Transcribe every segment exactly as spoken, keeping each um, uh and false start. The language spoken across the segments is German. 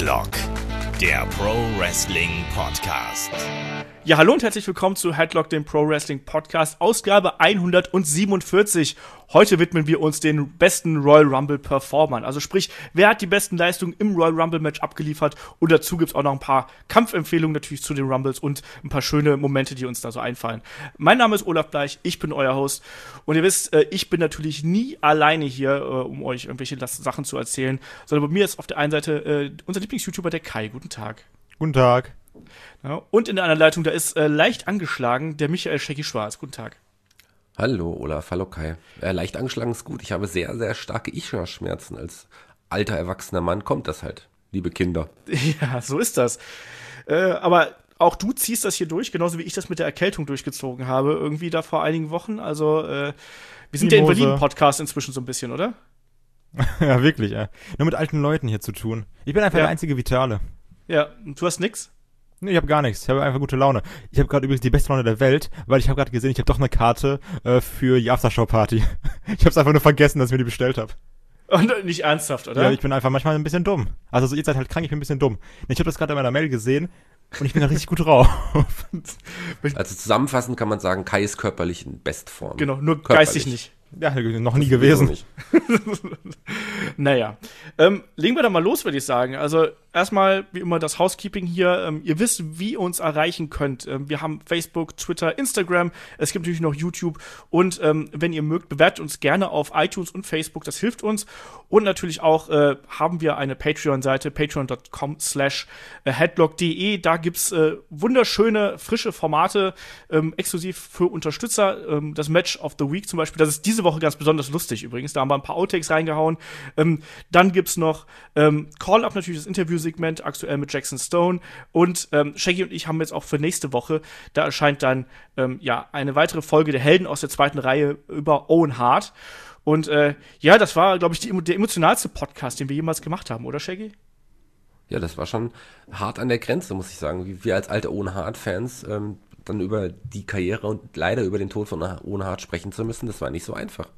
Headlock, der Pro Wrestling Podcast. Ja, hallo und herzlich willkommen zu Headlock, dem Pro Wrestling Podcast, Ausgabe hundertsiebenundvierzig. Heute widmen wir uns den besten Royal Rumble Performern. Also sprich, wer hat die besten Leistungen im Royal Rumble Match abgeliefert? Und dazu gibt's auch noch ein paar Kampfempfehlungen natürlich zu den Rumbles und ein paar schöne Momente, die uns da so einfallen. Mein Name ist Olaf Bleich, ich bin euer Host. Und ihr wisst, ich bin natürlich nie alleine hier, um euch irgendwelche Sachen zu erzählen, sondern bei mir ist auf der einen Seite unser Lieblings-YouTuber, der Kai. Guten Tag. Guten Tag. Ja, und in der anderen Leitung, da ist äh, leicht angeschlagen der Michael Shaggy Schwarz. Guten Tag. Hallo Olaf, hallo Kai. Äh, leicht angeschlagen ist gut. Ich habe sehr, sehr starke Ischias-Schmerzen. Als alter, erwachsener Mann kommt das halt, liebe Kinder. Ja, so ist das. Äh, aber auch du ziehst das hier durch, genauso wie ich das mit der Erkältung durchgezogen habe, irgendwie da vor einigen Wochen. Also, äh, wir sind der Invaliden-Podcast inzwischen so ein bisschen, oder? Ja, wirklich, ja. Nur mit alten Leuten hier zu tun. Ich bin einfach ja. der einzige Vitale. Ja, und du hast nix? Nee, ich habe gar nichts. Ich habe einfach gute Laune. Ich habe gerade übrigens die beste Laune der Welt, weil ich habe gerade gesehen, ich habe doch eine Karte äh, für die Aftershow-Party. Ich habe es einfach nur vergessen, dass ich mir die bestellt habe. Und nicht ernsthaft, oder? Ja, ich bin einfach manchmal ein bisschen dumm. Also so, ihr seid halt krank, ich bin ein bisschen dumm. Ich habe das gerade in meiner Mail gesehen und ich bin da richtig gut drauf. Also zusammenfassend kann man sagen, Kai ist körperlich in Bestform. Genau, nur körperlich. geistig nicht. Ja, noch nie gewesen. Naja, ähm, legen wir da mal los, würde ich sagen. Also erstmal, wie immer, das Housekeeping hier. Ähm, ihr wisst, wie ihr uns erreichen könnt. Ähm, wir haben Facebook, Twitter, Instagram. Es gibt natürlich noch YouTube. Und ähm, wenn ihr mögt, bewertet uns gerne auf iTunes und Facebook. Das hilft uns. Und natürlich auch äh, haben wir eine Patreon-Seite, patreon.com slash headlock.de. Da gibt's äh, wunderschöne, frische Formate, ähm, exklusiv für Unterstützer. Ähm, das Match of the Week zum Beispiel. Das ist diese Woche ganz besonders lustig übrigens. Da haben wir ein paar Outtakes reingehauen. Ähm, dann gibt's noch ähm, Call-Up, natürlich das Interviewsegment, aktuell mit Jackson Stone. Und ähm, Shaggy und ich haben jetzt auch für nächste Woche, da erscheint dann ähm, ja eine weitere Folge der Helden aus der zweiten Reihe über Owen Hart. Und äh, ja, das war, glaube ich, die, der emotionalste Podcast, den wir jemals gemacht haben, oder Shaggy? Ja, das war schon hart an der Grenze, muss ich sagen. Wie wir als alte Owen Hart-Fans ähm, dann über die Karriere und leider über den Tod von Owen Hart sprechen zu müssen, das war nicht so einfach.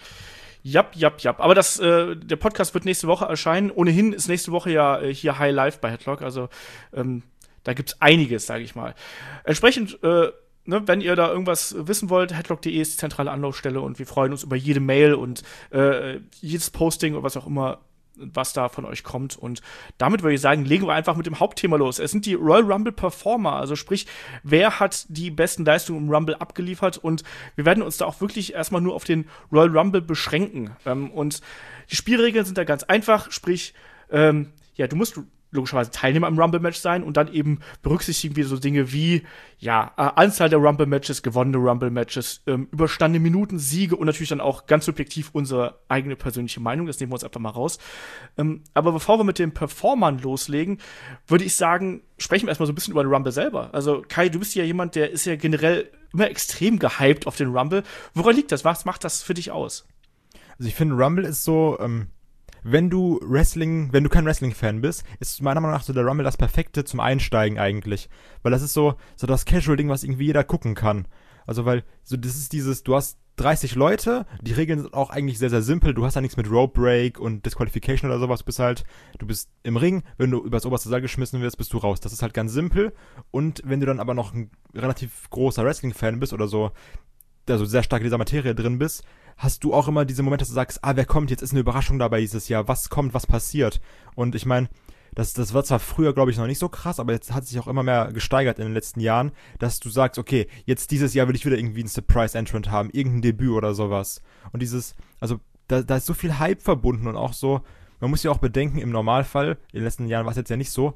Jap, jap, jap. Aber das, äh, der Podcast wird nächste Woche erscheinen. Ohnehin ist nächste Woche ja äh, hier High Life bei Headlock. Also ähm, da gibt's einiges, sage ich mal. Entsprechend, äh, ne, wenn ihr da irgendwas wissen wollt, headlock punkt de ist die zentrale Anlaufstelle und wir freuen uns über jede Mail und äh, jedes Posting oder was auch immer, was da von euch kommt. Und damit würde ich sagen, legen wir einfach mit dem Hauptthema los. Es sind die Royal Rumble Performer, also sprich, wer hat die besten Leistungen im Rumble abgeliefert, und wir werden uns da auch wirklich erstmal nur auf den Royal Rumble beschränken. Ähm, und die Spielregeln sind da ganz einfach, sprich, ähm, ja, du musst logischerweise Teilnehmer im Rumble-Match sein und dann eben berücksichtigen wir so Dinge wie, ja, äh, Anzahl der Rumble-Matches, gewonnene Rumble-Matches, ähm, überstandene Minuten, Siege und natürlich dann auch ganz subjektiv unsere eigene persönliche Meinung. Das nehmen wir uns einfach mal raus. Ähm, aber bevor wir mit den Performern loslegen, würde ich sagen, sprechen wir erstmal so ein bisschen über den Rumble selber. Also Kai, du bist ja jemand, der ist ja generell immer extrem gehypt auf den Rumble. Woran liegt das? Was macht das für dich aus? Also ich finde, Rumble ist so, ähm wenn du Wrestling, wenn du kein Wrestling-Fan bist, ist meiner Meinung nach so der Rumble das Perfekte zum Einsteigen eigentlich. Weil das ist so, so das Casual-Ding, was irgendwie jeder gucken kann. Also weil, so das ist dieses, du hast dreißig Leute, die Regeln sind auch eigentlich sehr, sehr simpel. Du hast da nichts mit Rope Break und Disqualification oder sowas. Du bist halt, du bist im Ring, wenn du übers oberste Seil geschmissen wirst, bist du raus. Das ist halt ganz simpel. Und wenn du dann aber noch ein relativ großer Wrestling-Fan bist oder so, also sehr stark in dieser Materie drin bist, hast du auch immer diese Momente, dass du sagst, ah, wer kommt, jetzt ist eine Überraschung dabei dieses Jahr, was kommt, was passiert. Und ich meine, das, das war zwar früher, glaube ich, noch nicht so krass, aber jetzt hat sich auch immer mehr gesteigert in den letzten Jahren, dass du sagst, okay, jetzt dieses Jahr will ich wieder irgendwie einen Surprise-Entrant haben, irgendein Debüt oder sowas. Und dieses, also da, da ist so viel Hype verbunden und auch so, man muss ja auch bedenken, im Normalfall, in den letzten Jahren war es jetzt ja nicht so,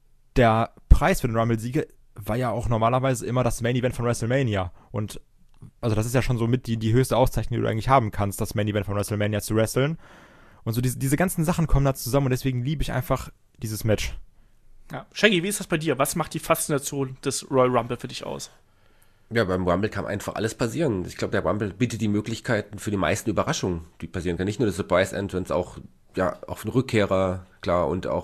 der Preis für den Rumble-Sieger war ja auch normalerweise immer das Main-Event von WrestleMania. Und also das ist ja schon so mit die, die höchste Auszeichnung, die du eigentlich haben kannst, das Main-Event von WrestleMania zu wresteln. Und so diese, diese ganzen Sachen kommen da zusammen und deswegen liebe ich einfach dieses Match. Ja. Shaggy, wie ist das bei dir? Was macht die Faszination des Royal Rumble für dich aus? Ja, beim Rumble kann einfach alles passieren. Ich glaube, der Rumble bietet die Möglichkeiten für die meisten Überraschungen, die passieren können. Nicht nur das Surprise Entrance, auch ja, auch ein Rückkehrer, klar, und auch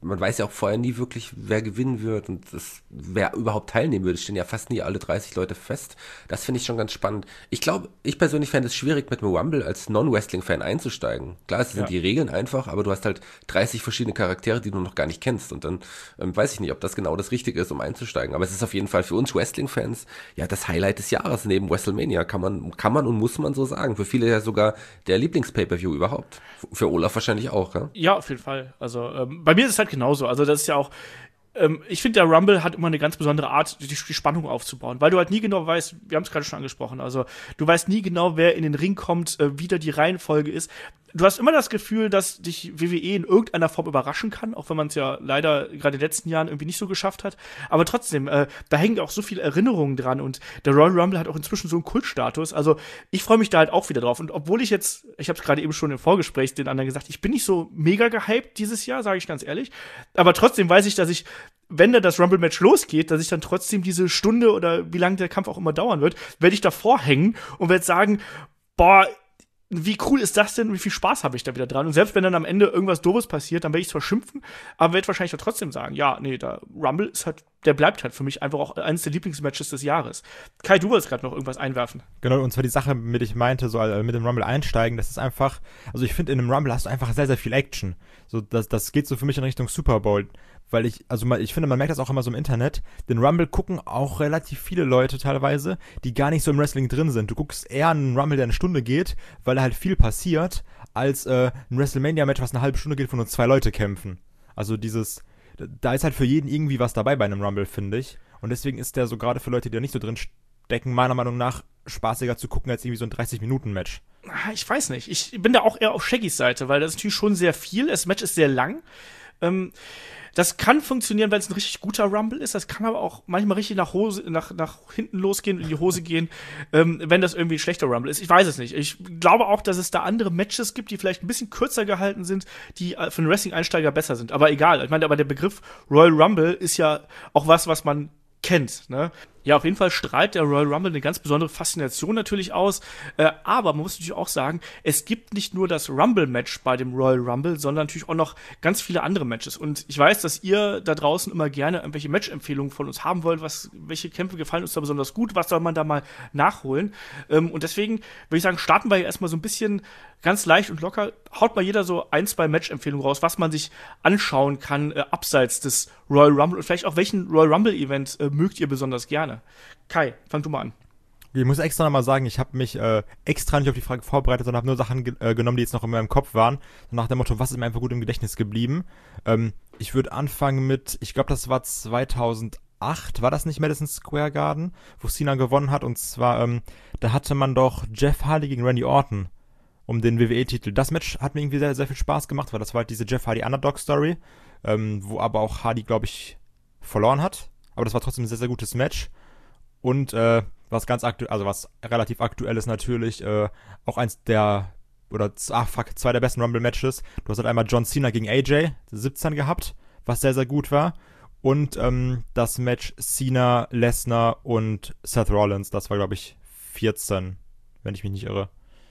man weiß ja auch vorher nie wirklich, wer gewinnen wird und das, wer überhaupt teilnehmen würde. Es stehen ja fast nie alle dreißig Leute fest. Das finde ich schon ganz spannend. Ich glaube, ich persönlich fände es schwierig, mit dem Rumble als Non-Wrestling-Fan einzusteigen. Klar, es sind Ja. die Regeln einfach, aber du hast halt dreißig verschiedene Charaktere, die du noch gar nicht kennst. Und dann ähm, weiß ich nicht, ob das genau das Richtige ist, um einzusteigen. Aber es ist auf jeden Fall für uns Wrestling-Fans ja das Highlight des Jahres neben WrestleMania. Kann man, kann man und muss man so sagen. Für viele ja sogar der Lieblings-Pay-Per-View überhaupt. Für Olaf wahrscheinlich auch, ja? Ja, auf jeden Fall. Also ähm, bei mir ist es halt genauso. Also das ist ja auch, ähm, ich finde, der Rumble hat immer eine ganz besondere Art, die, die Spannung aufzubauen, weil du halt nie genau weißt, wir haben es gerade schon angesprochen, also du weißt nie genau, wer in den Ring kommt, äh, wie da die Reihenfolge ist. Du hast immer das Gefühl, dass dich W W E in irgendeiner Form überraschen kann, auch wenn man es ja leider gerade in den letzten Jahren irgendwie nicht so geschafft hat. Aber trotzdem, äh, da hängen auch so viele Erinnerungen dran und der Royal Rumble hat auch inzwischen so einen Kultstatus. Also ich freue mich da halt auch wieder drauf. Und obwohl ich jetzt, ich habe es gerade eben schon im Vorgespräch den anderen gesagt, ich bin nicht so mega gehypt dieses Jahr, sage ich ganz ehrlich. Aber trotzdem weiß ich, dass ich, wenn da das Rumble-Match losgeht, dass ich dann trotzdem diese Stunde oder wie lange der Kampf auch immer dauern wird, werde ich davor hängen und werde sagen, boah, wie cool ist das denn? Wie viel Spaß habe ich da wieder dran? Und selbst wenn dann am Ende irgendwas Doofes passiert, dann werde ich zwar schimpfen, aber werde wahrscheinlich dann trotzdem sagen, ja, nee, der Rumble ist halt, der bleibt halt für mich einfach auch eines der Lieblingsmatches des Jahres. Kai, du wolltest gerade noch irgendwas einwerfen. Genau, und zwar die Sache, mit ich meinte, so also mit dem Rumble einsteigen, das ist einfach, also ich finde, in einem Rumble hast du einfach sehr, sehr viel Action. So, das, das geht so für mich in Richtung Super Bowl. Weil ich, also ich finde, man merkt das auch immer so im Internet, den Rumble gucken auch relativ viele Leute teilweise, die gar nicht so im Wrestling drin sind. Du guckst eher einen Rumble, der eine Stunde geht, weil da halt viel passiert, als äh, ein WrestleMania-Match, was eine halbe Stunde geht, wo nur zwei Leute kämpfen. Also dieses, da ist halt für jeden irgendwie was dabei bei einem Rumble, finde ich. Und deswegen ist der so gerade für Leute, die da nicht so drin stecken, meiner Meinung nach spaßiger zu gucken als irgendwie so ein dreißig-Minuten-Match. Ich weiß nicht. Ich bin da auch eher auf Shaggys Seite, weil das ist natürlich schon sehr viel. Das Match ist sehr lang. Ähm, das kann funktionieren, wenn es ein richtig guter Rumble ist. Das kann aber auch manchmal richtig nach Hose, nach, nach hinten losgehen und in die Hose gehen, ähm, wenn das irgendwie ein schlechter Rumble ist. Ich weiß es nicht. Ich glaube auch, dass es da andere Matches gibt, die vielleicht ein bisschen kürzer gehalten sind, die für einen Wrestling-Einsteiger besser sind. Aber egal. Ich meine, aber der Begriff Royal Rumble ist ja auch was, was man kennt, ne? Ja, auf jeden Fall strahlt der Royal Rumble eine ganz besondere Faszination natürlich aus. Äh, aber man muss natürlich auch sagen, es gibt nicht nur das Rumble-Match bei dem Royal Rumble, sondern natürlich auch noch ganz viele andere Matches. Und ich weiß, dass ihr da draußen immer gerne irgendwelche Match-Empfehlungen von uns haben wollt. Was, welche Kämpfe gefallen uns da besonders gut? Was soll man da mal nachholen? Ähm, und deswegen würde ich sagen, starten wir erstmal so ein bisschen ganz leicht und locker. Haut mal jeder so ein, zwei Match-Empfehlungen raus, was man sich anschauen kann, äh, abseits des Royal Rumble. Und vielleicht auch, welchen Royal Rumble-Event äh, mögt ihr besonders gerne? Kai, fang du mal an. Ich muss extra nochmal sagen, ich habe mich äh, extra nicht auf die Frage vorbereitet, sondern habe nur Sachen ge äh, genommen, die jetzt noch in meinem Kopf waren. Nach dem Motto, was ist mir einfach gut im Gedächtnis geblieben? Ähm, ich würde anfangen mit, ich glaube, das war zweitausendacht, war das nicht Madison Square Garden, wo Cena gewonnen hat? Und zwar, ähm, da hatte man doch Jeff Hardy gegen Randy Orton um den W W E-Titel. Das Match hat mir irgendwie sehr, sehr viel Spaß gemacht, weil das war halt diese Jeff Hardy Underdog-Story, ähm, wo aber auch Hardy, glaube ich, verloren hat. Aber das war trotzdem ein sehr, sehr gutes Match. Und äh, was ganz aktuell, also was relativ aktuell ist natürlich, äh, auch eins der, oder ach fuck, zwei der besten Rumble-Matches. Du hast halt einmal John Cena gegen A J, siebzehn gehabt, was sehr, sehr gut war. Und ähm, das Match Cena, Lesnar und Seth Rollins, das war, glaube ich, vierzehn, wenn ich mich nicht irre.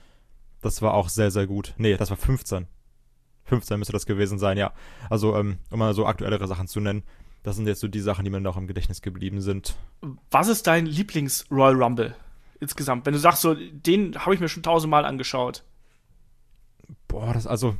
Das war auch sehr, sehr gut. Nee, das war fünfzehn. fünfzehn müsste das gewesen sein, ja. Also, ähm, um mal so aktuellere Sachen zu nennen. Das sind jetzt so die Sachen, die mir noch im Gedächtnis geblieben sind. Was ist dein Lieblings-Royal Rumble insgesamt? Wenn du sagst, so, den habe ich mir schon tausendmal angeschaut. Boah, das also...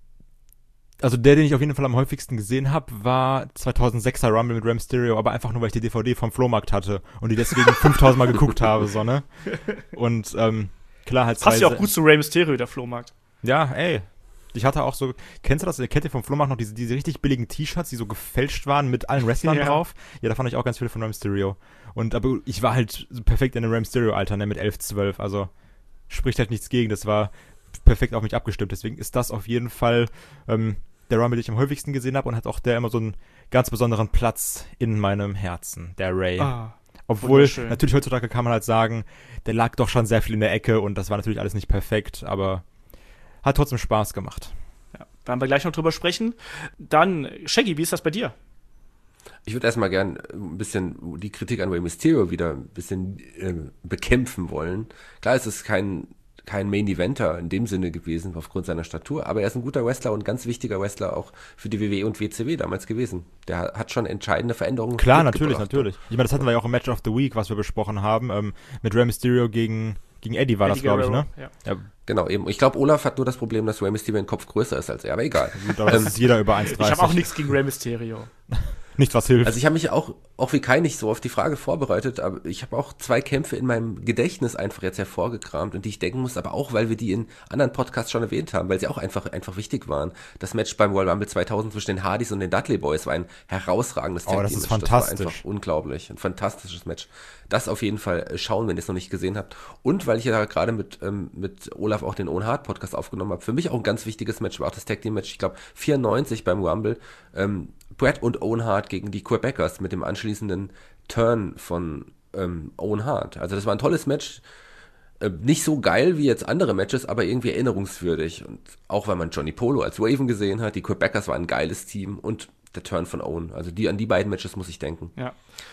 Also der, den ich auf jeden Fall am häufigsten gesehen habe, war zweitausendsechser Rumble mit Rey Mysterio, aber einfach nur, weil ich die D V D vom Flohmarkt hatte und die deswegen fünftausend Mal geguckt habe, so, ne? Und, ähm, klar, halt Passt ja auch gut zu Rey Mysterio, der Flohmarkt. Ja, ey. Ich hatte auch so, kennst du das, der Kette vom Flohmarkt noch, diese, diese richtig billigen T-Shirts, die so gefälscht waren mit allen Wrestlern Ja. drauf? Ja, da fand ich auch ganz viele von Rey Mysterio. Und, aber ich war halt perfekt in dem Rey Mysterio-Alter, ne, mit elf, zwölf, also spricht halt nichts gegen, das war perfekt auf mich abgestimmt, deswegen ist das auf jeden Fall, ähm, der Rumble, den ich am häufigsten gesehen habe und hat auch der immer so einen ganz besonderen Platz in meinem Herzen, der Ray. Ah, Obwohl, wunderschön. natürlich heutzutage kann man halt sagen, der lag doch schon sehr viel in der Ecke und das war natürlich alles nicht perfekt, aber hat trotzdem Spaß gemacht. Ja, werden wir gleich noch drüber sprechen. Dann, Shaggy, wie ist das bei dir? Ich würde erstmal gern ein bisschen die Kritik an Rey Mysterio wieder ein bisschen äh, bekämpfen wollen. Klar, es ist kein kein Main-Eventer in dem Sinne gewesen, aufgrund seiner Statur, aber er ist ein guter Wrestler und ganz wichtiger Wrestler auch für die W W E und W C W damals gewesen. Der hat schon entscheidende Veränderungen Klar, natürlich, natürlich. Ich meine, das hatten wir ja auch im Match of the Week, was wir besprochen haben, ähm, mit Rey Mysterio gegen, gegen Eddie war Eddie das, glaube ich, ne? Ja. Ja. Genau, eben. Ich glaube, Olaf hat nur das Problem, dass Rey Mysterio ein Kopf größer ist als er, aber egal. Gut, aber das ist jeder über eins Komma dreißig. Ich habe auch nichts gegen Rey Mysterio. Nichts, was hilft. Also ich habe mich auch, auch wie Kai nicht so auf die Frage vorbereitet, aber ich habe auch zwei Kämpfe in meinem Gedächtnis einfach jetzt hervorgekramt, und die ich denken muss, aber auch, weil wir die in anderen Podcasts schon erwähnt haben, weil sie auch einfach einfach wichtig waren. Das Match beim Royal Rumble zweitausend zwischen den Hardys und den Dudley Boys war ein herausragendes Tag Team Match. Oh, das ist fantastisch. Das war einfach unglaublich. Ein fantastisches Match. Das auf jeden Fall schauen, wenn ihr es noch nicht gesehen habt. Und weil ich ja gerade mit ähm, mit Olaf auch den Owen Hart Podcast aufgenommen habe, für mich auch ein ganz wichtiges Match war auch das Tag Team Match, ich glaube vierundneunzig beim Rumble, ähm, Bret und Owen Hart gegen die Quebecers mit dem anschließenden Turn von ähm, Owen Hart. Also das war ein tolles Match. Äh, nicht so geil wie jetzt andere Matches, aber irgendwie erinnerungswürdig. Und auch weil man Johnny Polo als Raven gesehen hat, die Quebecers waren ein geiles Team, und der Turn von Owen. Also die, an die beiden Matches muss ich denken. Ja.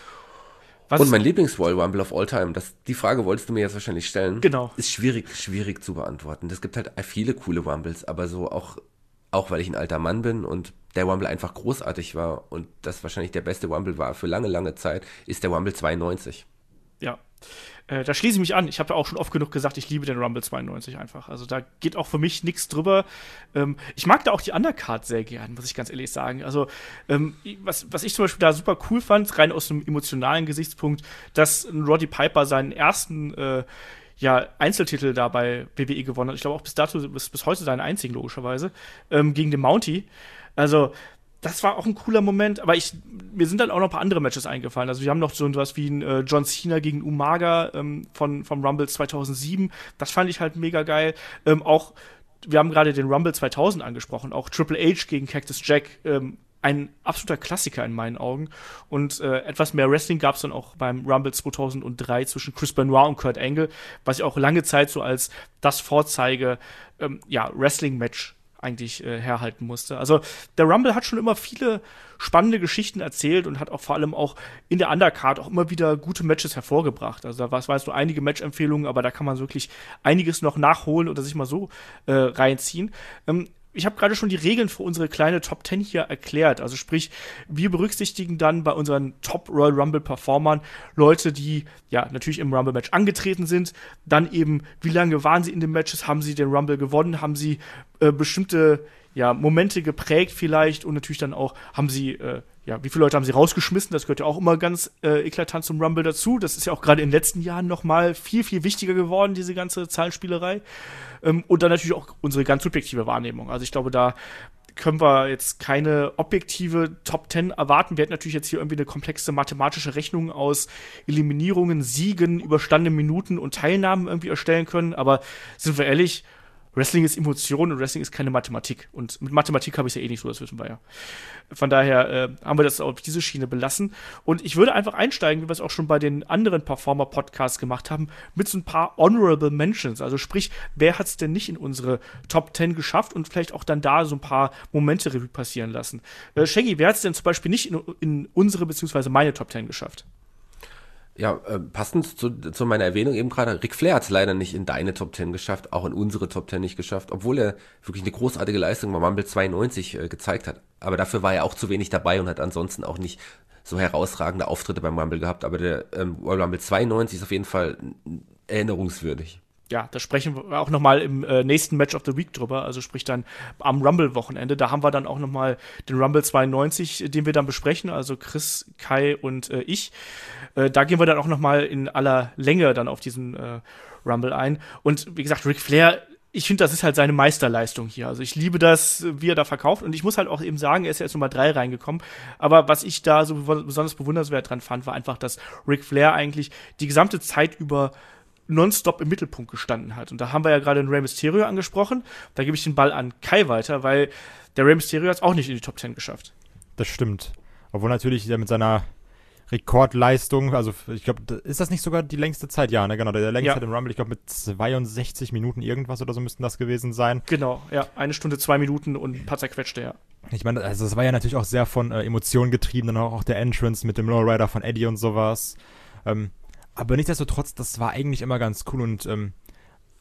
Was und mein Lieblings-Royal Rumble of all time, das, die Frage wolltest du mir jetzt wahrscheinlich stellen. Genau. Ist schwierig, schwierig zu beantworten. Es gibt halt viele coole Rumbles, aber so auch, auch weil ich ein alter Mann bin und der Rumble einfach großartig war und das wahrscheinlich der beste Rumble war für lange, lange Zeit, ist der Rumble zweiundneunzig. Ja, äh, da schließe ich mich an. Ich habe ja auch schon oft genug gesagt, ich liebe den Rumble zweiundneunzig einfach. Also da geht auch für mich nichts drüber. Ähm, ich mag da auch die Undercard sehr gern, muss ich ganz ehrlich sagen. Also ähm, was, was ich zum Beispiel da super cool fand, rein aus einem emotionalen Gesichtspunkt, dass Roddy Piper seinen ersten äh, ja, Einzeltitel da bei W W E gewonnen hat. Ich glaube auch bis dato, bis, bis heute seinen einzigen, logischerweise, ähm, gegen den Mountie. Also, das war auch ein cooler Moment, aber ich, mir sind dann auch noch ein paar andere Matches eingefallen. Also wir haben noch so etwas wie ein äh, John Cena gegen Umaga ähm, von, vom Rumble zweitausendsieben. Das fand ich halt mega geil. Ähm, auch, wir haben gerade den Rumble zweitausend angesprochen, auch Triple H gegen Cactus Jack, ähm, ein absoluter Klassiker in meinen Augen. Und äh, etwas mehr Wrestling gab es dann auch beim Rumble zweitausenddrei zwischen Chris Benoit und Kurt Angle, was ich auch lange Zeit so als das Vorzeige ähm, ja, Wrestling-Match eigentlich äh, herhalten musste. Also der Rumble hat schon immer viele spannende Geschichten erzählt und hat auch vor allem auch in der Undercard auch immer wieder gute Matches hervorgebracht. Also da war es nur einige Match-Empfehlungen, aber da kann man wirklich einiges noch nachholen oder sich mal so äh, reinziehen. Ähm, Ich habe gerade schon die Regeln für unsere kleine Top zehn hier erklärt. Also sprich, wir berücksichtigen dann bei unseren Top Royal Rumble Performern Leute, die ja natürlich im Rumble Match angetreten sind. Dann eben, wie lange waren sie in den Matches? Haben sie den Rumble gewonnen? Haben sie äh, bestimmte ja, Momente geprägt vielleicht? Und natürlich dann auch, haben sie äh, ja, wie viele Leute haben sie rausgeschmissen? Das gehört ja auch immer ganz äh, eklatant zum Rumble dazu. Das ist ja auch gerade in den letzten Jahren noch mal viel, viel wichtiger geworden, diese ganze Zahlenspielerei. Ähm, und dann natürlich auch unsere ganz subjektive Wahrnehmung. Also ich glaube, da können wir jetzt keine objektive Top zehn erwarten. Wir hätten natürlich jetzt hier irgendwie eine komplexe mathematische Rechnung aus Eliminierungen, Siegen, überstandenen Minuten und Teilnahmen irgendwie erstellen können. Aber sind wir ehrlich, Wrestling ist Emotion und Wrestling ist keine Mathematik. Und mit Mathematik habe ich es ja eh nicht so, das wissen wir ja. Von daher äh, haben wir das auf diese Schiene belassen. Und ich würde einfach einsteigen, wie wir es auch schon bei den anderen Performer-Podcasts gemacht haben, mit so ein paar Honorable Mentions. Also sprich, wer hat es denn nicht in unsere Top zehn geschafft und vielleicht auch dann da so ein paar Momente Revue passieren lassen. Äh, Shaggy, wer hat es denn zum Beispiel nicht in, in unsere bzw. meine Top zehn geschafft? Ja, äh, passend zu, zu meiner Erwähnung eben gerade, Ric Flair hat es leider nicht in deine Top zehn geschafft, auch in unsere Top zehn nicht geschafft, obwohl er wirklich eine großartige Leistung beim Rumble zweiundneunzig äh, gezeigt hat. Aber dafür war er auch zu wenig dabei und hat ansonsten auch nicht so herausragende Auftritte beim Rumble gehabt. Aber der ähm, Royal Rumble zweiundneunzig ist auf jeden Fall erinnerungswürdig. Ja, da sprechen wir auch noch mal im äh, nächsten Match of the Week drüber, also sprich dann am Rumble-Wochenende. Da haben wir dann auch noch mal den Rumble zweiundneunzig, den wir dann besprechen, also Chris, Kai und äh, ich. Äh, da gehen wir dann auch noch mal in aller Länge dann auf diesen äh, Rumble ein. Und wie gesagt, Ric Flair, ich finde, das ist halt seine Meisterleistung hier. Also ich liebe das, wie er da verkauft. Und ich muss halt auch eben sagen, er ist ja jetzt Nummer drei reingekommen. Aber was ich da so besonders bewundernswert dran fand, war einfach, dass Ric Flair eigentlich die gesamte Zeit über nonstop im Mittelpunkt gestanden hat. Und da haben wir ja gerade den Rey Mysterio angesprochen. Da gebe ich den Ball an Kai weiter, weil der Rey Mysterio hat es auch nicht in die Top zehn geschafft. Das stimmt. Obwohl natürlich der mit seiner Rekordleistung, also ich glaube, ist das nicht sogar die längste Zeit? Ja, ne, genau, der längste ja. Zeit im Rumble, ich glaube mit zweiundsechzig Minuten irgendwas oder so müssten das gewesen sein. Genau, ja, eine Stunde, zwei Minuten und ein paar zerquetschte, ja. Ich meine, also das war ja natürlich auch sehr von äh, Emotionen getrieben, dann auch, auch der Entrance mit dem Lowrider von Eddie und sowas. Ähm, Aber nichtsdestotrotz, das war eigentlich immer ganz cool und ähm,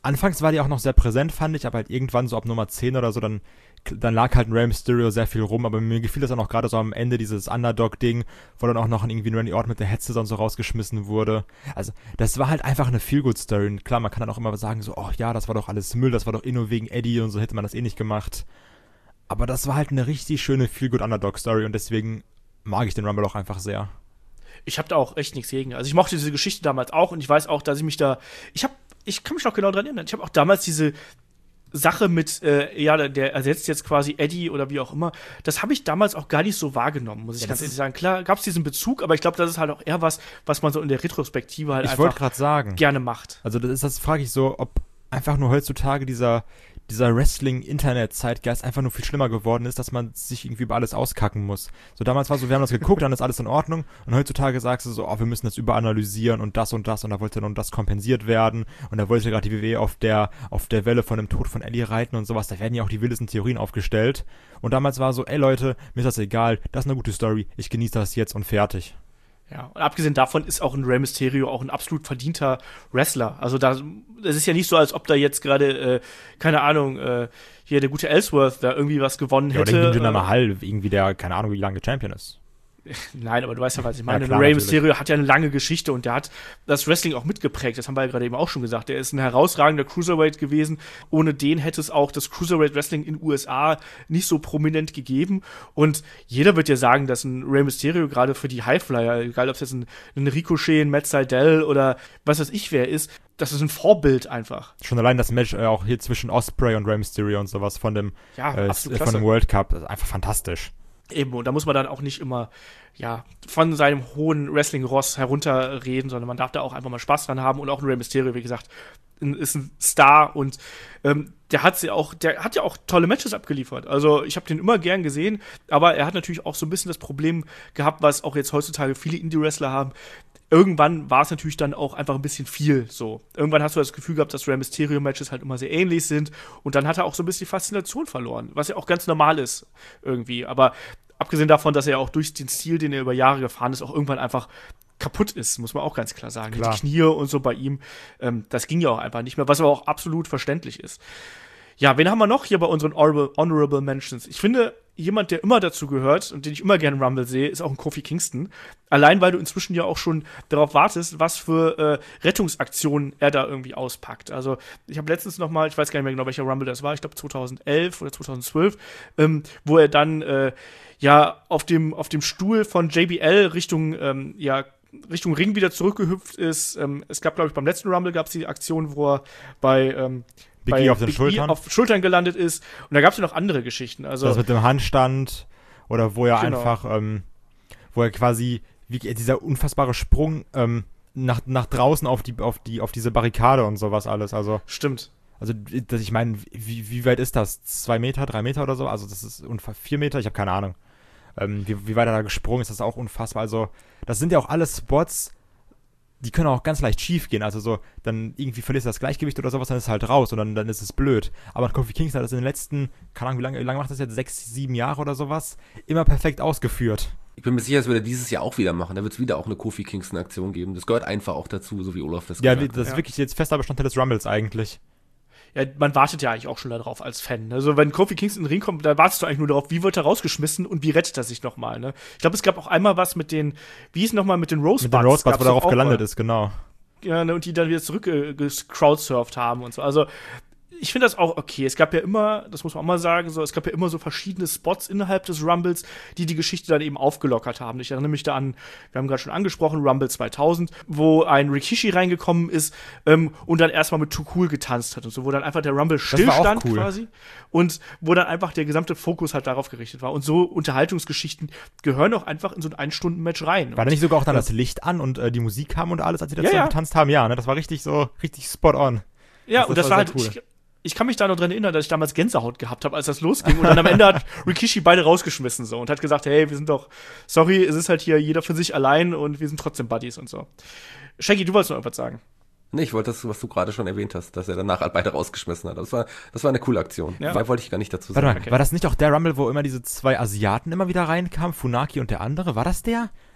anfangs war die auch noch sehr präsent, fand ich, aber halt irgendwann so ab Nummer zehn oder so, dann, dann lag halt ein Rey Mysterio sehr viel rum, aber mir gefiel das dann auch gerade so am Ende, dieses Underdog-Ding, wo dann auch noch irgendwie ein Randy Orton mit der Hetze und so rausgeschmissen wurde. Also, das war halt einfach eine Feel-Good-Story. Und klar, man kann dann auch immer sagen, so, oh ja, das war doch alles Müll, das war doch eh nur wegen Eddie und so hätte man das eh nicht gemacht. Aber das war halt eine richtig schöne Feel-Good-Underdog-Story und deswegen mag ich den Rumble auch einfach sehr. Ich habe da auch echt nichts gegen. Also ich mochte diese Geschichte damals auch und ich weiß auch, dass ich mich da, ich habe, ich kann mich noch genau dran erinnern, ich habe auch damals diese Sache mit, äh, ja, der ersetzt jetzt quasi Eddie oder wie auch immer, das habe ich damals auch gar nicht so wahrgenommen, muss ich ja, ganz ehrlich sagen. Klar, gab es diesen Bezug, aber ich glaube, das ist halt auch eher was, was man so in der Retrospektive halt ich einfach grad sagen. gerne macht. Also das ist, das frage ich so, ob einfach nur heutzutage dieser dieser Wrestling-Internet-Zeitgeist einfach nur viel schlimmer geworden ist, dass man sich irgendwie über alles auskacken muss. So damals war so, wir haben das geguckt, dann ist alles in Ordnung und heutzutage sagst du so, oh, wir müssen das überanalysieren und das und das und da wollte dann das kompensiert werden und da wollte gerade die W W E auf der auf der Welle von dem Tod von Eddie reiten und sowas, da werden ja auch die wildesten Theorien aufgestellt und damals war so, ey Leute, mir ist das egal, das ist eine gute Story, ich genieße das jetzt und fertig. Ja, und abgesehen davon ist auch ein Rey Mysterio auch ein absolut verdienter Wrestler. Also da, es ist ja nicht so, als ob da jetzt gerade, äh, keine Ahnung, äh, hier der gute Ellsworth da irgendwie was gewonnen ja, hätte. Oder Jinder Mahal, irgendwie der, keine Ahnung, wie lange Champion ist. Nein, aber du weißt ja, was ich meine. Ja, klar, Rey natürlich. Mysterio hat ja eine lange Geschichte und der hat das Wrestling auch mitgeprägt. Das haben wir ja gerade eben auch schon gesagt. Der ist ein herausragender Cruiserweight gewesen. Ohne den hätte es auch das Cruiserweight Wrestling in den U S A nicht so prominent gegeben. Und jeder wird ja sagen, dass ein Rey Mysterio gerade für die Highflyer, egal ob es jetzt ein, ein Ricochet, ein Matt Sydal oder was weiß ich wer ist, das ist ein Vorbild einfach. Schon allein das Match äh, auch hier zwischen Ospreay und Rey Mysterio und sowas von dem, Ja, äh, absolut von klasse. dem World Cup, das ist einfach fantastisch. Eben, und da muss man dann auch nicht immer, ja, von seinem hohen Wrestling-Ross herunterreden, sondern man darf da auch einfach mal Spaß dran haben. Und auch ein Rey Mysterio, wie gesagt, ein, ist ein Star und ähm, der hat ja auch, der hat ja auch tolle Matches abgeliefert. Also ich habe den immer gern gesehen, aber er hat natürlich auch so ein bisschen das Problem gehabt, was auch jetzt heutzutage viele Indie-Wrestler haben. Irgendwann war es natürlich dann auch einfach ein bisschen viel so. Irgendwann hast du das Gefühl gehabt, dass Rey Mysterio-Matches halt immer sehr ähnlich sind und dann hat er auch so ein bisschen die Faszination verloren, was ja auch ganz normal ist irgendwie. Aber abgesehen davon, dass er auch durch den Stil, den er über Jahre gefahren ist, auch irgendwann einfach kaputt ist, muss man auch ganz klar sagen. Klar. Die Knie und so bei ihm, ähm, das ging ja auch einfach nicht mehr, was aber auch absolut verständlich ist. Ja, wen haben wir noch hier bei unseren Honorable, Honorable Mentions? Ich finde, jemand, der immer dazu gehört und den ich immer gerne im Rumble sehe, ist auch ein Kofi Kingston. Allein, weil du inzwischen ja auch schon darauf wartest, was für äh, Rettungsaktionen er da irgendwie auspackt. Also, ich habe letztens noch mal, ich weiß gar nicht mehr genau, welcher Rumble das war, ich glaube zweitausendelf oder zweitausendzwölf, ähm, wo er dann äh, ja auf dem, auf dem Stuhl von J B L Richtung, ähm, ja, Richtung Ring wieder zurückgehüpft ist. Ähm, es gab, glaube ich, beim letzten Rumble gab es die Aktion, wo er bei ähm, Big E auf den Schultern. auf Schultern gelandet ist. Und da gab es ja noch andere Geschichten. Also Das mit dem Handstand oder wo er Genau. einfach, ähm, wo er quasi, wie, dieser unfassbare Sprung ähm, nach, nach draußen auf die, auf die, auf diese Barrikade und sowas alles. Also, stimmt. also das, ich meine, wie, wie weit ist das? Zwei Meter, drei Meter oder so? Also das ist unfassbar, vier Meter, ich habe keine Ahnung. Ähm, wie, wie weit er da gesprungen ist, das ist auch unfassbar. Also, das sind ja auch alles Spots, die können auch ganz leicht schief gehen. Also so, dann irgendwie verlierst du das Gleichgewicht oder sowas, dann ist es halt raus und dann, dann ist es blöd. Aber Kofi Kingston hat das in den letzten, keine Ahnung, wie lange, wie lange macht das jetzt? Sechs, sieben Jahre oder sowas? Immer perfekt ausgeführt. Ich bin mir sicher, das wird er dieses Jahr auch wieder machen. Da wird es wieder auch eine Kofi Kingston-Aktion geben. Das gehört einfach auch dazu, so wie Olaf das Ja, gesagt das ist Ja. wirklich jetzt fester Bestandteil des Rumbles eigentlich. Ja, man wartet ja eigentlich auch schon darauf als Fan. Also wenn Kofi Kingston in den Ring kommt, da wartest du eigentlich nur darauf, wie wird er rausgeschmissen und wie rettet er sich nochmal, ne? Ich glaube, es gab auch einmal was mit den, wie hieß nochmal mit den Rosebuds? Mit den Rosebuds, wo Gab's er darauf doch auch gelandet mal. ist, genau. Ja, ne, und die dann wieder zurück äh, crowdsurft haben und so. Also ich finde das auch okay. Es gab ja immer, das muss man auch mal sagen, so, es gab ja immer so verschiedene Spots innerhalb des Rumbles, die die Geschichte dann eben aufgelockert haben. Ich erinnere mich da an, wir haben gerade schon angesprochen, Rumble zweitausend, wo ein Rikishi reingekommen ist ähm, und dann erstmal mit Too Cool getanzt hat und so, wo dann einfach der Rumble war auch stillstand cool. quasi und wo dann einfach der gesamte Fokus halt darauf gerichtet war. Und so Unterhaltungsgeschichten gehören auch einfach in so ein Ein-Stunden-Match rein. War da nicht sogar auch dann Ja. das Licht an und äh, die Musik kam und alles, als sie da Ja, zusammen ja. getanzt haben? Ja, ne, das war richtig so, richtig spot on. Ja, Das- und das das war war sehr halt, cool. ich, ich kann mich da noch dran erinnern, dass ich damals Gänsehaut gehabt habe, als das losging. Und dann am Ende hat Rikishi beide rausgeschmissen so und hat gesagt, hey, wir sind doch, sorry, es ist halt hier jeder für sich allein und wir sind trotzdem Buddies und so. Shaggy, du wolltest noch irgendwas sagen. Nee, ich wollte das, was du gerade schon erwähnt hast, dass er danach halt beide rausgeschmissen hat. Das war, das war eine coole Aktion. Ja. Mehr wollte ich gar nicht dazu Warte sagen. mal, Okay. war das nicht auch der Rumble, wo immer diese zwei Asiaten immer wieder reinkamen? Funaki und der andere? War das der?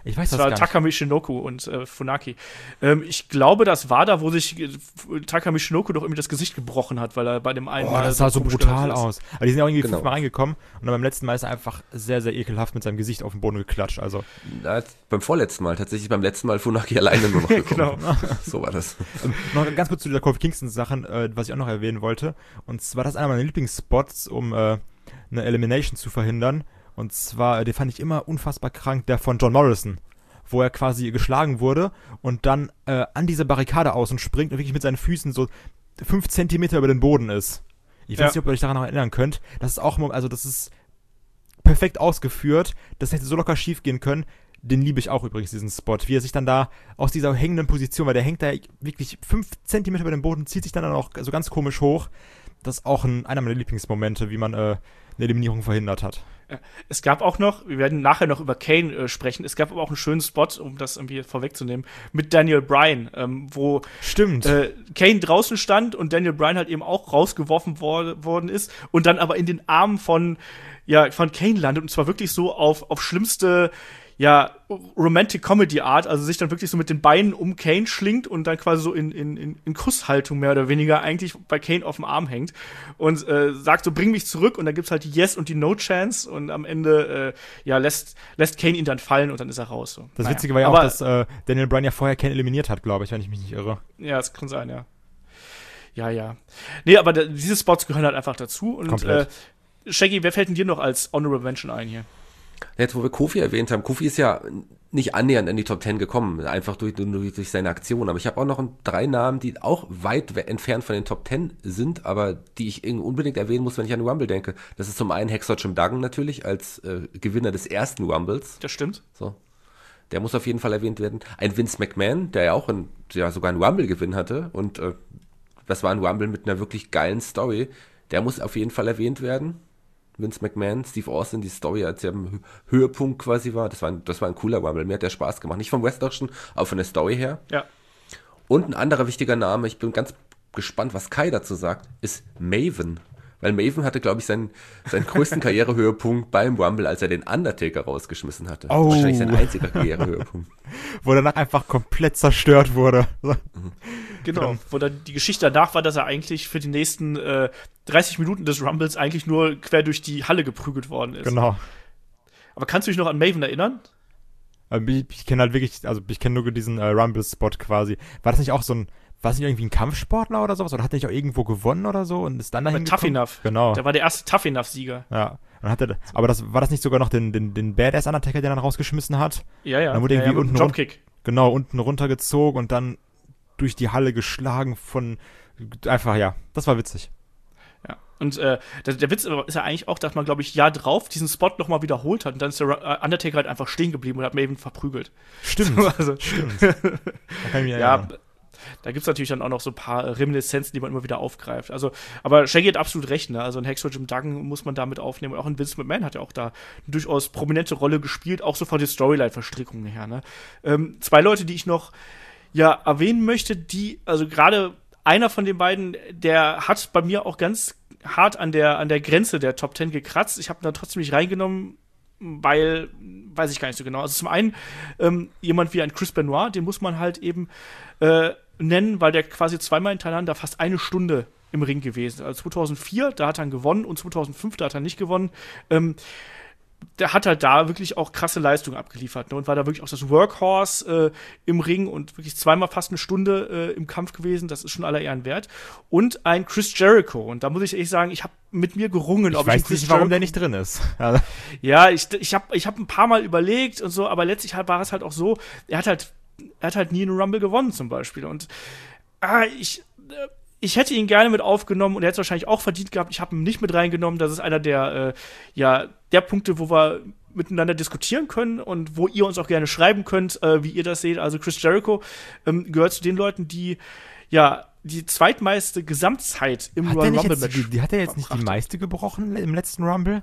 Ich weiß das das war gar Taka Michinoku und äh, Funaki. Ähm, ich glaube, das war da, wo sich äh, Taka Michinoku doch irgendwie das Gesicht gebrochen hat, weil er bei dem einen Oh, Mal das sah so komisch brutal gelandet ist. aus. Aber die sind ja auch irgendwie Genau. fünfmal reingekommen und dann beim letzten Mal ist er einfach sehr, sehr ekelhaft mit seinem Gesicht auf den Boden geklatscht. Also Na, beim vorletzten Mal, tatsächlich beim letzten Mal Funaki alleine nur noch gekommen. Genau. So war das. ähm, noch ganz kurz zu dieser Kofi Kingston-Sachen, äh, was ich auch noch erwähnen wollte. Und zwar, das ist einer meiner Lieblingsspots, um äh, eine Elimination zu verhindern. Und zwar, äh, den fand ich immer unfassbar krank, der von John Morrison, wo er quasi geschlagen wurde und dann äh, an diese Barrikade außen springt und wirklich mit seinen Füßen so fünf Zentimeter über den Boden ist. Ich weiß Ja. nicht, ob ihr euch daran noch erinnern könnt. Das ist auch, also das ist perfekt ausgeführt. Das hätte so locker schief gehen können. Den liebe ich auch übrigens, diesen Spot. Wie er sich dann da aus dieser hängenden Position, weil der hängt da wirklich fünf Zentimeter über den Boden, zieht sich dann auch so ganz komisch hoch. Das ist auch ein, einer meiner Lieblingsmomente, wie man äh, eine Eliminierung verhindert hat. Es gab auch noch, wir werden nachher noch über Kane äh, sprechen, es gab aber auch einen schönen Spot, um das irgendwie vorwegzunehmen, mit Daniel Bryan, ähm, wo Stimmt. äh, Kane draußen stand und Daniel Bryan halt eben auch rausgeworfen wor- worden ist und dann aber in den Armen von, ja, von Kane landet und zwar wirklich so auf, auf schlimmste, ja, Romantic Comedy Art, also sich dann wirklich so mit den Beinen um Kane schlingt und dann quasi so in, in, in, in Kusshaltung mehr oder weniger eigentlich bei Kane auf dem Arm hängt und äh, sagt so, bring mich zurück und dann gibt's halt die Yes und die No Chance und am Ende, äh, ja, lässt, lässt Kane ihn dann fallen und dann ist er raus. So. Das Naja. Witzige war ja Aber, auch, dass äh, Daniel Bryan ja vorher Kane eliminiert hat, glaube ich, wenn ich mich nicht irre. Ja, das kann sein, ja. Ja, ja. Nee, aber da, diese Spots gehören halt einfach dazu und Komplett. äh, Shaggy, wer fällt denn dir noch als Honorable Mention ein hier? Jetzt, wo wir Kofi erwähnt haben, Kofi ist ja nicht annähernd in die Top Ten gekommen, einfach durch, durch, durch seine Aktion. Aber ich habe auch noch drei Namen, die auch weit we- entfernt von den Top Ten sind, aber die ich unbedingt erwähnen muss, wenn ich an den Rumble denke. Das ist zum einen Hacksaw Jim Duggan natürlich als äh, Gewinner des ersten Rumbles. Das stimmt. So. Der muss auf jeden Fall erwähnt werden. Ein Vince McMahon, der ja auch ein, ja, sogar einen Rumble-Gewinn hatte. Und äh, das war ein Rumble mit einer wirklich geilen Story. Der muss auf jeden Fall erwähnt werden. Vince McMahon, Steve Austin, die Story, als er am Höhepunkt quasi war. Das war ein, das war ein cooler Rumble. Mir hat der Spaß gemacht. Nicht vom Wrestlerischen, aber von der Story her. Ja. Und ein anderer wichtiger Name, ich bin ganz gespannt, was Kai dazu sagt, ist Maven. Weil Maven hatte, glaube ich, seinen, seinen größten Karrierehöhepunkt beim Rumble, als er den Undertaker rausgeschmissen hatte. Oh. Wahrscheinlich sein einziger Karrierehöhepunkt. Wo danach einfach komplett zerstört wurde. Genau, wo dann die Geschichte danach war, dass er eigentlich für die nächsten äh, dreißig Minuten des Rumbles eigentlich nur quer durch die Halle geprügelt worden ist. Genau. Aber kannst du dich noch an Maven erinnern? Ähm, Ich, ich kenne halt wirklich, also ich kenne nur diesen äh, Rumble-Spot quasi. War das nicht auch so ein, war das nicht irgendwie ein Kampfsportler oder sowas? Oder hat er nicht auch irgendwo gewonnen oder so und ist dann dahin Tough gekommen? Enough. Genau. Der war der erste Tough Enough-Sieger. Ja. Und hat er, aber das, war das nicht sogar noch den, den, den Badass Undertaker, der dann rausgeschmissen hat? Ja, ja. Dann wurde ja, irgendwie ja, mit unten einem Dropkick. Genau, unten runtergezogen und dann durch die Halle geschlagen von, einfach, ja, das war witzig. Ja. Und äh, der, der Witz ist ja eigentlich auch, dass man, glaube ich, Jahr drauf diesen Spot nochmal wiederholt hat und dann ist der Ru- Undertaker halt einfach stehen geblieben und hat Maven verprügelt. Stimmt, Also, stimmt. Da kann ich mich ja, erinnern. da gibt's natürlich dann auch noch so ein paar äh, Reminiszenzen, die man immer wieder aufgreift. Also, aber Shaggy hat absolut recht, ne? Also ein Hacksaw Jim Duggan muss man damit aufnehmen. Und auch ein Vince McMahon hat ja auch da eine durchaus prominente Rolle gespielt, auch so von den Storyline-Verstrickungen her, ne? Ähm, zwei Leute, die ich noch ja erwähnen möchte, die, also gerade einer von den beiden, der hat bei mir auch ganz hart an der an der Grenze der Top Ten gekratzt. Ich habe ihn dann trotzdem nicht reingenommen, weil, weiß ich gar nicht so genau. Also zum einen ähm, jemand wie ein Chris Benoit, den muss man halt eben äh, nennen, weil der quasi zweimal hintereinander fast eine Stunde im Ring gewesen ist. Also zweitausendvier, da hat er gewonnen und zweitausendfünf, da hat er nicht gewonnen. Ähm, der hat halt da wirklich auch krasse Leistungen abgeliefert, ne? Und war da wirklich auch das Workhorse äh, im Ring und wirklich zweimal fast eine Stunde äh, im Kampf gewesen. Das ist schon aller Ehren wert. Und ein Chris Jericho. Und da muss ich ehrlich sagen, ich habe mit mir gerungen, Ich ob ich einen weiß Chris nicht, warum Jericho der nicht drin ist. Also, ja, ich, ich habe ich hab ein paar Mal überlegt und so, aber letztlich halt war es halt auch so, er hat halt, er hat halt nie einen Rumble gewonnen zum Beispiel. Und ah, ich, äh, ich hätte ihn gerne mit aufgenommen und er hätte es wahrscheinlich auch verdient gehabt. Ich habe ihn nicht mit reingenommen. Das ist einer der, äh, ja, der Punkte, wo wir miteinander diskutieren können und wo ihr uns auch gerne schreiben könnt, äh, wie ihr das seht. Also Chris Jericho ähm, gehört zu den Leuten, die, ja, die zweitmeiste Gesamtzeit im hat Royal der nicht Rumble jetzt, Match. die, die, hat er jetzt nicht die verbracht. meiste gebrochen im letzten Rumble?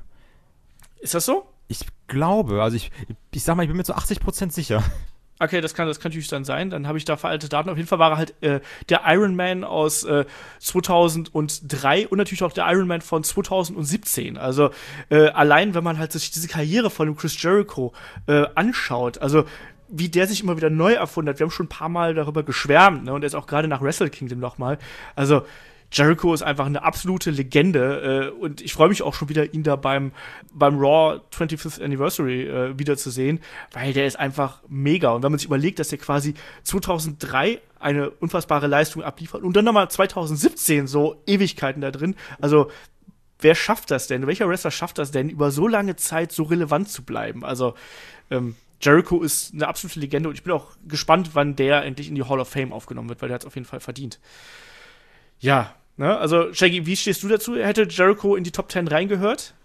Ist das so? Ich glaube, also ich, ich sag mal, ich bin mir zu achtzig Prozent sicher. Okay, das kann, das kann natürlich dann sein. Dann habe ich da veraltete Daten. Auf jeden Fall war er halt äh, der Iron Man aus äh, zweitausenddrei und natürlich auch der Iron Man von zweitausendsiebzehn. Also äh, allein, wenn man halt sich diese Karriere von dem Chris Jericho äh, anschaut, also wie der sich immer wieder neu erfunden hat. Wir haben schon ein paar Mal darüber geschwärmt, ne? Und jetzt auch gerade nach Wrestle Kingdom nochmal. Also Jericho ist einfach eine absolute Legende äh, und ich freue mich auch schon wieder, ihn da beim, beim Raw twenty-fifth Anniversary äh, wiederzusehen, weil der ist einfach mega. Und wenn man sich überlegt, dass der quasi zweitausenddrei eine unfassbare Leistung abliefert und dann nochmal zweitausendsiebzehn so Ewigkeiten da drin, also wer schafft das denn? Welcher Wrestler schafft das denn, über so lange Zeit so relevant zu bleiben? Also ähm, Jericho ist eine absolute Legende und ich bin auch gespannt, wann der endlich in die Hall of Fame aufgenommen wird, weil der hat es auf jeden Fall verdient. Ja, ne, also Shaggy, wie stehst du dazu? Hätte Jericho in die Top Ten reingehört?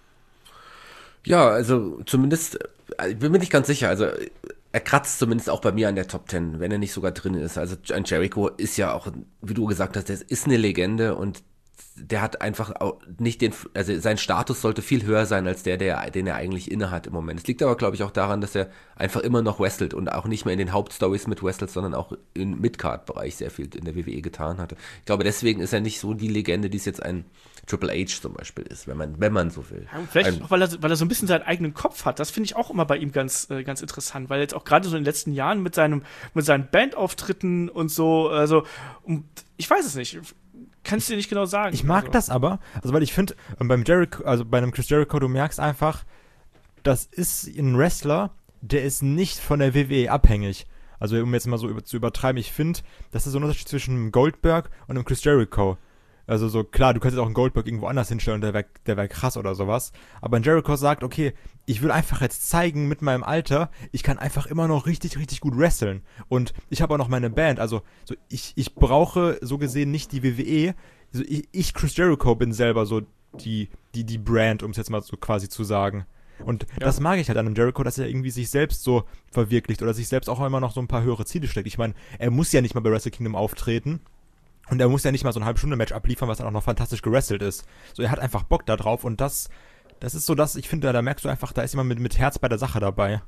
Ja, also zumindest, ich bin mir nicht ganz sicher, also er kratzt zumindest auch bei mir an der Top Ten, wenn er nicht sogar drin ist. Also ein Jericho ist ja auch, wie du gesagt hast, der ist eine Legende und der hat einfach auch nicht den, also sein Status sollte viel höher sein als der, der, den er eigentlich innehat im Moment. Es liegt aber, glaube ich, auch daran, dass er einfach immer noch wrestelt und auch nicht mehr in den Hauptstories mit wrestelt, sondern auch im Midcard-Bereich sehr viel in der W W E getan hatte. Ich glaube, deswegen ist er nicht so die Legende, die es jetzt ein Triple H zum Beispiel ist, wenn man, wenn man so will. Ja, vielleicht ein, auch, weil er, weil er so ein bisschen seinen eigenen Kopf hat. Das finde ich auch immer bei ihm ganz, äh, ganz interessant, weil jetzt auch gerade so in den letzten Jahren mit seinem, mit seinen Bandauftritten und so, also, und ich weiß es nicht. Kannst du dir nicht genau sagen. Ich mag also. das aber, also weil ich finde, beim Jericho, also bei einem Chris Jericho, du merkst einfach, das ist ein Wrestler, der ist nicht von der W W E abhängig. Also um jetzt mal so über, zu übertreiben, ich finde, das ist so ein Unterschied zwischen einem Goldberg und einem Chris Jericho. Also so, klar, du könntest auch einen Goldberg irgendwo anders hinstellen und der wäre der wär krass oder sowas. Aber ein Jericho sagt, okay, ich will einfach jetzt zeigen mit meinem Alter, ich kann einfach immer noch richtig, richtig gut wresteln. Und ich habe auch noch meine Band. Also so ich, ich brauche so gesehen nicht die W W E. Also ich, ich, Chris Jericho, bin selber so die, die, die Brand, um es jetzt mal so quasi zu sagen. Und ja. Das mag ich halt an einem Jericho, dass er irgendwie sich selbst so verwirklicht oder sich selbst auch immer noch so ein paar höhere Ziele steckt. Ich meine, er muss ja nicht mal bei Wrestle Kingdom auftreten. Und er muss ja nicht mal so ein halbe Stunde Match abliefern, was dann auch noch fantastisch gewrestelt ist. So, er hat einfach Bock da drauf und das, das ist so das, ich finde, da merkst du einfach, da ist jemand mit, mit Herz bei der Sache dabei.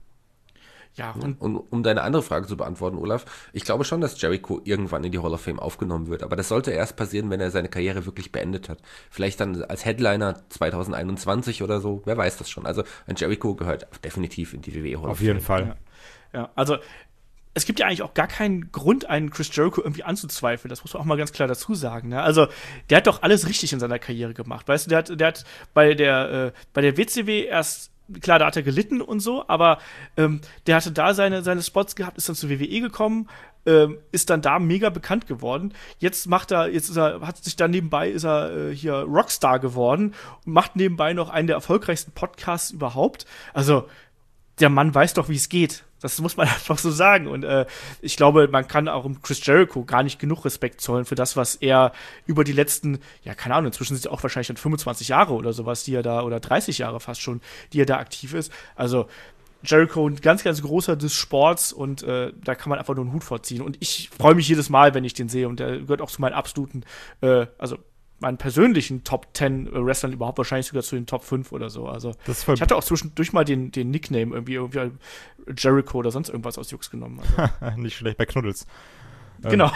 Ja, und, und um deine andere Frage zu beantworten, Olaf, ich glaube schon, dass Jericho irgendwann in die Hall of Fame aufgenommen wird, aber das sollte erst passieren, wenn er seine Karriere wirklich beendet hat. Vielleicht dann als Headliner zwanzig einundzwanzig oder so, wer weiß das schon. Also ein Jericho gehört definitiv in die W W E Hall of Fame. Auf jeden Fall. Ja, ja, also es gibt ja eigentlich auch gar keinen Grund, einen Chris Jericho irgendwie anzuzweifeln. Das muss man auch mal ganz klar dazu sagen. Ne? Also, der hat doch alles richtig in seiner Karriere gemacht. Weißt du, der hat, der hat bei der, äh, bei der W C W erst, klar, da hat er gelitten und so, aber ähm, der hatte da seine, seine Spots gehabt, ist dann zur W W E gekommen, ähm, ist dann da mega bekannt geworden. Jetzt macht er, jetzt ist er, hat sich dann nebenbei, ist er äh, hier Rockstar geworden und macht nebenbei noch einen der erfolgreichsten Podcasts überhaupt. Also, der Mann weiß doch, wie es geht. Das muss man einfach so sagen. Und äh, ich glaube, man kann auch um Chris Jericho gar nicht genug Respekt zollen für das, was er über die letzten, ja, keine Ahnung, inzwischen sind es auch wahrscheinlich schon fünfundzwanzig Jahre oder sowas, die er da, oder dreißig Jahre fast schon, die er da aktiv ist. Also Jericho, ein ganz, ganz großer des Sports und äh, da kann man einfach nur einen Hut vorziehen. Und ich freue mich jedes Mal, wenn ich den sehe. Und der gehört auch zu meinen absoluten, äh, also meinen persönlichen Top zehn Wrestlern überhaupt, wahrscheinlich sogar zu den Top fünf oder so. Also ich hatte auch zwischendurch mal den, den Nickname irgendwie, irgendwie Jericho oder sonst irgendwas aus Jux genommen. Also. Nicht schlecht, bei Knuddels. Genau.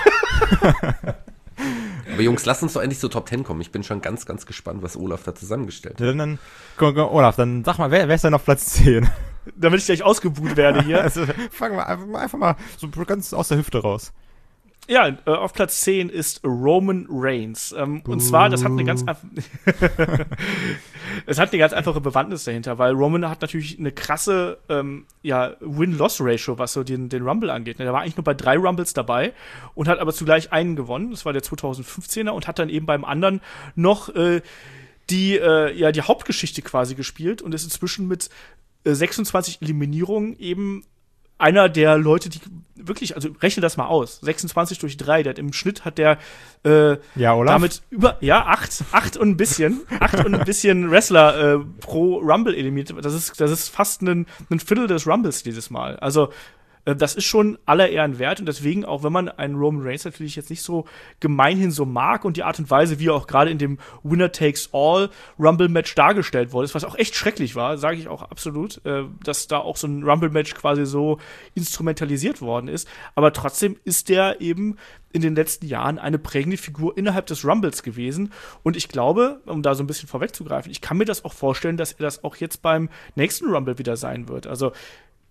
Aber Jungs, lasst uns doch endlich zu Top zehn kommen. Ich bin schon ganz, ganz gespannt, was Olaf da zusammengestellt hat. Ja, dann, dann, Olaf, dann sag mal, wer, wer ist denn auf Platz zehn? Damit ich gleich ausgebuht werde hier. Also, fangen wir einfach mal, einfach mal so ganz aus der Hüfte raus. Ja, äh, auf Platz zehn ist Roman Reigns. Ähm, und zwar, das hat eine ganz einfach es hat eine ganz einfache Bewandtnis dahinter, weil Roman hat natürlich eine krasse ähm, ja, Win-Loss-Ratio, was so den, den Rumble angeht. Der war eigentlich nur bei drei Rumbles dabei und hat aber zugleich einen gewonnen. Das war der zweitausendfünfzehner und hat dann eben beim anderen noch äh, die, äh, ja, die Hauptgeschichte quasi gespielt und ist inzwischen mit äh, sechsundzwanzig Eliminierungen eben einer der Leute, die wirklich, also rechne das mal aus, sechsundzwanzig durch drei, der hat im Schnitt hat der äh, ja, Olaf? damit über, ja, acht, acht und ein bisschen, acht und ein bisschen Wrestler äh, pro Rumble eliminiert. Das ist, das ist fast ein, ein Viertel des Rumbles dieses Mal. Also äh, das ist schon aller Ehren wert und deswegen, auch wenn man einen Roman Reigns natürlich jetzt nicht so gemeinhin so mag und die Art und Weise, wie er auch gerade in dem Winner-Takes-All-Rumble-Match dargestellt wurde, was auch echt schrecklich war, sage ich auch absolut, äh, dass da auch so ein Rumble-Match quasi so instrumentalisiert worden ist, aber trotzdem ist der eben in den letzten Jahren eine prägende Figur innerhalb des Rumbles gewesen und ich glaube, um da so ein bisschen vorwegzugreifen, ich kann mir das auch vorstellen, dass er das auch jetzt beim nächsten Rumble wieder sein wird. Also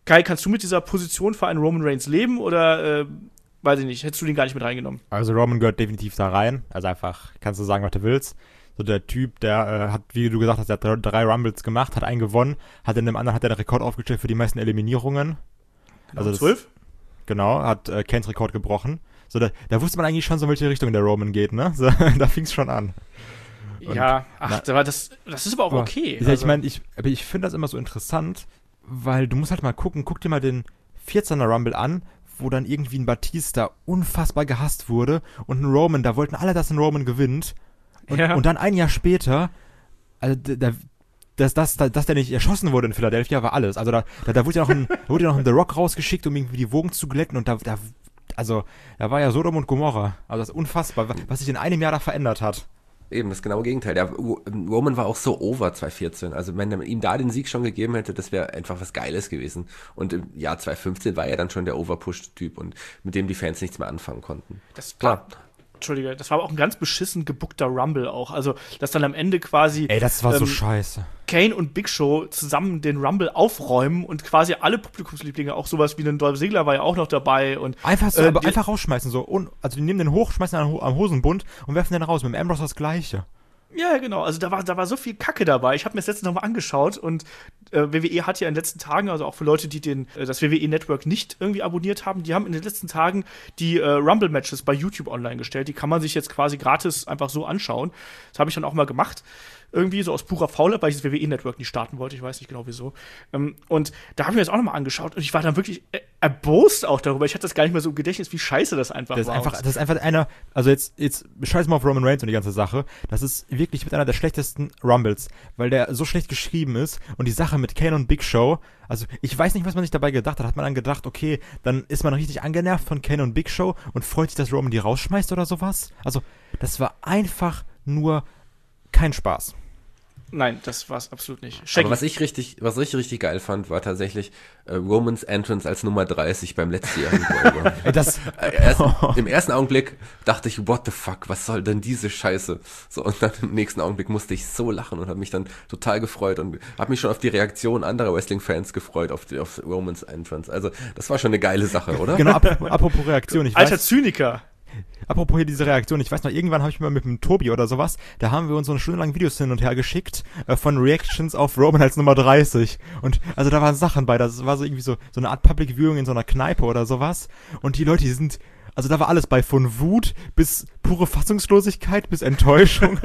Kai, kannst du mit dieser Position für einen Roman Reigns leben oder, äh, weiß ich nicht, hättest du den gar nicht mit reingenommen? Also Roman gehört definitiv da rein. Also einfach, kannst du sagen, was du willst. So der Typ, der äh, hat, wie du gesagt hast, der hat drei, drei Rumbles gemacht, hat einen gewonnen, hat in dem anderen hat er den Rekord aufgestellt für die meisten Eliminierungen. Also das, zwölf? Genau, hat äh, Kanes Rekord gebrochen. So, da, da wusste man eigentlich schon, so in welche Richtung der Roman geht, ne? So, da fing es schon an. Und, ja, ach, na, das, das ist aber auch aber, okay. Ich, also. ich meine, ich, aber ich finde das immer so interessant, weil du musst halt mal gucken, guck dir mal den vierzehner Rumble an, wo dann irgendwie ein Batista unfassbar gehasst wurde und ein Roman, da wollten alle, dass ein Roman gewinnt. Und, ja. und dann ein Jahr später, also da, dass, dass, dass der nicht erschossen wurde in Philadelphia, war alles. Also da, da, da wurde ja noch ein, da wurde ja noch ein The Rock rausgeschickt, um irgendwie die Wogen zu glätten und da, da also da war ja Sodom und Gomorra. Also das ist unfassbar, was sich in einem Jahr da verändert hat. Eben, das genaue Gegenteil. Der Roman war auch so over zwanzig vierzehn. Also wenn er ihm da den Sieg schon gegeben hätte, das wäre einfach was Geiles gewesen. Und im Jahr zwanzig fünfzehn war er dann schon der Overpush-Typ und mit dem die Fans nichts mehr anfangen konnten. Das klar. Entschuldige, das war aber auch ein ganz beschissen gebuckter Rumble auch. Also, dass dann am Ende quasi Ey, das war ähm, so scheiße. Kane und Big Show zusammen den Rumble aufräumen und quasi alle Publikumslieblinge, auch sowas wie ein Dolph Ziggler war ja auch noch dabei. Und einfach so, äh, aber die, einfach rausschmeißen. So. Und, also die nehmen den hoch, schmeißen den am Hosenbund und werfen den raus. Mit dem Ambrose das Gleiche. Ja, genau. Also da war, da war so viel Kacke dabei. Ich habe mir das letzte nochmal angeschaut und äh, W W E hat ja in den letzten Tagen, also auch für Leute, die den äh, das W W E-Network nicht irgendwie abonniert haben, die haben in den letzten Tagen die äh, Rumble-Matches bei YouTube online gestellt. Die kann man sich jetzt quasi gratis einfach so anschauen. Das habe ich dann auch mal gemacht. Irgendwie so aus purer Faulheit, weil ich das W W E-Network nicht starten wollte. Ich weiß nicht genau wieso. Ähm, und da habe ich mir das auch nochmal angeschaut und ich war dann wirklich äh, erbost auch darüber. Ich hatte das gar nicht mehr so im Gedächtnis, wie scheiße das einfach das ist war. einfach, das ist einfach einer, also jetzt, jetzt scheiß mal auf Roman Reigns und die ganze Sache. Das ist wirklich mit einer der schlechtesten Rumbles, weil der so schlecht geschrieben ist und die Sache mit Kane und Big Show, also ich weiß nicht, was man sich dabei gedacht hat. Hat man dann gedacht, okay, dann ist man richtig angenervt von Kane und Big Show und freut sich, dass Roman die rausschmeißt oder sowas? Also, das war einfach nur kein Spaß. Nein, das war es absolut nicht. Shaggy. Aber was ich richtig, was ich richtig geil fand, war tatsächlich äh, Romans Entrance als Nummer dreißig beim letztjährigen Royal Rumble. das äh, erst, Im ersten Augenblick dachte ich, what the fuck, was soll denn diese Scheiße? So, und dann im nächsten Augenblick musste ich so lachen und habe mich dann total gefreut und habe mich schon auf die Reaktion anderer Wrestling-Fans gefreut, auf, die, auf Romans Entrance. Also, das war schon eine geile Sache, oder? Genau, ap- apropos Reaktion. Ich Alter weiß, Zyniker. Apropos hier diese Reaktion, ich weiß noch, irgendwann habe ich mal mit dem Tobi oder sowas, da haben wir uns so eine Stunde lang Videos hin und her geschickt äh, von Reactions auf Roman als Nummer dreißig. Und also da waren Sachen bei, das war so irgendwie so, so eine Art Public Viewing in so einer Kneipe oder sowas. Und die Leute, die sind, also da war alles bei, von Wut bis pure Fassungslosigkeit bis Enttäuschung.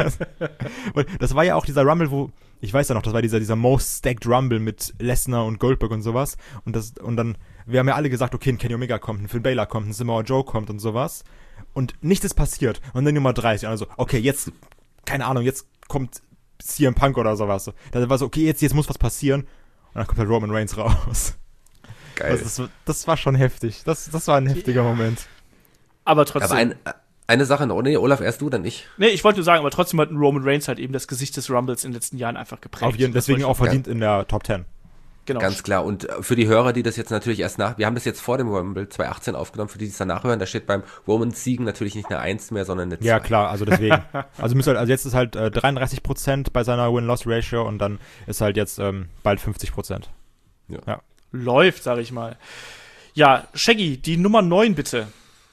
Und das war ja auch dieser Rumble, wo, ich weiß ja noch, das war dieser, dieser Most Stacked Rumble mit Lesnar und Goldberg und sowas. Und das, und dann, wir haben ja alle gesagt, okay, ein Kenny Omega kommt, ein Finn Balor kommt, ein Samoa Joe kommt und sowas. Und nichts ist passiert. Und dann Nummer dreißig. Also, okay, jetzt, keine Ahnung, jetzt kommt C M Punk oder sowas. Da war so, okay, jetzt, jetzt muss was passieren. Und dann kommt halt Roman Reigns raus. Geil. Also das, das war schon heftig. Das, das war ein heftiger ja. Moment. Aber trotzdem. Aber ein, eine Sache noch. Nee, Olaf, erst du, dann ich. Nee, ich wollte nur sagen, aber trotzdem hat Roman Reigns halt eben das Gesicht des Rumbles in den letzten Jahren einfach geprägt. Auf jeden, deswegen auch verdient in der Top Ten. Genau. Ganz klar. Und für die Hörer, die das jetzt natürlich erst nach, wir haben das jetzt vor dem Rumble zwanzig achtzehn aufgenommen, für die, die es danach hören, da steht beim Romans Siegen natürlich nicht eine eins mehr, sondern eine zwei. Ja, klar, also deswegen. also, müsst halt, also jetzt ist halt äh, dreiunddreißig Prozent bei seiner Win-Loss-Ratio und dann ist halt jetzt ähm, bald fünfzig Prozent. Ja. ja. Läuft, sag ich mal. Ja, Shaggy, die Nummer neun bitte.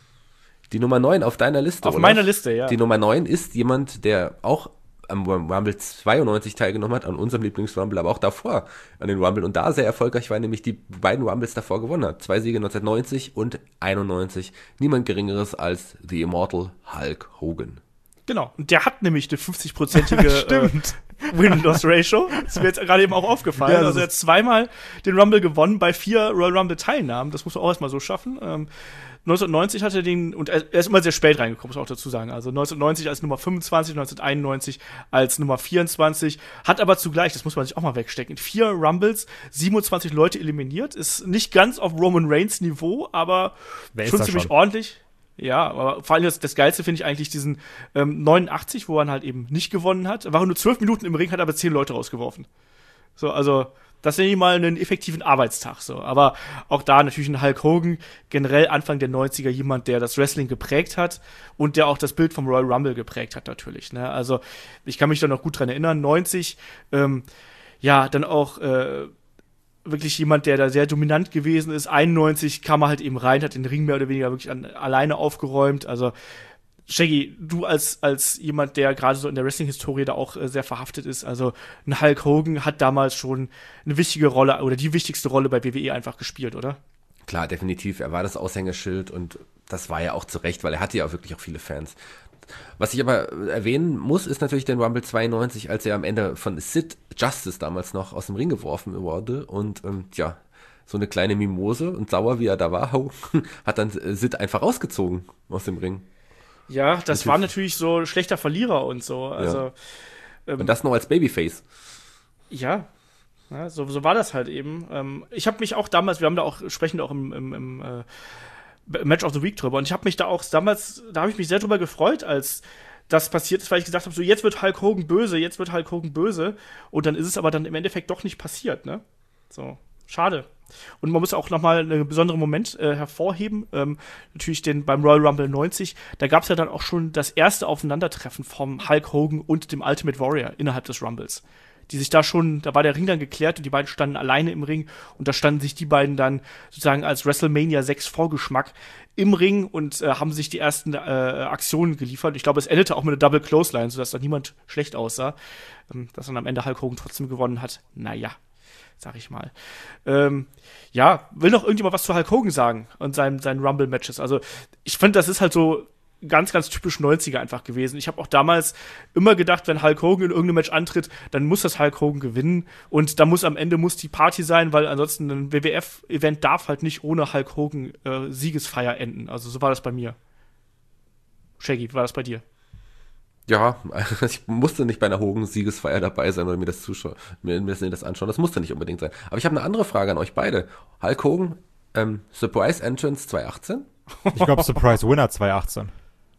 Die Nummer neun auf deiner Liste, Auf Olaf. meiner Liste, ja. Die Nummer neun ist jemand, der auch am Rumble zweiundneunzig teilgenommen hat, an unserem Lieblings-Rumble, aber auch davor an den Rumble und da sehr erfolgreich war, nämlich die beiden Rumbles davor gewonnen hat. Zwei Siege neunzehnhundertneunzig und einundneunzig. Niemand Geringeres als The Immortal Hulk Hogan. Genau. Und der hat nämlich eine fünfzig-prozentige äh, Win-Loss-Ratio. Das ist mir jetzt gerade eben auch aufgefallen. Ja, also er hat zweimal den Rumble gewonnen bei vier Royal Rumble-Teilnahmen. Das muss man auch erstmal so schaffen. Ähm, neunzehnhundertneunzig hat er den, und er ist immer sehr spät reingekommen, muss man auch dazu sagen. Also neunzehnhundertneunzig als Nummer fünfundzwanzig, neunzehnhunderteinundneunzig als Nummer vierundzwanzig, hat aber zugleich, das muss man sich auch mal wegstecken, vier Rumbles, siebenundzwanzig Leute eliminiert, ist nicht ganz auf Roman Reigns Niveau, aber Wer ist schon das ziemlich schon? ordentlich. Ja, aber vor allem das, das Geilste finde ich eigentlich diesen ähm, neunundachtzig, wo er halt eben nicht gewonnen hat. Er war nur zwölf Minuten im Ring, hat aber zehn Leute rausgeworfen. So, also das nenne ich mal einen effektiven Arbeitstag. So, aber auch da natürlich ein Hulk Hogan, generell Anfang der neunziger jemand, der das Wrestling geprägt hat und der auch das Bild vom Royal Rumble geprägt hat natürlich. Ne? Also ich kann mich da noch gut dran erinnern, neunzig, ähm, ja, dann auch äh, wirklich jemand, der da sehr dominant gewesen ist. einundneunzig kam er halt eben rein, hat den Ring mehr oder weniger wirklich an, alleine aufgeräumt. Also Shaggy, du als als jemand, der gerade so in der Wrestling-Historie da auch äh, sehr verhaftet ist, also ein Hulk Hogan hat damals schon eine wichtige Rolle oder die wichtigste Rolle bei W W E einfach gespielt, oder? Klar, definitiv. Er war das Aushängeschild und das war ja auch zu Recht, weil er hatte ja auch wirklich auch viele Fans. Was ich aber erwähnen muss, ist natürlich den Rumble zweiundneunzig, als er am Ende von Sid Justice damals noch aus dem Ring geworfen wurde und ähm, ja, so eine kleine Mimose und sauer wie er da war, hat dann Sid einfach rausgezogen aus dem Ring. Ja, das war natürlich so schlechter Verlierer und so. Also, ja. ähm, und das noch als Babyface. Ja, ja so, so war das halt eben. Ähm, ich habe mich auch damals, wir haben da auch, sprechen auch im, im, im äh, Match of the Week drüber, und ich habe mich da auch damals, da habe ich mich sehr drüber gefreut, als das passiert ist, weil ich gesagt habe, so jetzt wird Hulk Hogan böse, jetzt wird Hulk Hogan böse, und dann ist es aber dann im Endeffekt doch nicht passiert, ne? So, schade. Und man muss auch nochmal einen besonderen Moment äh, hervorheben, ähm, natürlich den beim Royal Rumble neunzig, da gab es ja dann auch schon das erste Aufeinandertreffen vom Hulk Hogan und dem Ultimate Warrior innerhalb des Rumbles. Die sich da schon, da war der Ring dann geklärt und die beiden standen alleine im Ring und da standen sich die beiden dann sozusagen als WrestleMania sechs Vorgeschmack im Ring und äh, haben sich die ersten äh, Aktionen geliefert. Ich glaube, es endete auch mit einer Double Clothesline, sodass da niemand schlecht aussah. Ähm, dass dann am Ende Hulk Hogan trotzdem gewonnen hat. Naja, sag ich mal. Ähm, ja, will noch irgendjemand was zu Hulk Hogan sagen und seinen, seinen Rumble-Matches? Also, ich finde, das ist halt so ganz, ganz typisch neunziger einfach gewesen. Ich habe auch damals immer gedacht, wenn Hulk Hogan in irgendeinem Match antritt, dann muss das Hulk Hogan gewinnen und da muss am Ende muss die Party sein, weil ansonsten ein W W F-Event darf halt nicht ohne Hulk Hogan äh, Siegesfeier enden. Also so war das bei mir. Shaggy, wie war das bei dir? Ja, ich musste nicht bei einer Hogan-Siegesfeier dabei sein oder mir das zuschauen, mir, mir das anschauen. Das musste nicht unbedingt sein. Aber ich habe eine andere Frage an euch beide. Hulk Hogan, ähm, Surprise Entrance zwanzig achtzehn? Ich glaube Surprise Winner zwanzig achtzehn.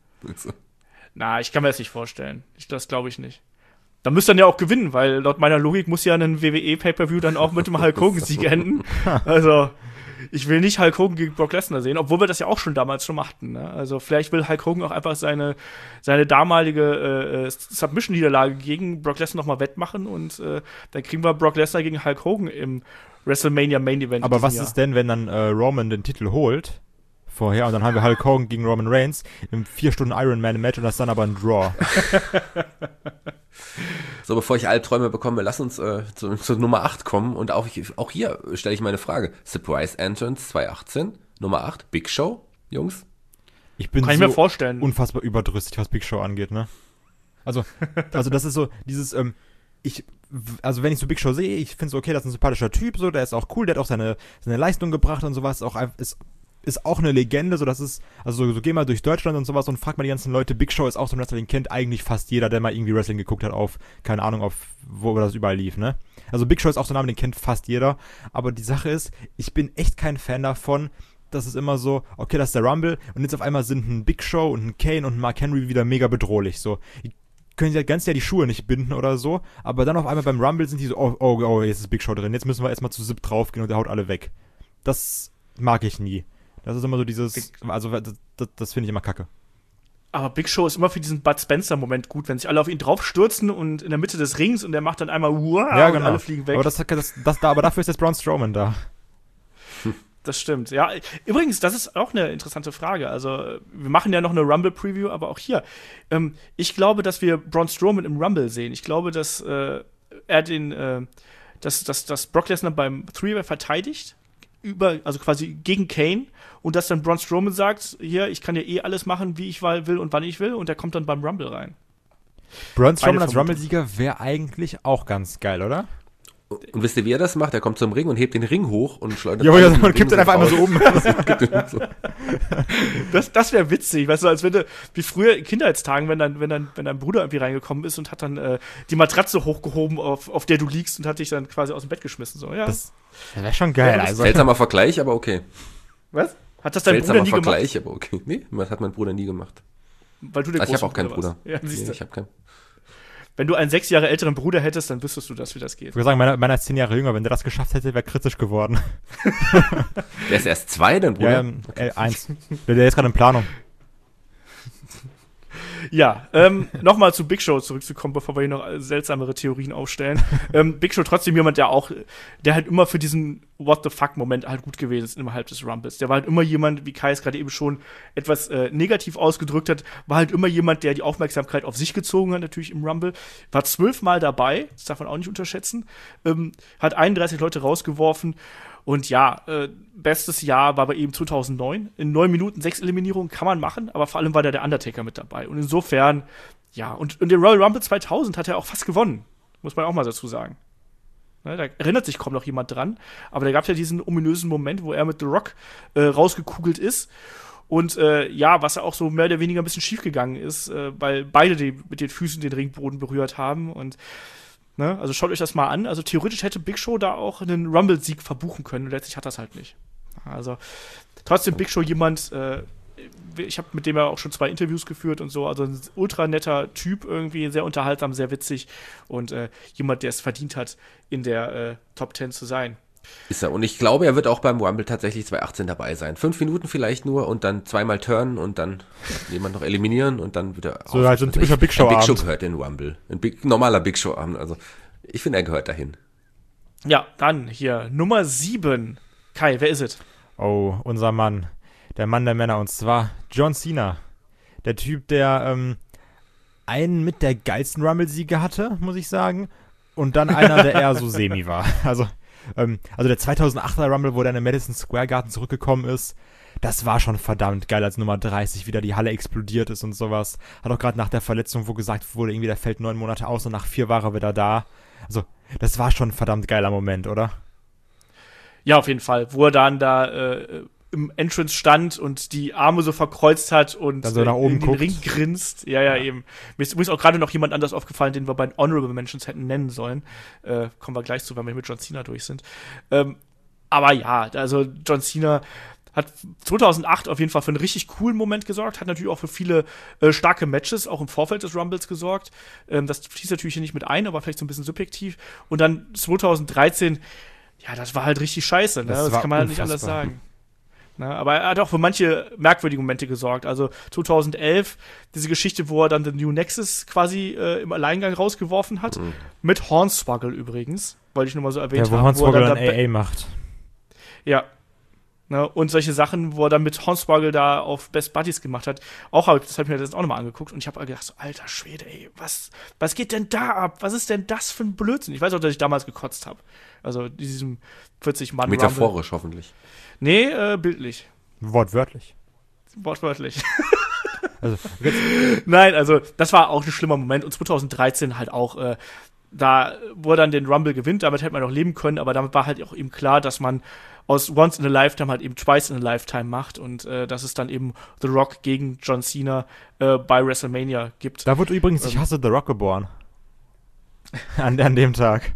Na, ich kann mir das nicht vorstellen. Ich, das glaube ich nicht. Da müsste dann ja auch gewinnen, weil laut meiner Logik muss ja ein W W E-Pay-Per-View dann auch mit dem Hulk Hogan-Sieg enden. Also, ich will nicht Hulk Hogan gegen Brock Lesnar sehen, obwohl wir das ja auch schon damals schon machten. Ne? Also, vielleicht will Hulk Hogan auch einfach seine, seine damalige äh, Submission-Niederlage gegen Brock Lesnar nochmal wettmachen und äh, dann kriegen wir Brock Lesnar gegen Hulk Hogan im WrestleMania Main Event. Aber was Jahr. ist denn, wenn dann äh, Roman den Titel holt? Vorher, und dann haben wir Hulk Hogan gegen Roman Reigns im vier Stunden Iron Man Match und das ist dann aber ein Draw. So, bevor ich Albträume bekomme, lass uns äh, zu, zu Nummer acht kommen und auch, auch hier stelle ich meine Frage. Surprise Entrance zwanzig achtzehn, Nummer acht, Big Show, Jungs? Ich bin Kann ich so mir vorstellen. unfassbar überdrüssig, was Big Show angeht, ne? Also, also das ist so dieses, ähm, ich, also wenn ich so Big Show sehe, ich finde so, okay, das ist ein sympathischer Typ, so, der ist auch cool, der hat auch seine, seine Leistung gebracht und sowas, auch ist ist auch eine Legende, so das ist, also so, so geh mal durch Deutschland und sowas und frag mal die ganzen Leute, Big Show ist auch so ein Wrestler, den kennt eigentlich fast jeder, der mal irgendwie Wrestling geguckt hat auf, keine Ahnung, auf, wo das überall lief, ne? Also Big Show ist auch so ein Name, den kennt fast jeder, aber die Sache ist, ich bin echt kein Fan davon, dass es immer so, okay, das ist der Rumble und jetzt auf einmal sind ein Big Show und ein Kane und ein Mark Henry wieder mega bedrohlich, so. Die können sich halt ganz ja die Schuhe nicht binden oder so, aber dann auf einmal beim Rumble sind die so, oh, oh, oh, jetzt ist Big Show drin, jetzt müssen wir erstmal zu Zip draufgehen und der haut alle weg. Das mag ich nie. Das ist immer so dieses, also das, das, das finde ich immer kacke. Aber Big Show ist immer für diesen Bud Spencer-Moment gut, wenn sich alle auf ihn draufstürzen und in der Mitte des Rings und der macht dann einmal wow ja, genau. Und alle fliegen weg. Aber, das, das, das, da, aber dafür ist jetzt Braun Strowman da. Das stimmt, ja. Übrigens, das ist auch eine interessante Frage. Also, wir machen ja noch eine Rumble-Preview, aber auch hier. Ähm, ich glaube, dass wir Braun Strowman im Rumble sehen. Ich glaube, dass äh, er den, äh, dass, dass, dass Brock Lesnar beim Three-Way verteidigt, über, also quasi gegen Kane, und dass dann Braun Strowman sagt, hier, ich kann ja eh alles machen, wie ich will und wann ich will, und der kommt dann beim Rumble rein. Braun Strowman als Rumble-Sieger wäre eigentlich auch ganz geil, oder? Und wisst ihr, wie er das macht? Er kommt zum Ring und hebt den Ring hoch und schleudert ja, ja, und kippt den einfach einmal so oben. Das, das wäre witzig, weißt du, als wenn du, wie früher in Kindheitstagen, wenn dein, wenn dein, wenn dein Bruder irgendwie reingekommen ist und hat dann äh, die Matratze hochgehoben, auf, auf der du liegst, und hat dich dann quasi aus dem Bett geschmissen. So, ja. Das, das wäre schon geil. Ja, also. Seltsamer Vergleich, aber okay. Was? Hat das dein Seltsamer Bruder nie Vergleich, gemacht? aber okay. Nee, das hat mein Bruder nie gemacht. Weil du den also ich habe auch keinen Bruder. Ja, nee, ich habe keinen. Wenn du einen sechs Jahre älteren Bruder hättest, dann wüsstest du das, wie das geht. Ich würde sagen, meiner, meiner ist zehn Jahre jünger. Wenn der das geschafft hätte, wäre kritisch geworden. Der ist erst zwei, dein Bruder? Ja, ähm, äh, eins. Der, der ist gerade in Planung. Ja, ähm, nochmal zu Big Show zurückzukommen, bevor wir hier noch seltsamere Theorien aufstellen. ähm, Big Show trotzdem jemand, der auch, der halt immer für diesen What-the-fuck-Moment halt gut gewesen ist innerhalb des Rumbles. Der war halt immer jemand, wie Kai es gerade eben schon etwas äh, negativ ausgedrückt hat, war halt immer jemand, der die Aufmerksamkeit auf sich gezogen hat, natürlich im Rumble. War zwölfmal dabei, das darf man auch nicht unterschätzen. Ähm, hat einunddreißig Leute rausgeworfen. Und ja, äh, bestes Jahr war bei ihm zweitausendneun. In neun Minuten sechs Eliminierungen kann man machen, aber vor allem war da der Undertaker mit dabei. Und insofern, ja, und, und den Royal Rumble zweitausend hat er auch fast gewonnen. Muss man auch mal dazu sagen. Ne, da erinnert sich kaum noch jemand dran. Aber da gab es ja diesen ominösen Moment, wo er mit The Rock äh, rausgekugelt ist. Und äh, ja, was ja auch so mehr oder weniger ein bisschen schief gegangen ist, äh, weil beide die, mit den Füßen den Ringboden berührt haben. Und ne, also schaut euch das mal an. Also theoretisch hätte Big Show da auch einen Rumble-Sieg verbuchen können. Und letztlich hat das halt nicht. Also trotzdem Big Show jemand, äh, ich habe mit dem ja auch schon zwei Interviews geführt und so. Also ein ultra netter Typ irgendwie, sehr unterhaltsam, sehr witzig. Und äh, jemand, der es verdient hat, in der äh, Top Ten zu sein. Ist er. Und ich glaube, er wird auch beim Rumble tatsächlich zweitausendachtzehn dabei sein. Fünf Minuten vielleicht nur und dann zweimal turnen und dann jemand noch eliminieren und dann wieder so halt so ein typischer Big Show-Abend. Big Show gehört in den Rumble. Ein Big, normaler Big Show-Abend. Also ich finde, er gehört dahin. Ja, dann hier Nummer sieben. Kai, wer ist es? Oh, unser Mann. Der Mann der Männer. Und zwar John Cena. Der Typ, der ähm, einen mit der geilsten Rumble-Siege hatte, muss ich sagen. Und dann einer, der eher so semi war. Also Also der zweitausendachter Rumble, wo der in den Madison Square Garden zurückgekommen ist, das war schon verdammt geil, als Nummer dreißig wieder die Halle explodiert ist und sowas. Hat auch gerade nach der Verletzung, wo gesagt wurde, irgendwie der fällt neun Monate aus und nach vier war er wieder da. Also das war schon ein verdammt geiler Moment, oder? Ja, auf jeden Fall. Wo er dann da äh, im Entrance stand und die Arme so verkreuzt hat und dann so nach oben in den guckt. Ring grinst. Ja, ja, ja, eben. Mir ist, mir ist auch gerade noch jemand anders aufgefallen, den wir bei den Honorable Mentions hätten nennen sollen. Äh, kommen wir gleich zu, wenn wir mit John Cena durch sind. Ähm, aber ja, also John Cena hat zweitausendacht auf jeden Fall für einen richtig coolen Moment gesorgt, hat natürlich auch für viele äh, starke Matches, auch im Vorfeld des Rumbles gesorgt. Ähm, das fließt natürlich hier nicht mit ein, aber vielleicht so ein bisschen subjektiv. Und dann zweitausenddreizehn, ja, das war halt richtig scheiße, ne? Das, das kann man halt nicht anders sagen. Na, aber er hat auch für manche merkwürdige Momente gesorgt. Also zweitausendelf, diese Geschichte, wo er dann den New Nexus quasi äh, im Alleingang rausgeworfen hat. Mhm. Mit Hornswoggle übrigens, wollte ich nur mal so erwähnt ja, wo haben. Hornswoggle wo er dann dann A A macht. Ja. Na, und solche Sachen, wo er dann mit Hornswoggle da auf Best Buddies gemacht hat. Auch hab, das habe ich mir das auch nochmal angeguckt und ich habe gedacht, so, alter Schwede, ey, was, was geht denn da ab? Was ist denn das für ein Blödsinn? Ich weiß auch, dass ich damals gekotzt habe. Also diesem vierzig Mann Metaphorisch hoffentlich. Nee, äh, bildlich. Wortwörtlich. Wortwörtlich. Also, Nein, also das war auch ein schlimmer Moment. Und zweitausenddreizehn halt auch, äh, da, wo er dann den Rumble gewinnt, damit hätte man noch leben können, aber damit war halt auch eben klar, dass man aus Once in a Lifetime halt eben Twice in a Lifetime macht und äh, dass es dann eben The Rock gegen John Cena äh, bei WrestleMania gibt. Da wurde übrigens, ähm, ich hasse The Rock geboren. an, an dem Tag.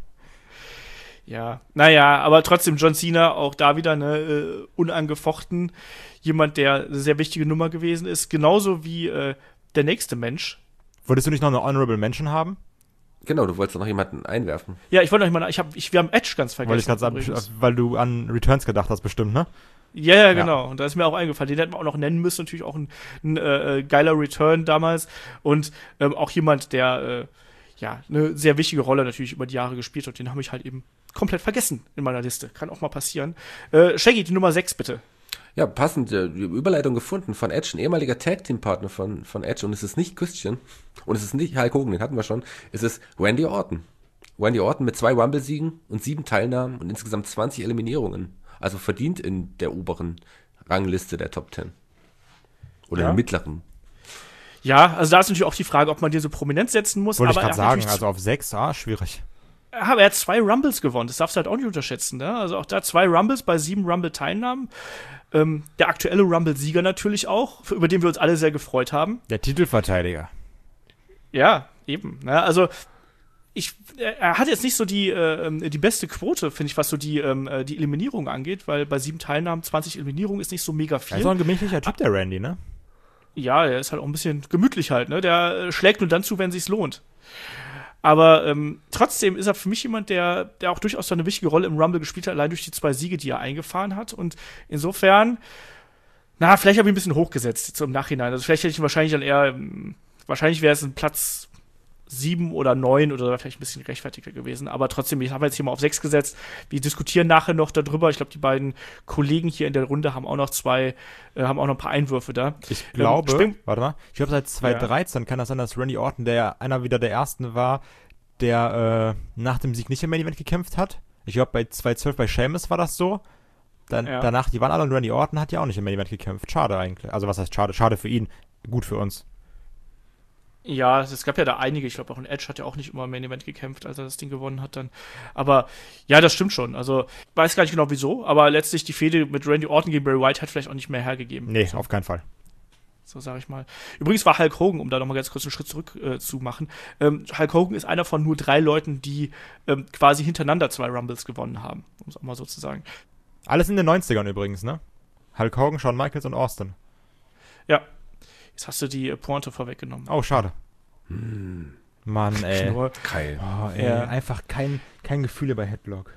Ja, naja, aber trotzdem John Cena, auch da wieder, ne, äh, unangefochten. Jemand, der eine sehr wichtige Nummer gewesen ist. Genauso wie äh, der nächste Mensch. Wolltest du nicht noch eine Honorable Mention haben? Genau, du wolltest doch noch jemanden einwerfen. Ja, ich wollte noch mal, ich hab, ich, wir haben Edge ganz vergessen. Wollte ich gerade sagen, weil du an Returns gedacht hast, bestimmt, ne? Ja, ja, genau. Und da ist mir auch eingefallen. Den hätten wir auch noch nennen müssen. Natürlich auch ein, ein äh, geiler Return damals. Und ähm, auch jemand, der äh, ja eine sehr wichtige Rolle natürlich über die Jahre gespielt hat. Den habe ich halt eben komplett vergessen in meiner Liste. Kann auch mal passieren. Äh, Shaggy, die Nummer sechs, bitte. Ja, passend, äh, die Überleitung gefunden von Edge, ein ehemaliger Tag-Team-Partner von, von Edge. Und es ist nicht Christian. Und es ist nicht Hulk Hogan, den hatten wir schon. Es ist Randy Orton. Randy Orton mit zwei Rumble-Siegen und sieben Teilnahmen und insgesamt zwanzig Eliminierungen. Also verdient in der oberen Rangliste der Top Ten. Oder ja. im mittleren. Ja, also da ist natürlich auch die Frage, ob man dir so prominent setzen muss. Wollte aber ich gerade sagen, also auf sechs, ah, schwierig. Aber er hat zwei Rumbles gewonnen, das darfst du halt auch nicht unterschätzen. Ne? Also auch da zwei Rumbles bei sieben Rumble-Teilnahmen. Ähm, der aktuelle Rumble-Sieger natürlich auch, für, über den wir uns alle sehr gefreut haben. Der Titelverteidiger. Ja, eben. Ne? Also ich, er hat jetzt nicht so die, äh, die beste Quote, finde ich, was so die, ähm, die Eliminierung angeht, weil bei sieben Teilnahmen zwanzig Eliminierungen ist nicht so mega viel. Er ist auch ein gemächlicher Typ, der Randy, ne? Ja, er ist halt auch ein bisschen gemütlich halt, ne? Der äh, schlägt nur dann zu, wenn sich's lohnt. Aber ähm, trotzdem ist er für mich jemand, der, der auch durchaus so eine wichtige Rolle im Rumble gespielt hat, allein durch die zwei Siege, die er eingefahren hat. Und insofern, na, vielleicht habe ich ein bisschen hochgesetzt, so im Nachhinein. Also vielleicht hätte ich ihn wahrscheinlich dann eher, wahrscheinlich wäre es ein Platz sieben oder neun oder vielleicht ein bisschen gerechtfertigter gewesen. Aber trotzdem, ich habe jetzt hier mal auf sechs gesetzt. Wir diskutieren nachher noch darüber. Ich glaube, die beiden Kollegen hier in der Runde haben auch noch zwei, äh, haben auch noch ein paar Einwürfe da. Ich glaube, ähm, warte mal, ich glaube seit zwanzig dreizehn ja. kann das sein, dass Randy Orton, der einer wieder der Ersten war, der äh, nach dem Sieg nicht im Main Event gekämpft hat. Ich glaube, bei zwanzig zwölf bei Sheamus war das so. Dann, ja. Danach, die waren alle und Randy Orton hat ja auch nicht im Main Event gekämpft. Schade eigentlich. Also was heißt schade? Schade für ihn. Gut für uns. Ja, es gab ja da einige. Ich glaube, auch ein Edge hat ja auch nicht immer im Main Event gekämpft, als er das Ding gewonnen hat dann. Aber ja, das stimmt schon. Also, weiß gar nicht genau wieso, aber letztlich die Fehde mit Randy Orton gegen Bray Wyatt hat vielleicht auch nicht mehr hergegeben. Nee, auf keinen Fall. So sage ich mal. Übrigens war Hulk Hogan, um da nochmal ganz kurz einen Schritt zurück äh, zu machen. Ähm, Hulk Hogan ist einer von nur drei Leuten, die ähm, quasi hintereinander zwei Rumbles gewonnen haben, um es auch mal so zu sagen. Alles in den neunzigern übrigens, ne? Hulk Hogan, Shawn Michaels und Austin. Ja. Jetzt hast du die äh, Pointe vorweggenommen. Oh, schade. Hm. Mann, ey. Keil. Oh, ey. Ja. Einfach kein, kein Gefühle bei Headlock.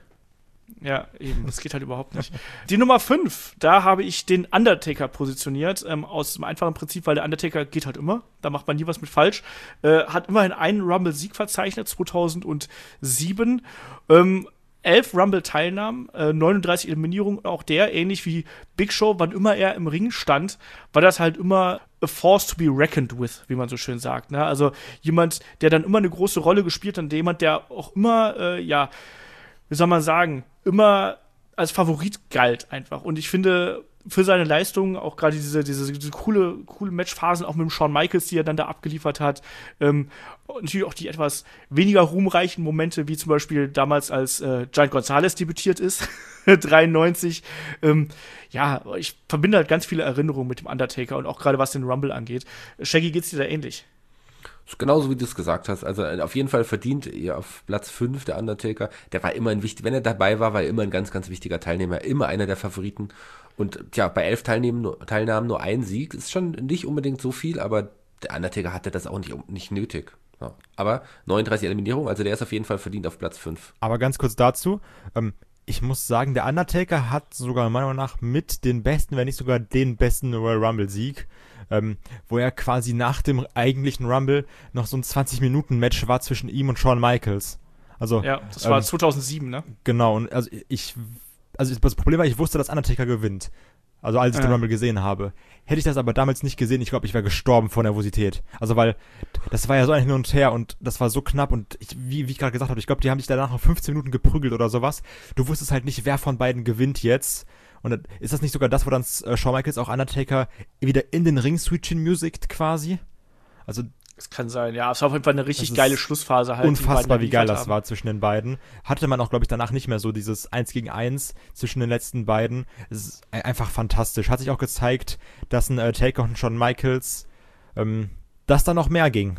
Ja, eben. Das geht halt überhaupt nicht. Die Nummer fünf, da habe ich den Undertaker positioniert. Ähm, aus dem einfachen Prinzip, weil der Undertaker geht halt immer. Da macht man nie was mit falsch. Äh, hat immerhin einen Rumble-Sieg verzeichnet, zweitausendsieben. Ähm, elf Rumble-Teilnahmen, äh, neununddreißig Eliminierungen. Auch der, ähnlich wie Big Show, wann immer er im Ring stand, war das halt immer a force to be reckoned with, wie man so schön sagt. Ne? Also jemand, der dann immer eine große Rolle gespielt hat und jemand, der auch immer, äh, ja, wie soll man sagen, immer als Favorit galt einfach. Und ich finde, für seine Leistungen, auch gerade diese, diese, diese coole, coole Matchphasen, auch mit dem Shawn Michaels, die er dann da abgeliefert hat, ähm, und natürlich auch die etwas weniger ruhmreichen Momente, wie zum Beispiel damals, als äh, Giant Gonzalez debütiert ist, dreiundneunzig. Ähm, ja, ich verbinde halt ganz viele Erinnerungen mit dem Undertaker und auch gerade was den Rumble angeht. Shaggy, geht's dir da ähnlich? Genauso wie du es gesagt hast. Also auf jeden Fall verdient er auf Platz fünf der Undertaker. Der war immer ein wichtiger, wenn er dabei war, war er immer ein ganz, ganz wichtiger Teilnehmer, immer einer der Favoriten. Und tja, bei elf Teilnahmen, Teilnahmen nur ein Sieg ist schon nicht unbedingt so viel, aber der Undertaker hatte das auch nicht, nicht nötig. Ja. Aber neununddreißig Eliminierungen, also der ist auf jeden Fall verdient auf Platz fünf. Aber ganz kurz dazu, ähm, ich muss sagen, der Undertaker hat sogar meiner Meinung nach mit den besten, wenn nicht sogar den besten Royal Rumble-Sieg, ähm, wo er quasi nach dem eigentlichen Rumble noch so ein zwanzig-Minuten-Match war zwischen ihm und Shawn Michaels. Also, ja, das war ähm, zweitausendsieben, ne? Genau, und also ich, also das Problem war, ich wusste, dass Undertaker gewinnt. Also als ich ja. den Rumble gesehen habe. Hätte ich das aber damals nicht gesehen, ich glaube, ich wäre gestorben vor Nervosität. Also weil, das war ja so ein Hin und Her und das war so knapp und ich, wie, wie ich gerade gesagt habe, ich glaube, die haben sich danach noch fünfzehn Minuten geprügelt oder sowas. Du wusstest halt nicht, wer von beiden gewinnt jetzt. Und dann, ist das nicht sogar das, wo dann äh, Shawn Michaels auch Undertaker wieder in den Ring switchen musikt quasi? Also das kann sein, ja. Es war auf jeden Fall eine richtig geile Schlussphase halt. Unfassbar, wie geil das war zwischen den beiden. Hatte man auch, glaube ich, danach nicht mehr so dieses Eins gegen Eins zwischen den letzten beiden. Es ist einfach fantastisch. Hat sich auch gezeigt, dass ein äh, Taker und Shawn Michaels, ähm, dass da noch mehr ging.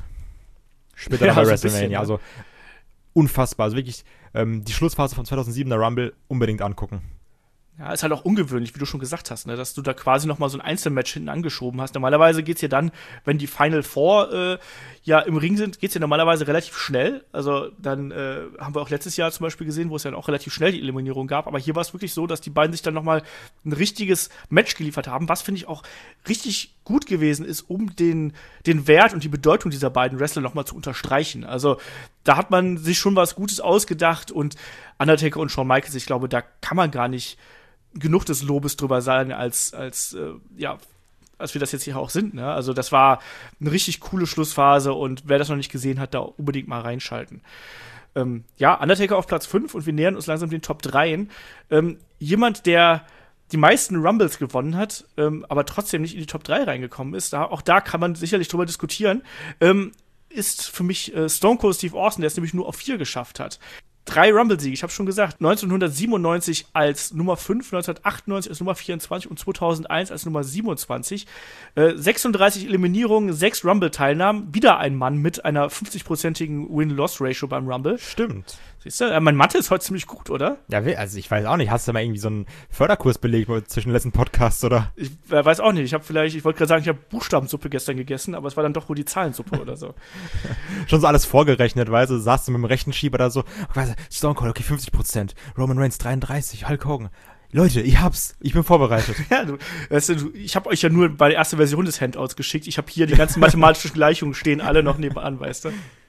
Später ja, bei so WrestleMania. Bisschen, ja. Also unfassbar. Also wirklich, ähm, die Schlussphase von zweitausendsiebener Rumble unbedingt angucken. Ja, ist halt auch ungewöhnlich, wie du schon gesagt hast, ne, dass du da quasi noch mal so ein Einzelmatch hinten angeschoben hast. Normalerweise geht's ja dann, wenn die Final Four äh, ja im Ring sind, geht's ja normalerweise relativ schnell. Also dann äh, haben wir auch letztes Jahr zum Beispiel gesehen, wo es ja dann auch relativ schnell die Eliminierung gab. Aber hier war es wirklich so, dass die beiden sich dann noch mal ein richtiges Match geliefert haben, was, finde ich, auch richtig gut gewesen ist, um den den Wert und die Bedeutung dieser beiden Wrestler noch mal zu unterstreichen. Also da hat man sich schon was Gutes ausgedacht und Undertaker und Shawn Michaels, ich glaube, da kann man gar nicht genug des Lobes drüber sagen, als, als, äh, ja, als wir das jetzt hier auch sind, ne? Also das war eine richtig coole Schlussphase und wer das noch nicht gesehen hat, da unbedingt mal reinschalten. Ähm, ja, Undertaker auf Platz fünf und wir nähern uns langsam den Top drei. Ähm, jemand, der die meisten Rumbles gewonnen hat, ähm, aber trotzdem nicht in die Top drei reingekommen ist, da, auch da kann man sicherlich drüber diskutieren, ähm, ist für mich äh, Stone Cold Steve Austin, der es nämlich nur auf vier geschafft hat. Drei Rumble-Siege, ich habe schon gesagt, neunzehnhundertsiebenundneunzig als Nummer fünf, neunzehnhundertachtundneunzig als Nummer vierundzwanzig und zweitausendeins als Nummer siebenundzwanzig. Äh, sechsunddreißig Eliminierungen, sechs Rumble-Teilnahmen, wieder ein Mann mit einer fünfzig-prozentigen Win-Loss-Ratio beim Rumble. Stimmt. Siehst du, äh, mein Mathe ist heute ziemlich gut, oder? Ja, also ich weiß auch nicht, hast du mal irgendwie so einen Förderkurs belegt zwischen den letzten Podcasts, oder? Ich äh, weiß auch nicht, ich habe vielleicht, ich wollte gerade sagen, ich habe Buchstabensuppe gestern gegessen, aber es war dann doch wohl die Zahlensuppe oder so. Schon so alles vorgerechnet, weißt du, saßt du mit dem Rechenschieber da so, weißt du, Stone Cold, okay, fünfzig Prozent, Roman Reigns dreiunddreißig, Hulk Hogan, Leute, ich hab's. Ich bin vorbereitet. Ja, du, weißt du, ich habe euch ja nur bei der ersten Version des Handouts geschickt. Ich habe hier die ganzen mathematischen Gleichungen stehen alle noch nebenan, weißt du?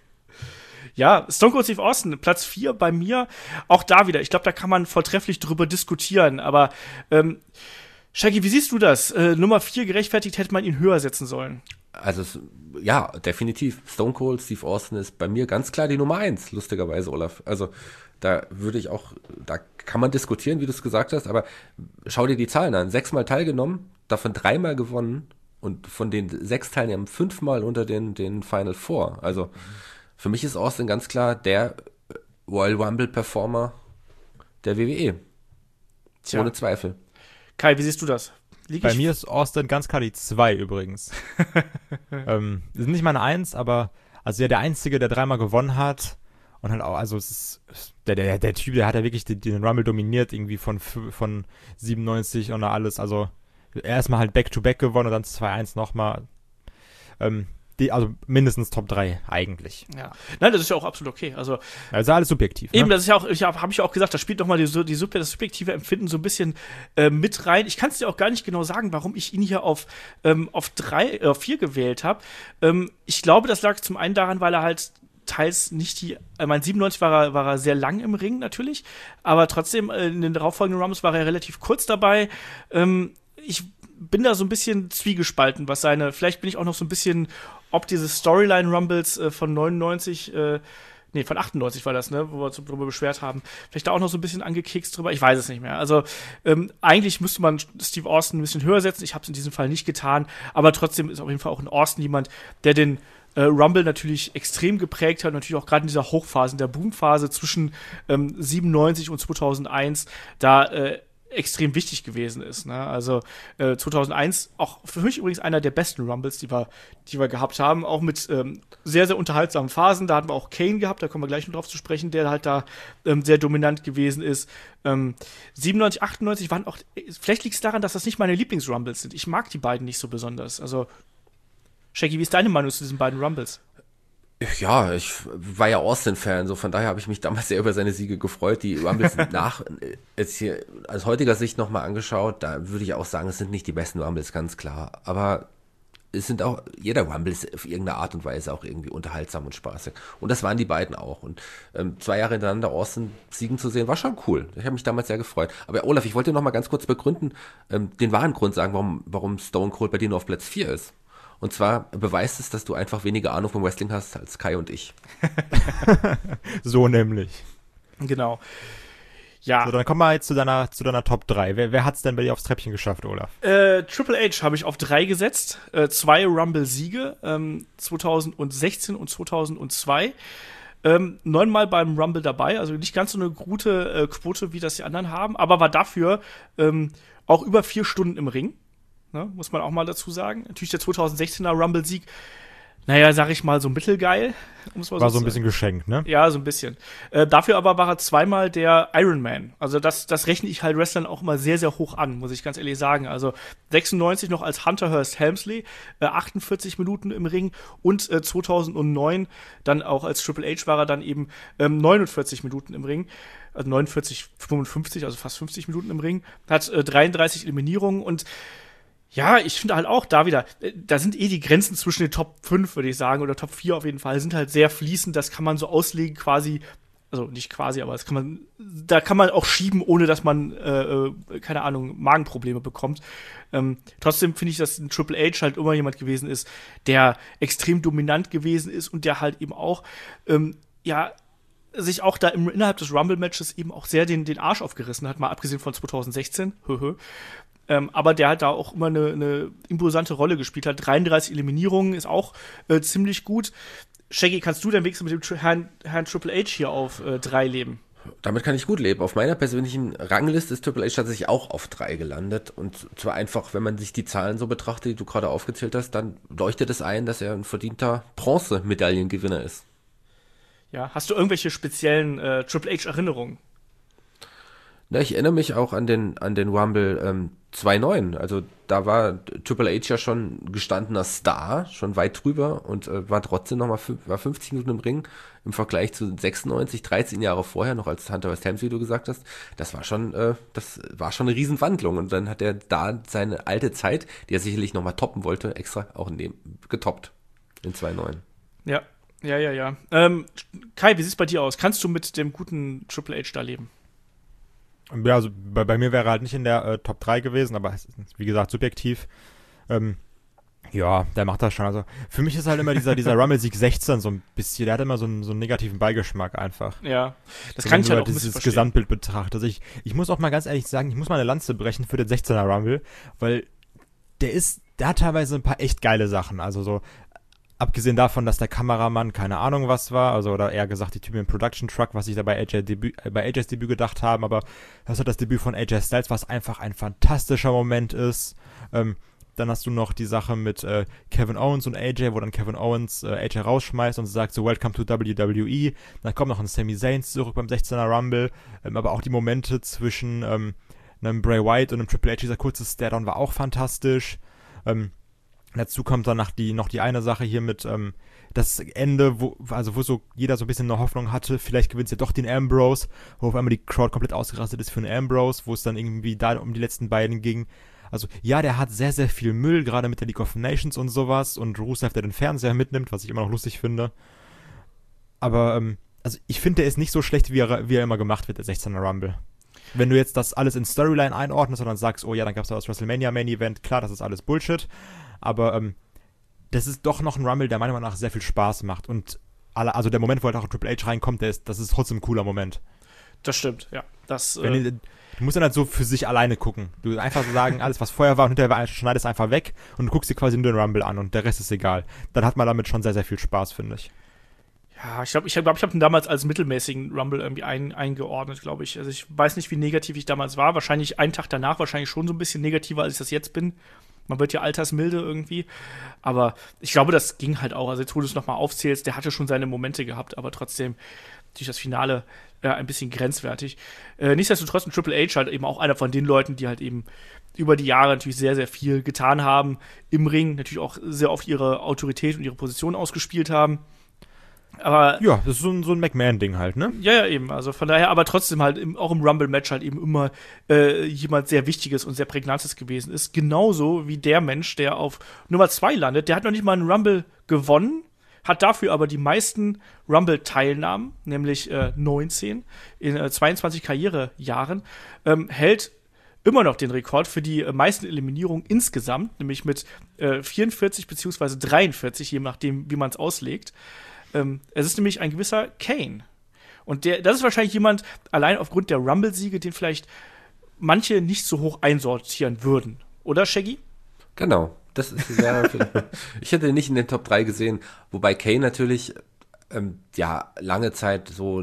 Ja, Stone Cold Steve Austin, Platz vier bei mir. Auch da wieder. Ich glaube, da kann man vortrefflich drüber diskutieren. Aber, ähm, Shaggy, wie siehst du das? Äh, Nummer vier gerechtfertigt, hätte man ihn höher setzen sollen. Also, ja, definitiv. Stone Cold Steve Austin ist bei mir ganz klar die Nummer eins, lustigerweise, Olaf. Also, da würde ich auch, da kann man diskutieren, wie du es gesagt hast, aber schau dir die Zahlen an. Sechsmal teilgenommen, davon dreimal gewonnen und von den sechs Teilnehmern fünfmal unter den, den Final Four. Also, für mich ist Austin ganz klar der Royal Rumble Performer der W W E. Tja. Ohne Zweifel. Kai, wie siehst du das? Lieg Bei ich- mir ist Austin ganz klar die zwei übrigens. ähm, ist nicht meine Eins, aber also ja der Einzige, der dreimal gewonnen hat. Und halt auch, also es ist, der, der, der Typ, der hat ja wirklich den, den Rumble dominiert, irgendwie von, von siebenundneunzig und alles. Also erstmal halt Back-to-Back gewonnen und dann zwei eins nochmal. Ähm, die, also mindestens Top drei eigentlich. Ja. Nein, das ist ja auch absolut okay. Also, Also alles subjektiv. eben, Ne? das ist ja auch, ich habe hab ich ja auch gesagt, da spielt nochmal die, so- die, sub- das subjektive Empfinden so ein bisschen äh, mit rein. Ich kann es dir auch gar nicht genau sagen, warum ich ihn hier auf, ähm, auf drei, äh, auf vier gewählt habe. Ähm, ich glaube, das lag zum einen daran, weil er halt teils nicht die, ich meine, siebenundneunzig war er, war er sehr lang im Ring natürlich, aber trotzdem äh, in den darauffolgenden Rumbles war er relativ kurz dabei. Ähm, ich bin da so ein bisschen zwiegespalten, was seine, vielleicht bin ich auch noch so ein bisschen, ob diese Storyline-Rumbles äh, von neunundneunzig, äh, nee, von achtundneunzig war das, ne, wo wir uns darüber beschwert haben, vielleicht da auch noch so ein bisschen angekekst drüber, ich weiß es nicht mehr. Also, ähm, eigentlich müsste man Steve Austin ein bisschen höher setzen, ich habe es in diesem Fall nicht getan, aber trotzdem ist auf jeden Fall auch ein Austin jemand, der den äh, Rumble natürlich extrem geprägt hat, natürlich auch gerade in dieser Hochphase, in der Boomphase zwischen ähm, siebenundneunzig und zweitausendeins, da äh, extrem wichtig gewesen ist. Ne? Also äh, zweitausendeins auch für mich übrigens einer der besten Rumbles, die wir, die wir gehabt haben, auch mit ähm, sehr, sehr unterhaltsamen Phasen. Da hatten wir auch Kane gehabt, da kommen wir gleich noch drauf zu sprechen, der halt da ähm, sehr dominant gewesen ist. Ähm, siebenundneunzig, achtundneunzig waren auch, vielleicht liegt es daran, dass das nicht meine Lieblings-Rumbles sind. Ich mag die beiden nicht so besonders. Also, Shaggy, wie ist deine Meinung zu diesen beiden Rumbles? Ja, ich war ja Austin-Fan, so von daher habe ich mich damals sehr über seine Siege gefreut. Die Rumbles sind nach, jetzt hier aus heutiger Sicht nochmal angeschaut, da würde ich auch sagen, es sind nicht die besten Rumbles, ganz klar. Aber es sind auch, jeder Rumble ist auf irgendeine Art und Weise auch irgendwie unterhaltsam und spaßig. Und das waren die beiden auch. Und ähm, zwei Jahre hintereinander Austin siegen zu sehen, war schon cool. Ich habe mich damals sehr gefreut. Aber Olaf, ich wollte noch mal ganz kurz begründen, ähm, den wahren Grund sagen, warum, warum Stone Cold bei dir nur auf Platz vier ist. Und zwar beweist es, dass du einfach weniger Ahnung vom Wrestling hast als Kai und ich. So nämlich. Genau. Ja. So, dann kommen wir jetzt zu deiner, zu deiner Top drei. Wer, wer hat's denn bei dir aufs Treppchen geschafft, Olaf? Äh, Triple H habe ich auf drei gesetzt. Äh, zwei Rumble-Siege, ähm, zweitausendsechzehn und zweitausendzwei. Ähm, neunmal beim Rumble dabei, also nicht ganz so eine gute äh, Quote, wie das die anderen haben, aber war dafür ähm, auch über vier Stunden im Ring. Ne, muss man auch mal dazu sagen. Natürlich der zweitausendsechzehner Rumble-Sieg, naja, sag ich mal, so mittelgeil. um's mal War zu so ein sagen. bisschen geschenkt, ne? Ja, so ein bisschen. Äh, dafür aber war er zweimal der Iron Man. Also das, das rechne ich halt Wrestlern auch mal sehr, sehr hoch an, muss ich ganz ehrlich sagen. Also sechsundneunzig noch als Hunter Hearst Helmsley, äh, achtundvierzig Minuten im Ring und äh, zweitausendneun dann auch als Triple H war er dann eben ähm, neunundvierzig Minuten im Ring. Also neunundvierzig, fünfundfünfzig, also fast fünfzig Minuten im Ring. Hat äh, dreiunddreißig Eliminierungen und ja, ich finde halt auch da wieder, äh, da sind eh die Grenzen zwischen den Top fünf, würde ich sagen, oder Top vier auf jeden Fall, sind halt sehr fließend. Das kann man so auslegen quasi, also nicht quasi, aber das kann man, da kann man auch schieben, ohne dass man, äh, äh, keine Ahnung, Magenprobleme bekommt. Ähm, trotzdem finde ich, dass ein Triple H halt immer jemand gewesen ist, der extrem dominant gewesen ist und der halt eben auch, ähm, ja, sich auch da im, innerhalb des Rumble-Matches eben auch sehr den, den Arsch aufgerissen hat, mal abgesehen von zweitausendsechzehn, höhö. Ähm, aber der halt da auch immer eine, eine imposante Rolle gespielt hat. dreiunddreißig Eliminierungen ist auch äh, ziemlich gut. Shaggy, kannst du denn wenigstens mit dem Tri- Herrn, Herrn Triple H hier auf äh, drei leben? Damit kann ich gut leben. Auf meiner persönlichen Rangliste ist Triple H tatsächlich auch auf drei gelandet. Und zwar einfach, wenn man sich die Zahlen so betrachtet, die du gerade aufgezählt hast, dann leuchtet es ein, dass er ein verdienter Bronze-Medaillengewinner ist. Ja, hast du irgendwelche speziellen äh, Triple H-Erinnerungen? Na, ich erinnere mich auch an den, an den Rumble ähm, zwei neun. Also da war Triple H ja schon gestandener Star, schon weit drüber und äh, war trotzdem nochmal war fünfzig Minuten im Ring im Vergleich zu sechsundneunzig, dreizehn Jahre vorher, noch als Hunter West Helms, wie du gesagt hast. Das war schon, äh, das war schon eine Riesenwandlung. Und dann hat er da seine alte Zeit, die er sicherlich nochmal toppen wollte, extra auch in dem, getoppt in zwei neun. Ja, ja, ja, ja. Ähm, Kai, wie sieht's bei dir aus? Kannst du mit dem guten Triple H da leben? Ja, also bei, bei mir wäre er halt nicht in der äh, Top drei gewesen, aber es ist, wie gesagt, subjektiv. Ähm, ja, der macht das schon. Also für mich ist halt immer dieser, dieser Rumble-Sieg sechzehn so ein bisschen, der hat immer so einen, so einen negativen Beigeschmack einfach. Ja, das so, kann ich halt auch dieses ein bisschen verstehen. Gesamtbild betrachtet. Also ich, ich muss auch mal ganz ehrlich sagen, ich muss mal eine Lanze brechen für den sechzehner Rumble, weil der ist, der hat teilweise ein paar echt geile Sachen. Also so, abgesehen davon, dass der Kameramann keine Ahnung was war, also oder eher gesagt die Typen im Production Truck, was sich da bei A J Debüt, äh, bei A Js Debüt gedacht haben, aber das hat das Debüt von A J Styles, was einfach ein fantastischer Moment ist. Ähm, dann hast du noch die Sache mit äh, Kevin Owens und A J, wo dann Kevin Owens äh, A J rausschmeißt und sagt so Welcome to W W E. Dann kommt noch ein Sami Zayn zurück beim sechzehner Rumble, ähm, aber auch die Momente zwischen ähm, einem Bray Wyatt und einem Triple H, dieser kurze Stare-Down war auch fantastisch. Ähm, Dazu kommt dann noch die, noch die eine Sache hier mit ähm, das Ende, wo, also wo so jeder so ein bisschen eine Hoffnung hatte, vielleicht gewinnt ja doch den Ambrose, wo auf einmal die Crowd komplett ausgerastet ist für den Ambrose, wo es dann irgendwie da um die letzten beiden ging. Also ja, der hat sehr, sehr viel Müll, gerade mit der League of Nations und sowas und Rusev, der den Fernseher mitnimmt, was ich immer noch lustig finde. Aber ähm, also ich finde, der ist nicht so schlecht, wie er, wie er immer gemacht wird, der sechzehner Rumble. Wenn du jetzt das alles in Storyline einordnest und dann sagst, oh ja, dann gab es da das WrestleMania Main Event, klar, das ist alles Bullshit, aber ähm, das ist doch noch ein Rumble, der meiner Meinung nach sehr viel Spaß macht und alle, also der Moment, wo halt auch Triple H reinkommt, der ist, das ist trotzdem ein cooler Moment. Das stimmt, ja. Das, Wenn, äh, du musst dann halt so für sich alleine gucken. Du einfach so sagen, alles was vorher war und hinterher war, schneidest einfach weg und du guckst dir quasi nur den Rumble an und der Rest ist egal. Dann hat man damit schon sehr, sehr viel Spaß, finde ich. Ja, ich glaube, ich, glaub, ich habe ihn damals als mittelmäßigen Rumble irgendwie ein, eingeordnet, glaube ich. Also ich weiß nicht, wie negativ ich damals war. Wahrscheinlich einen Tag danach, wahrscheinlich schon so ein bisschen negativer, als ich das jetzt bin. Man wird ja altersmilde irgendwie. Aber ich glaube, das ging halt auch. Also jetzt, wo du es nochmal aufzählst, der hatte schon seine Momente gehabt, aber trotzdem natürlich das Finale äh, ein bisschen grenzwertig. Äh, nichtsdestotrotz ein Triple H halt eben auch einer von den Leuten, die halt eben über die Jahre natürlich sehr, sehr viel getan haben im Ring. Natürlich auch sehr oft ihre Autorität und ihre Position ausgespielt haben. Aber ja, das ist so ein, so ein McMahon-Ding halt, ne? Ja, ja, eben. Also von daher, aber trotzdem halt im, auch im Rumble-Match halt eben immer äh, jemand sehr Wichtiges und sehr Prägnantes gewesen ist. Genauso wie der Mensch, der auf Nummer zwei landet. Der hat noch nicht mal einen Rumble gewonnen, hat dafür aber die meisten Rumble-Teilnahmen, nämlich äh, neunzehn, in äh, zweiundzwanzig Karrierejahren, ähm, hält immer noch den Rekord für die äh, meisten Eliminierungen insgesamt, nämlich mit äh, vierundvierzig beziehungsweise dreiundvierzig, je nachdem, wie man es auslegt. Ähm, es ist nämlich ein gewisser Kane. Und der, das ist wahrscheinlich jemand, allein aufgrund der Rumble-Siege, den vielleicht manche nicht so hoch einsortieren würden. Oder, Shaggy? Genau. Das ist, ja, ich hätte ihn nicht in den Top drei gesehen. Wobei Kane natürlich, ähm, ja, lange Zeit so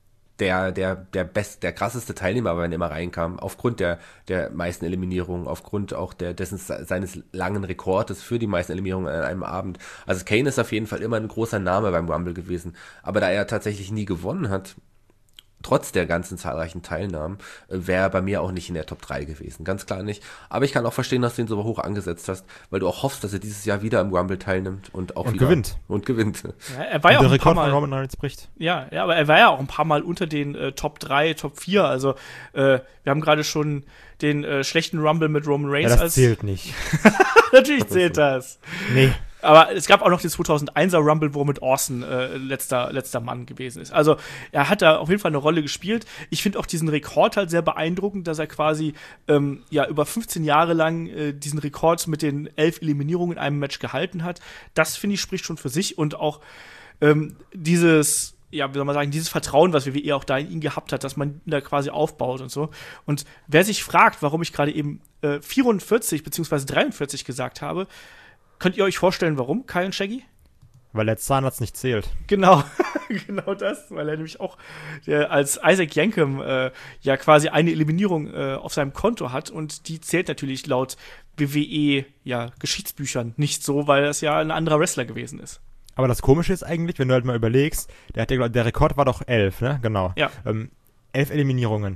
der, der, der best, der krasseste Teilnehmer, wenn er immer reinkam, aufgrund der, der meisten Eliminierungen, aufgrund auch der, dessen, seines langen Rekordes für die meisten Eliminierungen an einem Abend. Also Kane ist auf jeden Fall immer ein großer Name beim Rumble gewesen. Aber da er tatsächlich nie gewonnen hat, trotz der ganzen zahlreichen Teilnahmen, wäre er bei mir auch nicht in der Top drei gewesen. Ganz klar nicht. Aber ich kann auch verstehen, dass du ihn so hoch angesetzt hast, weil du auch hoffst, dass er dieses Jahr wieder im Rumble teilnimmt und auch und wieder gewinnt. Und gewinnt. Ja, er war ja und auch der ein paar Rekord Mal, von Roman Reigns bricht. Ja, ja, aber er war ja auch ein paar Mal unter den äh, Top drei, Top vier. Also äh, wir haben gerade schon den äh, schlechten Rumble mit Roman Reigns. Ja, das als zählt nicht. Natürlich zählt das. Nee. Aber es gab auch noch den zweitausendeiner Rumble, wo mit Austin äh, letzter, letzter Mann gewesen ist. Also er hat da auf jeden Fall eine Rolle gespielt. Ich finde auch diesen Rekord halt sehr beeindruckend, dass er quasi ähm, ja über fünfzehn Jahre lang äh, diesen Rekord mit den elf Eliminierungen in einem Match gehalten hat. Das, finde ich, spricht schon für sich. Und auch ähm, dieses, ja, wie soll man sagen, dieses Vertrauen, was W W E auch da in ihn gehabt hat, dass man ihn da quasi aufbaut und so. Und wer sich fragt, warum ich gerade eben äh, vierundvierzig beziehungsweise dreiundvierzig gesagt habe, könnt ihr euch vorstellen, warum, Kyle und Shaggy? Weil der Zahnarzt nicht zählt. Genau, genau das, weil er nämlich auch der, als Isaac Yankem äh, ja quasi eine Eliminierung äh, auf seinem Konto hat und die zählt natürlich laut W W E ja Geschichtsbüchern nicht so, weil das ja ein anderer Wrestler gewesen ist. Aber das Komische ist eigentlich, wenn du halt mal überlegst, der, hat der, der Rekord war doch elf, ne? Genau. Ja. Ähm, elf Eliminierungen.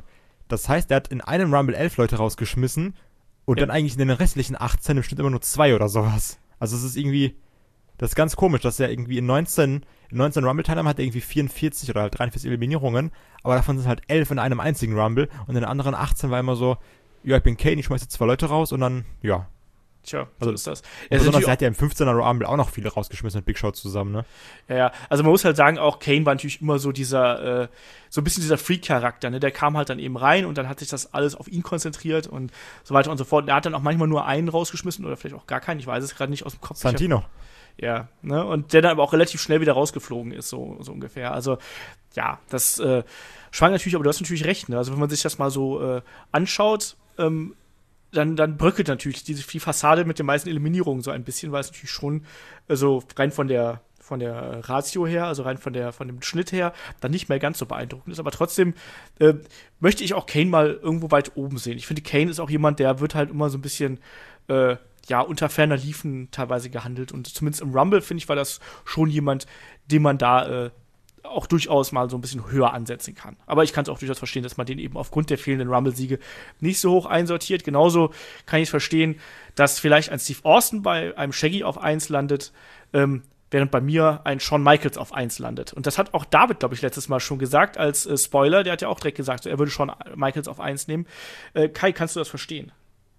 Das heißt, er hat in einem Rumble elf Leute rausgeschmissen und Ja. dann eigentlich in den restlichen achtzehn im Schnitt immer nur zwei oder sowas. Also es ist irgendwie, das ist ganz komisch, dass er irgendwie in neunzehn, in neunzehn Rumble-Teilnahmen hat er irgendwie vierundvierzig oder halt dreiundvierzig Eliminierungen, aber davon sind halt elf in einem einzigen Rumble und in den anderen achtzehn war immer so, ja, ich bin Kane, ich schmeiß jetzt zwei Leute raus und dann, ja. Tja, so Also, ist das. Und Er ist besonders, natürlich er hat ja im fünfzehner Rumble auch noch viele rausgeschmissen mit Big Show zusammen, ne? Ja, ja, also man muss halt sagen, auch Kane war natürlich immer so dieser, äh, so ein bisschen dieser Freak-Charakter, ne? Der kam halt dann eben rein und dann hat sich das alles auf ihn konzentriert und so weiter und so fort. Er hat dann auch manchmal nur einen rausgeschmissen oder vielleicht auch gar keinen, ich weiß es gerade nicht aus dem Kopf. Santino. Ja, ne? Und der dann aber auch relativ schnell wieder rausgeflogen ist, so, so ungefähr. Also, ja, das äh, schwankt natürlich, aber du hast natürlich recht, ne? Also, wenn man sich das mal so äh, anschaut, ähm, dann, dann bröckelt natürlich diese die Fassade mit den meisten Eliminierungen so ein bisschen, weil es natürlich schon, also rein von der von der Ratio her, also rein von der von dem Schnitt her, dann nicht mehr ganz so beeindruckend ist. Aber trotzdem äh, möchte ich auch Kane mal irgendwo weit oben sehen. Ich finde, Kane ist auch jemand, der wird halt immer so ein bisschen äh, ja, unter ferner Liefen teilweise gehandelt. Und zumindest im Rumble, finde ich, war das schon jemand, den man da äh, auch durchaus mal so ein bisschen höher ansetzen kann. Aber ich kann es auch durchaus verstehen, dass man den eben aufgrund der fehlenden Rumble-Siege nicht so hoch einsortiert. Genauso kann ich es verstehen, dass vielleicht ein Steve Austin bei einem Shaggy auf eins landet, ähm, während bei mir ein Shawn Michaels auf eins landet. Und das hat auch David, glaube ich, letztes Mal schon gesagt, als äh, Spoiler. Der hat ja auch direkt gesagt, er würde Shawn Michaels auf eins nehmen. Äh, Kai, kannst du das verstehen?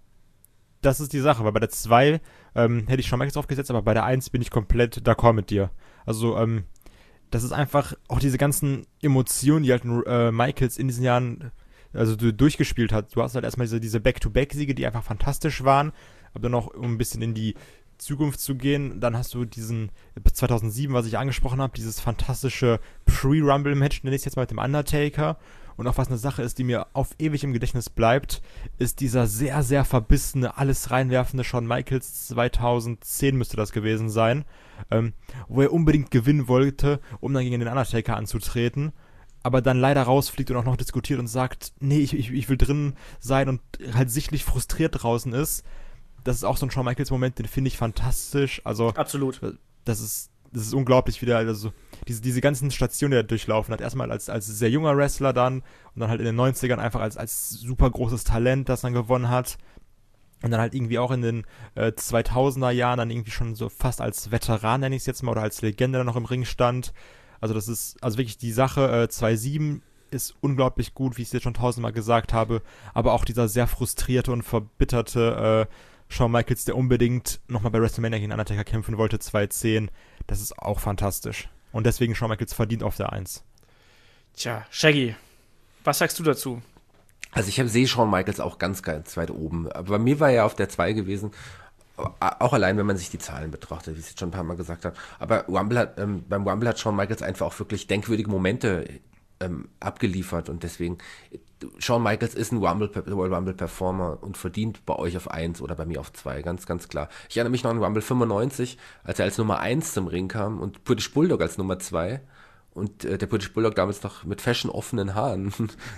Das ist die Sache, weil bei der zwei ähm, hätte ich Shawn Michaels aufgesetzt, aber bei der eins bin ich komplett d'accord mit dir. Also, ähm, das ist einfach auch diese ganzen Emotionen, die halt äh, Michaels in diesen Jahren also du, durchgespielt hat. Du hast halt erstmal diese, diese Back-to-Back-Siege, die einfach fantastisch waren, aber dann auch, um ein bisschen in die Zukunft zu gehen, dann hast du diesen zweitausendsieben, was ich angesprochen habe, dieses fantastische Pre-Rumble-Match, nenne ich es jetzt mal, mit dem Undertaker. Und auch was eine Sache ist, die mir auf ewig im Gedächtnis bleibt, ist dieser sehr, sehr verbissene, alles reinwerfende Shawn Michaels zweitausendzehn müsste das gewesen sein, ähm, wo er unbedingt gewinnen wollte, um dann gegen den Undertaker anzutreten, aber dann leider rausfliegt und auch noch diskutiert und sagt, nee, ich, ich, ich will drin sein und halt sichtlich frustriert draußen ist. Das ist auch so ein Shawn Michaels-Moment, den finde ich fantastisch. Also, absolut. Das ist, das ist unglaublich, wie der, also diese, diese ganzen Stationen, die er durchlaufen hat. Erstmal als, als sehr junger Wrestler dann und dann halt in den neunzigern einfach als, als super großes Talent, das dann gewonnen hat. Und dann halt irgendwie auch in den äh, zweitausender Jahren dann irgendwie schon so fast als Veteran, nenne ich es jetzt mal, oder als Legende dann noch im Ring stand. Also das ist, also wirklich die Sache, äh, zweitausendsieben ist unglaublich gut, wie ich es jetzt schon tausendmal gesagt habe, aber auch dieser sehr frustrierte und verbitterte äh, Shawn Michaels, der unbedingt nochmal bei WrestleMania gegen Undertaker kämpfen wollte, zweitausendzehn, das ist auch fantastisch. Und deswegen Shawn Michaels verdient auf der eins. Tja, Shaggy, was sagst du dazu? Also ich sehe Shawn Michaels auch ganz, ganz weit oben. Aber bei mir war er auf der zwei gewesen. Auch allein, wenn man sich die Zahlen betrachtet, wie ich es jetzt schon ein paar Mal gesagt habe. Aber Rumble hat, ähm, beim Rumble hat Shawn Michaels einfach auch wirklich denkwürdige Momente ähm, abgeliefert. Und deswegen, Shawn Michaels ist ein Rumble, Royal Rumble Performer und verdient bei euch auf eins oder bei mir auf zwei, ganz, ganz klar. Ich erinnere mich noch an Rumble fünfundneunzig, als er als Nummer eins zum Ring kam und British Bulldog als Nummer zwei. Und äh, der British Bulldog damals noch mit fashion offenen Haaren.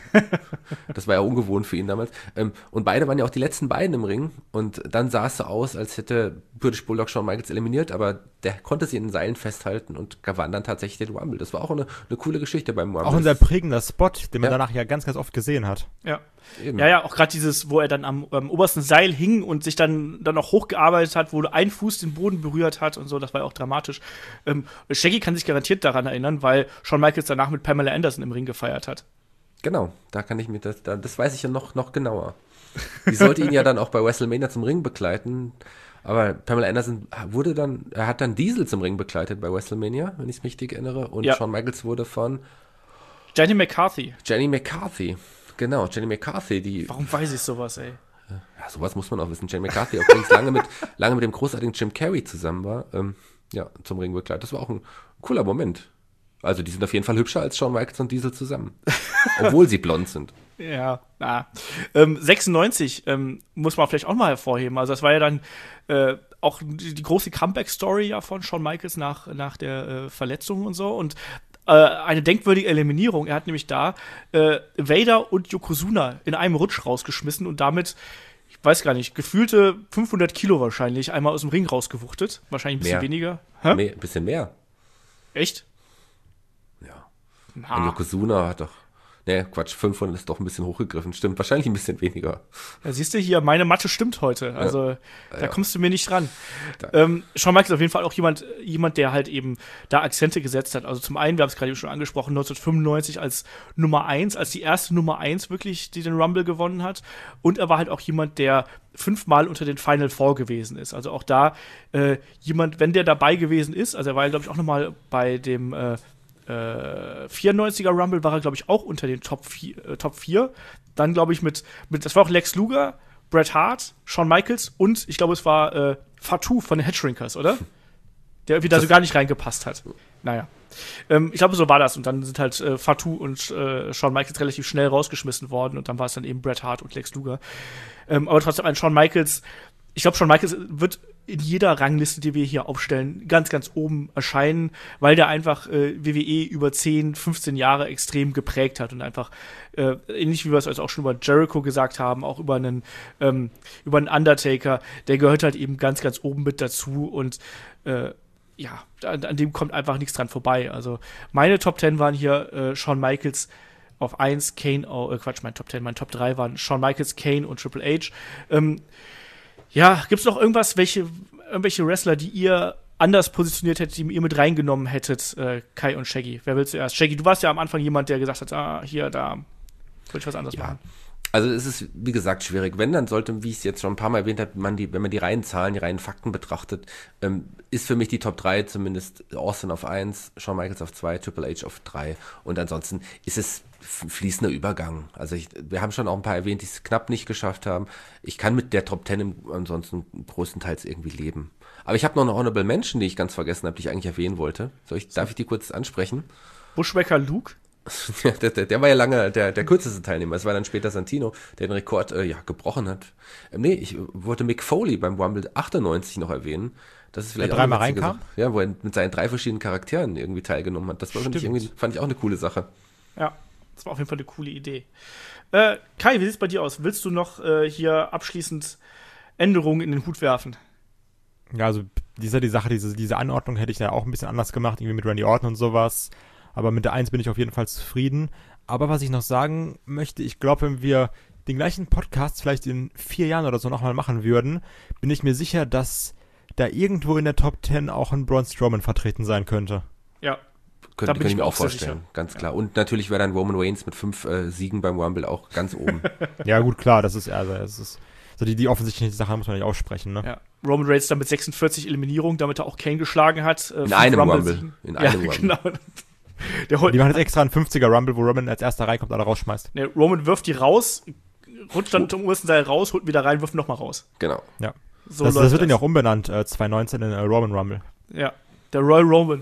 Das war ja ungewohnt für ihn damals. Ähm, und beide waren ja auch die letzten beiden im Ring. Und dann sah es so aus, als hätte British Bulldog Shawn Michaels eliminiert, aber der konnte sie in den Seilen festhalten und gewann dann tatsächlich den Rumble. Das war auch eine, eine coole Geschichte beim Rumble. Auch ein sehr prägender Spot, den man Ja. danach ja ganz, ganz oft gesehen hat. Ja. Eben. Ja, ja, auch gerade dieses, wo er dann am, am obersten Seil hing und sich dann, dann auch hochgearbeitet hat, wo ein Fuß den Boden berührt hat und so, das war ja auch dramatisch. Ähm, Shaggy kann sich garantiert daran erinnern, weil Shawn Michaels danach mit Pamela Anderson im Ring gefeiert hat. Genau, da kann ich mir das, da, das weiß ich ja noch, noch genauer. Die sollte ihn ja dann auch bei WrestleMania zum Ring begleiten, aber Pamela Anderson wurde dann, er hat dann Diesel zum Ring begleitet bei WrestleMania, wenn ich es richtig erinnere, und Ja. Shawn Michaels wurde von Jenny McCarthy. Jenny McCarthy, genau, Jenny McCarthy, die, Warum weiß ich sowas, ey? ja, sowas muss man auch wissen, Jenny McCarthy, auch übrigens lange mit, lange mit dem großartigen Jim Carrey zusammen war, ähm, ja, zum Ring begleitet, das war auch ein cooler Moment. Also die sind auf jeden Fall hübscher als Shawn Michaels und Diesel zusammen, obwohl sie blond sind. Ja, na. Ähm, sechsundneunzig ähm, muss man vielleicht auch mal hervorheben. Also das war ja dann äh, auch die, die große Comeback-Story ja von Shawn Michaels nach, nach der äh, Verletzung und so. Und äh, eine denkwürdige Eliminierung. Er hat nämlich da äh, Vader und Yokozuna in einem Rutsch rausgeschmissen und damit, ich weiß gar nicht, gefühlte fünfhundert Kilo wahrscheinlich einmal aus dem Ring rausgewuchtet. Wahrscheinlich ein bisschen Mehr. weniger. Hä? Mehr, ein bisschen mehr. Echt? Ja. Na. Und Yokozuna hat doch, Nee, Quatsch, fünfhundert ist doch ein bisschen hochgegriffen. Stimmt, wahrscheinlich ein bisschen weniger. Ja, siehst du hier, meine Mathe stimmt heute. Also, ja. da ja. kommst du mir nicht dran. Ähm, Shawn Michaels ist auf jeden Fall auch jemand, jemand, der halt eben da Akzente gesetzt hat. Also zum einen, wir haben es gerade eben schon angesprochen, neunzehnhundertfünfundneunzig als Nummer eins, als die erste Nummer eins wirklich, die den Rumble gewonnen hat. Und er war halt auch jemand, der fünfmal unter den Final Four gewesen ist. Also auch da äh, jemand, wenn der dabei gewesen ist, also er war, glaube ich, auch noch mal bei dem äh, vierundneunziger Rumble war er, glaube ich, auch unter den Top vier. Äh, Top vier. Dann, glaube ich, mit, mit, das war auch Lex Luger, Bret Hart, Shawn Michaels und ich glaube, es war äh, Fatu von den Headshrinkers, oder? Der irgendwie da so gar nicht reingepasst hat. Naja. Ähm, ich glaube, so war das. Und dann sind halt äh, Fatu und äh, Shawn Michaels relativ schnell rausgeschmissen worden und dann war es dann eben Bret Hart und Lex Luger. Ähm, aber trotzdem ein Shawn Michaels, ich glaube, Shawn Michaels wird in jeder Rangliste, die wir hier aufstellen, ganz, ganz oben erscheinen, weil der einfach äh, W W E über zehn, fünfzehn Jahre extrem geprägt hat und einfach, äh, ähnlich wie wir es also auch schon über Jericho gesagt haben, auch über einen, ähm, über einen Undertaker, der gehört halt eben ganz, ganz oben mit dazu und äh, ja, an, an dem kommt einfach nichts dran vorbei. Also meine Top Ten waren hier äh, Shawn Michaels auf eins, Kane, oh, äh, Quatsch, mein Top Ten, mein Top drei waren Shawn Michaels, Kane und Triple H. Ähm, Ja, gibt's noch irgendwas, welche, irgendwelche Wrestler, die ihr anders positioniert hättet, die ihr mit reingenommen hättet, äh, Kai und Shaggy? Wer willst du erst? Shaggy, du warst ja am Anfang jemand, der gesagt hat, ah, hier, da will ich was anderes ja. machen. Also es ist, wie gesagt, schwierig. Wenn, dann sollte, wie ich es jetzt schon ein paar Mal erwähnt habe, man die, wenn man die reinen Zahlen, die reinen Fakten betrachtet, ähm, ist für mich die Top drei zumindest Austin auf eins, Shawn Michaels auf zwei, Triple H auf drei und ansonsten ist es fließender Übergang. Also ich, wir haben schon auch ein paar erwähnt, die es knapp nicht geschafft haben. Ich kann mit der Top Ten im, ansonsten größtenteils irgendwie leben. Aber ich habe noch eine Honorable Mention, die ich ganz vergessen habe, die ich eigentlich erwähnen wollte. Soll ich, darf ich die kurz ansprechen? Bushwhacker Luke? der, der, der war ja lange der, der kürzeste Teilnehmer. Es war dann später Santino, der den Rekord äh, ja, gebrochen hat. Ähm, nee, ich wollte Mick Foley beim Rumble achtundneunzig noch erwähnen. Das ist vielleicht der auch dreimal eine reinkam? Sache. Ja, wo er mit seinen drei verschiedenen Charakteren irgendwie teilgenommen hat. Das war, fand ich, irgendwie, fand ich auch eine coole Sache. Ja, das war auf jeden Fall eine coole Idee. Äh, Kai, wie sieht's bei dir aus? Willst du noch äh, hier abschließend Änderungen in den Hut werfen? Ja, also diese die Sache, diese, diese Anordnung hätte ich ja auch ein bisschen anders gemacht, irgendwie mit Randy Orton und sowas. Aber mit der eins bin ich auf jeden Fall zufrieden. Aber was ich noch sagen möchte, ich glaube, wenn wir den gleichen Podcast vielleicht in vier Jahren oder so nochmal machen würden, bin ich mir sicher, dass da irgendwo in der Top Ten auch ein Braun Strowman vertreten sein könnte. Ja. Könnte, könnte ich mir auch vorstellen, ganz klar. Und natürlich wäre dann Roman Reigns mit fünf äh, Siegen beim Rumble auch ganz oben. Ja, gut, klar, das ist, also, das ist so die, die offensichtliche Sache muss man nicht aussprechen, ne? Ja. Roman Reigns dann mit sechsundvierzig Eliminierungen, damit er auch Kane geschlagen hat. Äh, in einem Rumble. In einem ja, Rumble. Genau. Der die machen jetzt extra einen fünfziger Rumble, wo Roman als erster reinkommt, alle rausschmeißt. Ne, Roman wirft die raus, rutscht dann zum obersten Seil raus, holt wieder rein, wirft nochmal raus. Genau. Ja. So das, das das wird dann ja auch umbenannt, äh, zwanzig neunzehn in äh, Roman Rumble. Ja, der Royal Roman.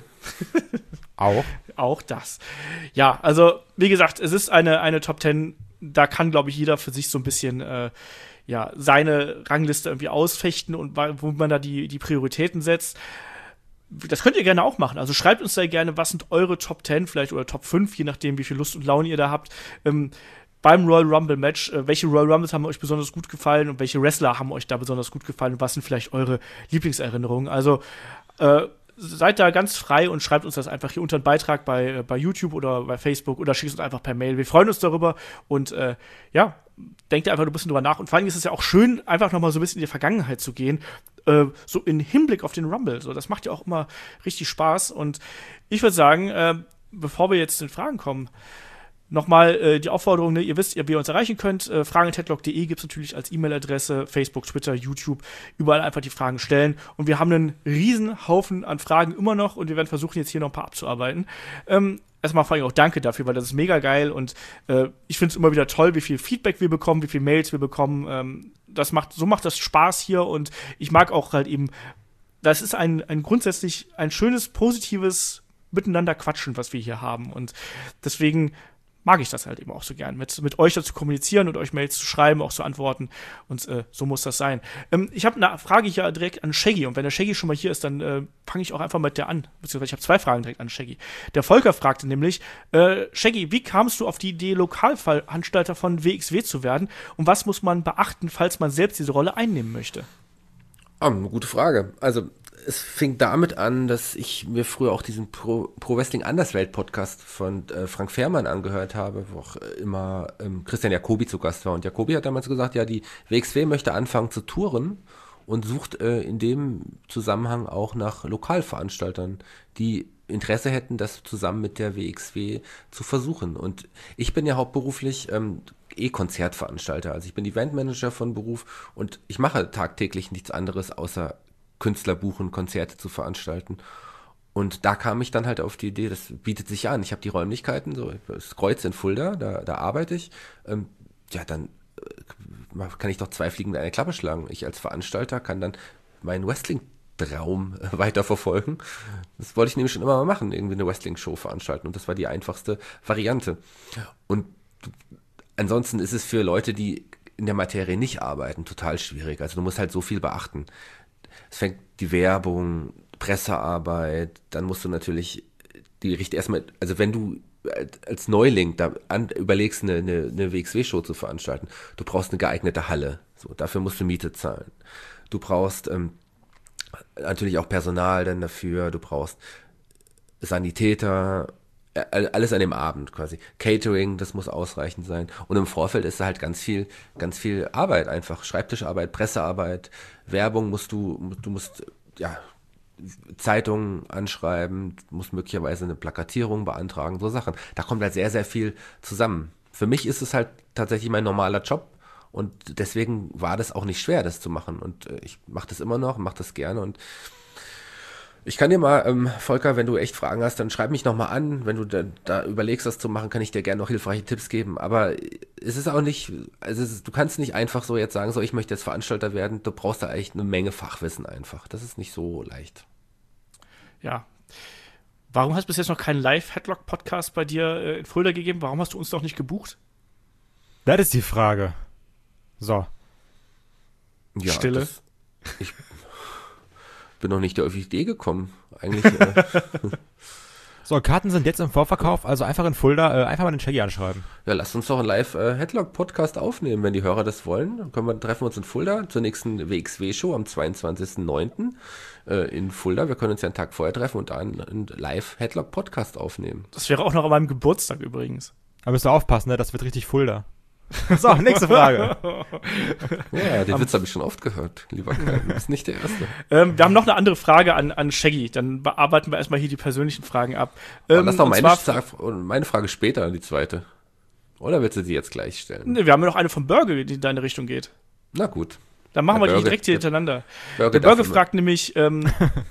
Auch? Auch das. Ja, also, wie gesagt, es ist eine, eine Top Ten, da kann, glaube ich, jeder für sich so ein bisschen äh, ja, seine Rangliste irgendwie ausfechten und wo man da die, die Prioritäten setzt. Das könnt ihr gerne auch machen. Also schreibt uns da gerne, was sind eure Top Ten vielleicht oder Top fünf, je nachdem, wie viel Lust und Laune ihr da habt. Ähm, beim Royal Rumble Match, äh, welche Royal Rumbles haben euch besonders gut gefallen und welche Wrestler haben euch da besonders gut gefallen und was sind vielleicht eure Lieblingserinnerungen? Also äh, seid da ganz frei und schreibt uns das einfach hier unter den Beitrag bei, äh, bei YouTube oder bei Facebook oder schickt uns einfach per Mail. Wir freuen uns darüber und äh, ja, denkt einfach ein bisschen drüber nach. Und vor allem ist es ja auch schön, einfach noch mal so ein bisschen in die Vergangenheit zu gehen, äh, so in Hinblick auf den Rumble. So, das macht ja auch immer richtig Spaß. Und ich würde sagen, äh, bevor wir jetzt zu den Fragen kommen, nochmal äh, die Aufforderung, ne, ihr wisst, wie ihr uns erreichen könnt. Äh, fragen at headlock punkt de gibt es natürlich als E-Mail-Adresse, Facebook, Twitter, YouTube, überall einfach die Fragen stellen. Und wir haben einen riesen Haufen an Fragen immer noch und wir werden versuchen, jetzt hier noch ein paar abzuarbeiten. Ähm, erstmal vor allem auch danke dafür, weil das ist mega geil und äh, ich finde es immer wieder toll, wie viel Feedback wir bekommen, wie viel Mails wir bekommen. Ähm, das macht, so macht das Spaß hier und ich mag auch halt eben, das ist ein, ein grundsätzlich ein schönes, positives Miteinander quatschen, was wir hier haben und deswegen mag ich das halt eben auch so gern, mit, mit euch dazu kommunizieren und euch Mails zu schreiben, auch zu antworten. Und äh, so muss das sein. Ähm, ich habe eine Frage hier direkt an Shaggy. Und wenn der Shaggy schon mal hier ist, dann äh, fange ich auch einfach mit der an. Beziehungsweise ich habe zwei Fragen direkt an Shaggy. Der Volker fragte nämlich, äh, Shaggy, wie kamst du auf die Idee, Lokalveranstalter von W X W zu werden? Und was muss man beachten, falls man selbst diese Rolle einnehmen möchte? Ah, eine gute Frage. Also es fing damit an, dass ich mir früher auch diesen Pro, Pro Wrestling Anderswelt Podcast von äh, Frank Fährmann angehört habe, wo auch immer ähm, Christian Jacobi zu Gast war. Und Jacobi hat damals gesagt, ja, die W X W möchte anfangen zu touren und sucht äh, in dem Zusammenhang auch nach Lokalveranstaltern, die Interesse hätten, das zusammen mit der W X W zu versuchen. Und ich bin ja hauptberuflich ähm, eh Konzertveranstalter. Also ich bin Eventmanager von Beruf und ich mache tagtäglich nichts anderes, außer Künstler buchen, Konzerte zu veranstalten. Und da kam ich dann halt auf die Idee, das bietet sich an. Ich habe die Räumlichkeiten, so das Kreuz in Fulda, da, da arbeite ich. Ähm, ja, dann äh, kann ich doch zwei Fliegen mit einer Klappe schlagen. Ich als Veranstalter kann dann meinen Wrestling-Traum äh, weiterverfolgen. Das wollte ich nämlich schon immer mal machen, irgendwie eine Wrestling-Show veranstalten. Und das war die einfachste Variante. Und ansonsten ist es für Leute, die in der Materie nicht arbeiten, total schwierig. Also du musst halt so viel beachten. Es fängt die Werbung, Pressearbeit, dann musst du natürlich die richtig erstmal, also wenn du als Neuling da an, überlegst, eine, eine, eine W X W-Show zu veranstalten, du brauchst eine geeignete Halle. So, dafür musst du Miete zahlen. Du brauchst ähm, natürlich auch Personal dann dafür, du brauchst Sanitäter, alles an dem Abend quasi. Catering, das muss ausreichend sein. Und im Vorfeld ist da halt ganz viel, ganz viel Arbeit einfach. Schreibtischarbeit, Pressearbeit, Werbung musst du, du musst, ja, Zeitungen anschreiben, musst möglicherweise eine Plakatierung beantragen, so Sachen. Da kommt halt sehr, sehr viel zusammen. Für mich ist es halt tatsächlich mein normaler Job und deswegen war das auch nicht schwer, das zu machen. Und ich mache das immer noch, mache das gerne und ich kann dir mal, ähm, Volker, wenn du echt Fragen hast, dann schreib mich nochmal an. Wenn du da, da überlegst, das zu machen, kann ich dir gerne noch hilfreiche Tipps geben. Aber es ist auch nicht, also es ist, du kannst nicht einfach so jetzt sagen, so ich möchte jetzt Veranstalter werden. Du brauchst da echt eine Menge Fachwissen einfach. Das ist nicht so leicht. Ja. Warum hast du bis jetzt noch keinen Live-Headlock-Podcast bei dir äh, in Fulda gegeben? Warum hast du uns noch nicht gebucht? Das ist die Frage. So. Ja, Stille. Das, ich bin noch nicht auf die Idee gekommen. Eigentlich. Äh, So, Karten sind jetzt im Vorverkauf, also einfach in Fulda, äh, einfach mal den Shaggy anschreiben. ja, lasst uns doch einen Live-Headlock-Podcast aufnehmen, wenn die Hörer das wollen. Dann können wir, treffen wir uns in Fulda zur nächsten W X W-Show am zweiundzwanzigsten neunten äh, in Fulda. Wir können uns ja einen Tag vorher treffen und einen, einen Live-Headlock-Podcast aufnehmen. Das wäre auch noch an meinem Geburtstag übrigens. Aber müsst ihr aufpassen, ne? Das wird richtig Fulda. So, nächste Frage. Ja, den Witz habe ich schon oft gehört, lieber Kai. Du bist nicht der Erste. Ähm, wir haben noch eine andere Frage an, an Shaggy. Dann bearbeiten wir erstmal hier die persönlichen Fragen ab. Ähm, Lass doch und meine, zwar- Fra- meine Frage später, die zweite. Oder willst du die jetzt gleich stellen? Nee, wir haben ja noch eine von Burger, die in deine Richtung geht. Na gut. Dann machen Der wir die Burger- direkt hier der- hintereinander. Burger Der darf Burger immer- fragt nämlich, ähm,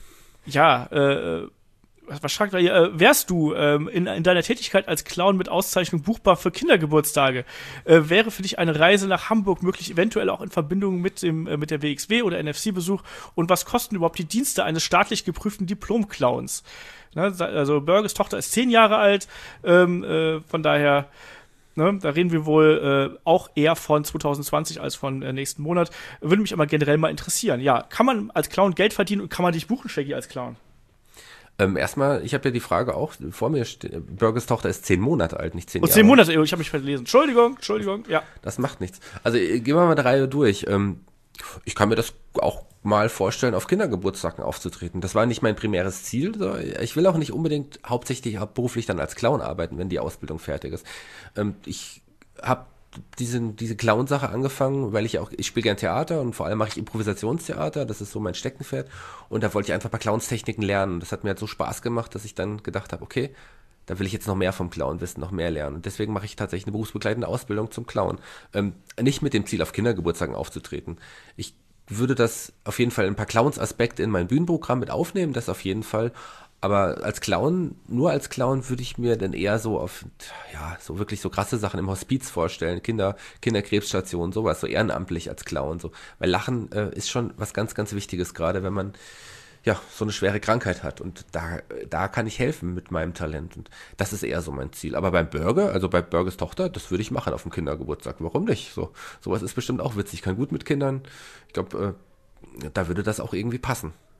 ja, äh, was, was fragt er hier? Äh, wärst du ähm, in, in deiner Tätigkeit als Clown mit Auszeichnung buchbar für Kindergeburtstage? Äh, wäre für dich eine Reise nach Hamburg möglich, eventuell auch in Verbindung mit dem äh, mit der W X W oder N F C-Besuch? Und was kosten überhaupt die Dienste eines staatlich geprüften Diplom-Clowns? Ne, also Burgers Tochter ist zehn Jahre alt, ähm, äh, von daher. Ne, da reden wir wohl äh, auch eher von zwanzig zwanzig als von äh, nächsten Monat. Würde mich aber generell mal interessieren. Ja, kann man als Clown Geld verdienen und kann man dich buchen, Shaggy, als Clown? Ähm, erstmal, ich habe ja die Frage auch vor mir. ste- Burgers Tochter ist zehn Monate alt, nicht zehn Und Jahre. zehn Monate, ich habe mich verlesen. Entschuldigung, Entschuldigung, ja. Das macht nichts. Also äh, gehen wir mal der Reihe durch. Ähm, ich kann mir das auch mal vorstellen, auf Kindergeburtstagen aufzutreten. Das war nicht mein primäres Ziel. So. Ich will auch nicht unbedingt hauptsächlich beruflich dann als Clown arbeiten, wenn die Ausbildung fertig ist. Ähm, ich habe diese, diese Clown-Sache angefangen, weil ich auch, ich spiele gern Theater und vor allem mache ich Improvisationstheater, das ist so mein Steckenpferd. Und da wollte ich einfach ein paar Clownstechniken lernen. Das hat mir halt so Spaß gemacht, dass ich dann gedacht habe, okay, da will ich jetzt noch mehr vom Clown wissen, noch mehr lernen. Und deswegen mache ich tatsächlich eine berufsbegleitende Ausbildung zum Clown. Ähm, nicht mit dem Ziel, auf Kindergeburtstagen aufzutreten. Ich würde das auf jeden Fall ein paar Clowns-Aspekte in mein Bühnenprogramm mit aufnehmen, das auf jeden Fall. Aber als Clown, nur als Clown würde ich mir dann eher so auf, ja, so wirklich so krasse Sachen im Hospiz vorstellen. Kinder, Kinderkrebsstationen, sowas, so ehrenamtlich als Clown, so. Weil Lachen äh, ist schon was ganz, ganz Wichtiges, gerade wenn man, ja, so eine schwere Krankheit hat. Und da, da kann ich helfen mit meinem Talent. Und das ist eher so mein Ziel. Aber beim Burger, also bei Burgers Tochter, das würde ich machen auf dem Kindergeburtstag. Warum nicht? So, sowas ist bestimmt auch witzig. Ich kann gut mit Kindern. Ich glaube, äh, da würde das auch irgendwie passen.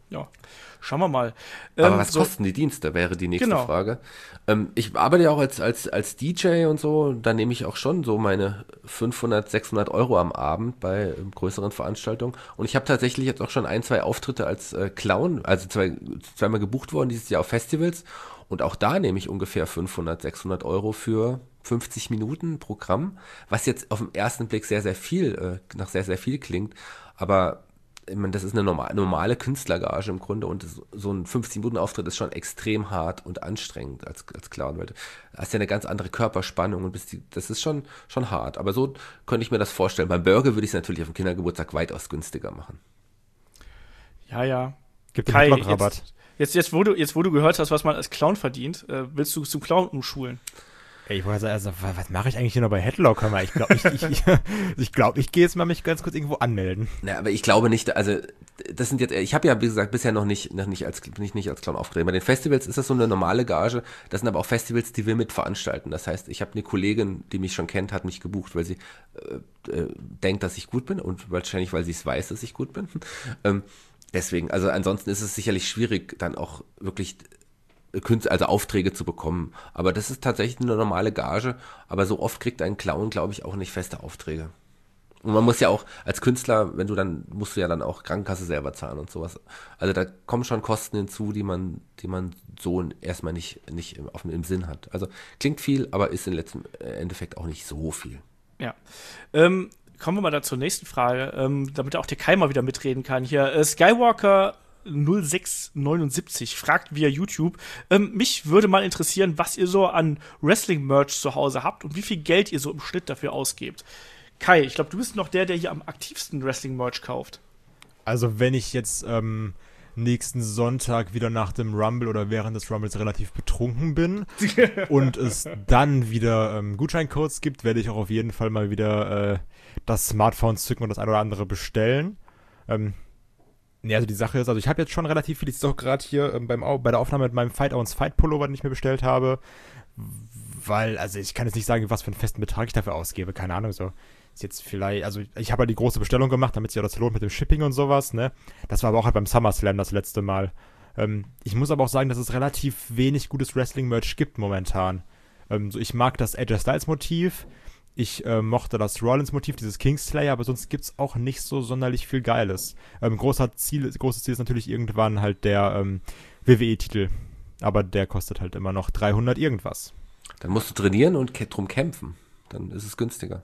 Ja, schauen wir mal. Aber Ähm, was so, kosten die Dienste, wäre die nächste Genau. Frage. Ähm, ich arbeite ja auch als, als, als D J und so, da nehme ich auch schon so meine fünfhundert, sechshundert Euro am Abend bei ähm, größeren Veranstaltungen. Und ich habe tatsächlich jetzt auch schon ein, zwei Auftritte als äh, Clown, also zwei, zweimal gebucht worden dieses Jahr auf Festivals. Und auch da nehme ich ungefähr fünfhundert, sechshundert Euro für fünfzig Minuten Programm, was jetzt auf den ersten Blick sehr, sehr viel, äh, nach sehr, sehr viel klingt. Aber ich meine, das ist eine normale, normale Künstlergage im Grunde und das, so ein fünfzig-Minuten-Auftritt ist schon extrem hart und anstrengend als, als Clown, weil du hast ja eine ganz andere Körperspannung und bist die, das ist schon, schon hart. Aber so könnte ich mir das vorstellen. Beim Burger würde ich es natürlich auf dem Kindergeburtstag weitaus günstiger machen. ja, ja. Gibt Kai, einen Rabatt. jetzt, jetzt, jetzt, wo du, jetzt, wo du gehört hast, was man als Clown verdient, äh, willst du zum Clown umschulen? Ey, ich wollte sagen, also, wa- was mache ich eigentlich hier noch bei Headlock? Hör mal, ich glaube, ich, ich, ich, ich, glaub, ich gehe jetzt mal mich ganz kurz irgendwo anmelden. Na, aber ich glaube nicht, also das sind jetzt, ich habe ja, wie gesagt, bisher noch nicht, noch nicht als, nicht, nicht als Clown aufgetreten. Bei den Festivals ist das so eine normale Gage, das sind aber auch Festivals, die wir mit veranstalten. Das heißt, ich habe eine Kollegin, die mich schon kennt, hat mich gebucht, weil sie äh, äh, denkt, dass ich gut bin und wahrscheinlich, weil sie es weiß, dass ich gut bin. ähm, deswegen, also ansonsten ist es sicherlich schwierig, dann auch wirklich Künstler, also Aufträge zu bekommen. Aber das ist tatsächlich eine normale Gage. Aber so oft kriegt ein Clown, glaube ich, auch nicht feste Aufträge. Und man muss ja auch als Künstler, wenn du dann, musst du ja dann auch Krankenkasse selber zahlen und sowas. Also da kommen schon Kosten hinzu, die man, die man so erstmal nicht, nicht im, auf, im Sinn hat. Also klingt viel, aber ist im letzten Endeffekt auch nicht so viel. Ja. Ähm, kommen wir mal da zur nächsten Frage, ähm, damit auch der Kai mal wieder mitreden kann. Hier, äh, Skywalker null sechs neunundsiebzig fragt via YouTube, ähm, mich würde mal interessieren, was ihr so an Wrestling-Merch zu Hause habt und wie viel Geld ihr so im Schnitt dafür ausgebt. Kai, ich glaube, du bist noch der, der hier am aktivsten Wrestling-Merch kauft. Also wenn ich jetzt ähm, nächsten Sonntag wieder nach dem Rumble oder während des Rumbles relativ betrunken bin und es dann wieder ähm, Gutscheincodes gibt, werde ich auch auf jeden Fall mal wieder äh, das Smartphone zücken und das ein oder andere bestellen. Ähm, Nee, also die Sache ist, also ich habe jetzt schon relativ viel, ich sehe auch gerade hier ähm, beim Au- bei der Aufnahme mit meinem Fight Owens Fight Pullover, den ich mir bestellt habe, weil, also ich kann jetzt nicht sagen, was für einen festen Betrag ich dafür ausgebe, keine Ahnung, so ist jetzt vielleicht, also ich habe halt die große Bestellung gemacht, damit sich ja das lohnt mit dem Shipping und sowas, ne, das war aber auch halt beim SummerSlam das letzte Mal. Ähm, ich muss aber auch sagen, dass es relativ wenig gutes Wrestling-Merch gibt momentan. Ähm, so ich mag das A J Styles Motiv, ich äh, mochte das Rollins-Motiv, dieses Kingslayer, aber sonst gibt's auch nicht so sonderlich viel Geiles. Ähm, großer Ziel, großes Ziel ist natürlich irgendwann halt der ähm, W W E-Titel. Aber der kostet halt immer noch dreihundert irgendwas. Dann musst du trainieren und ke- drum kämpfen. Dann ist es günstiger.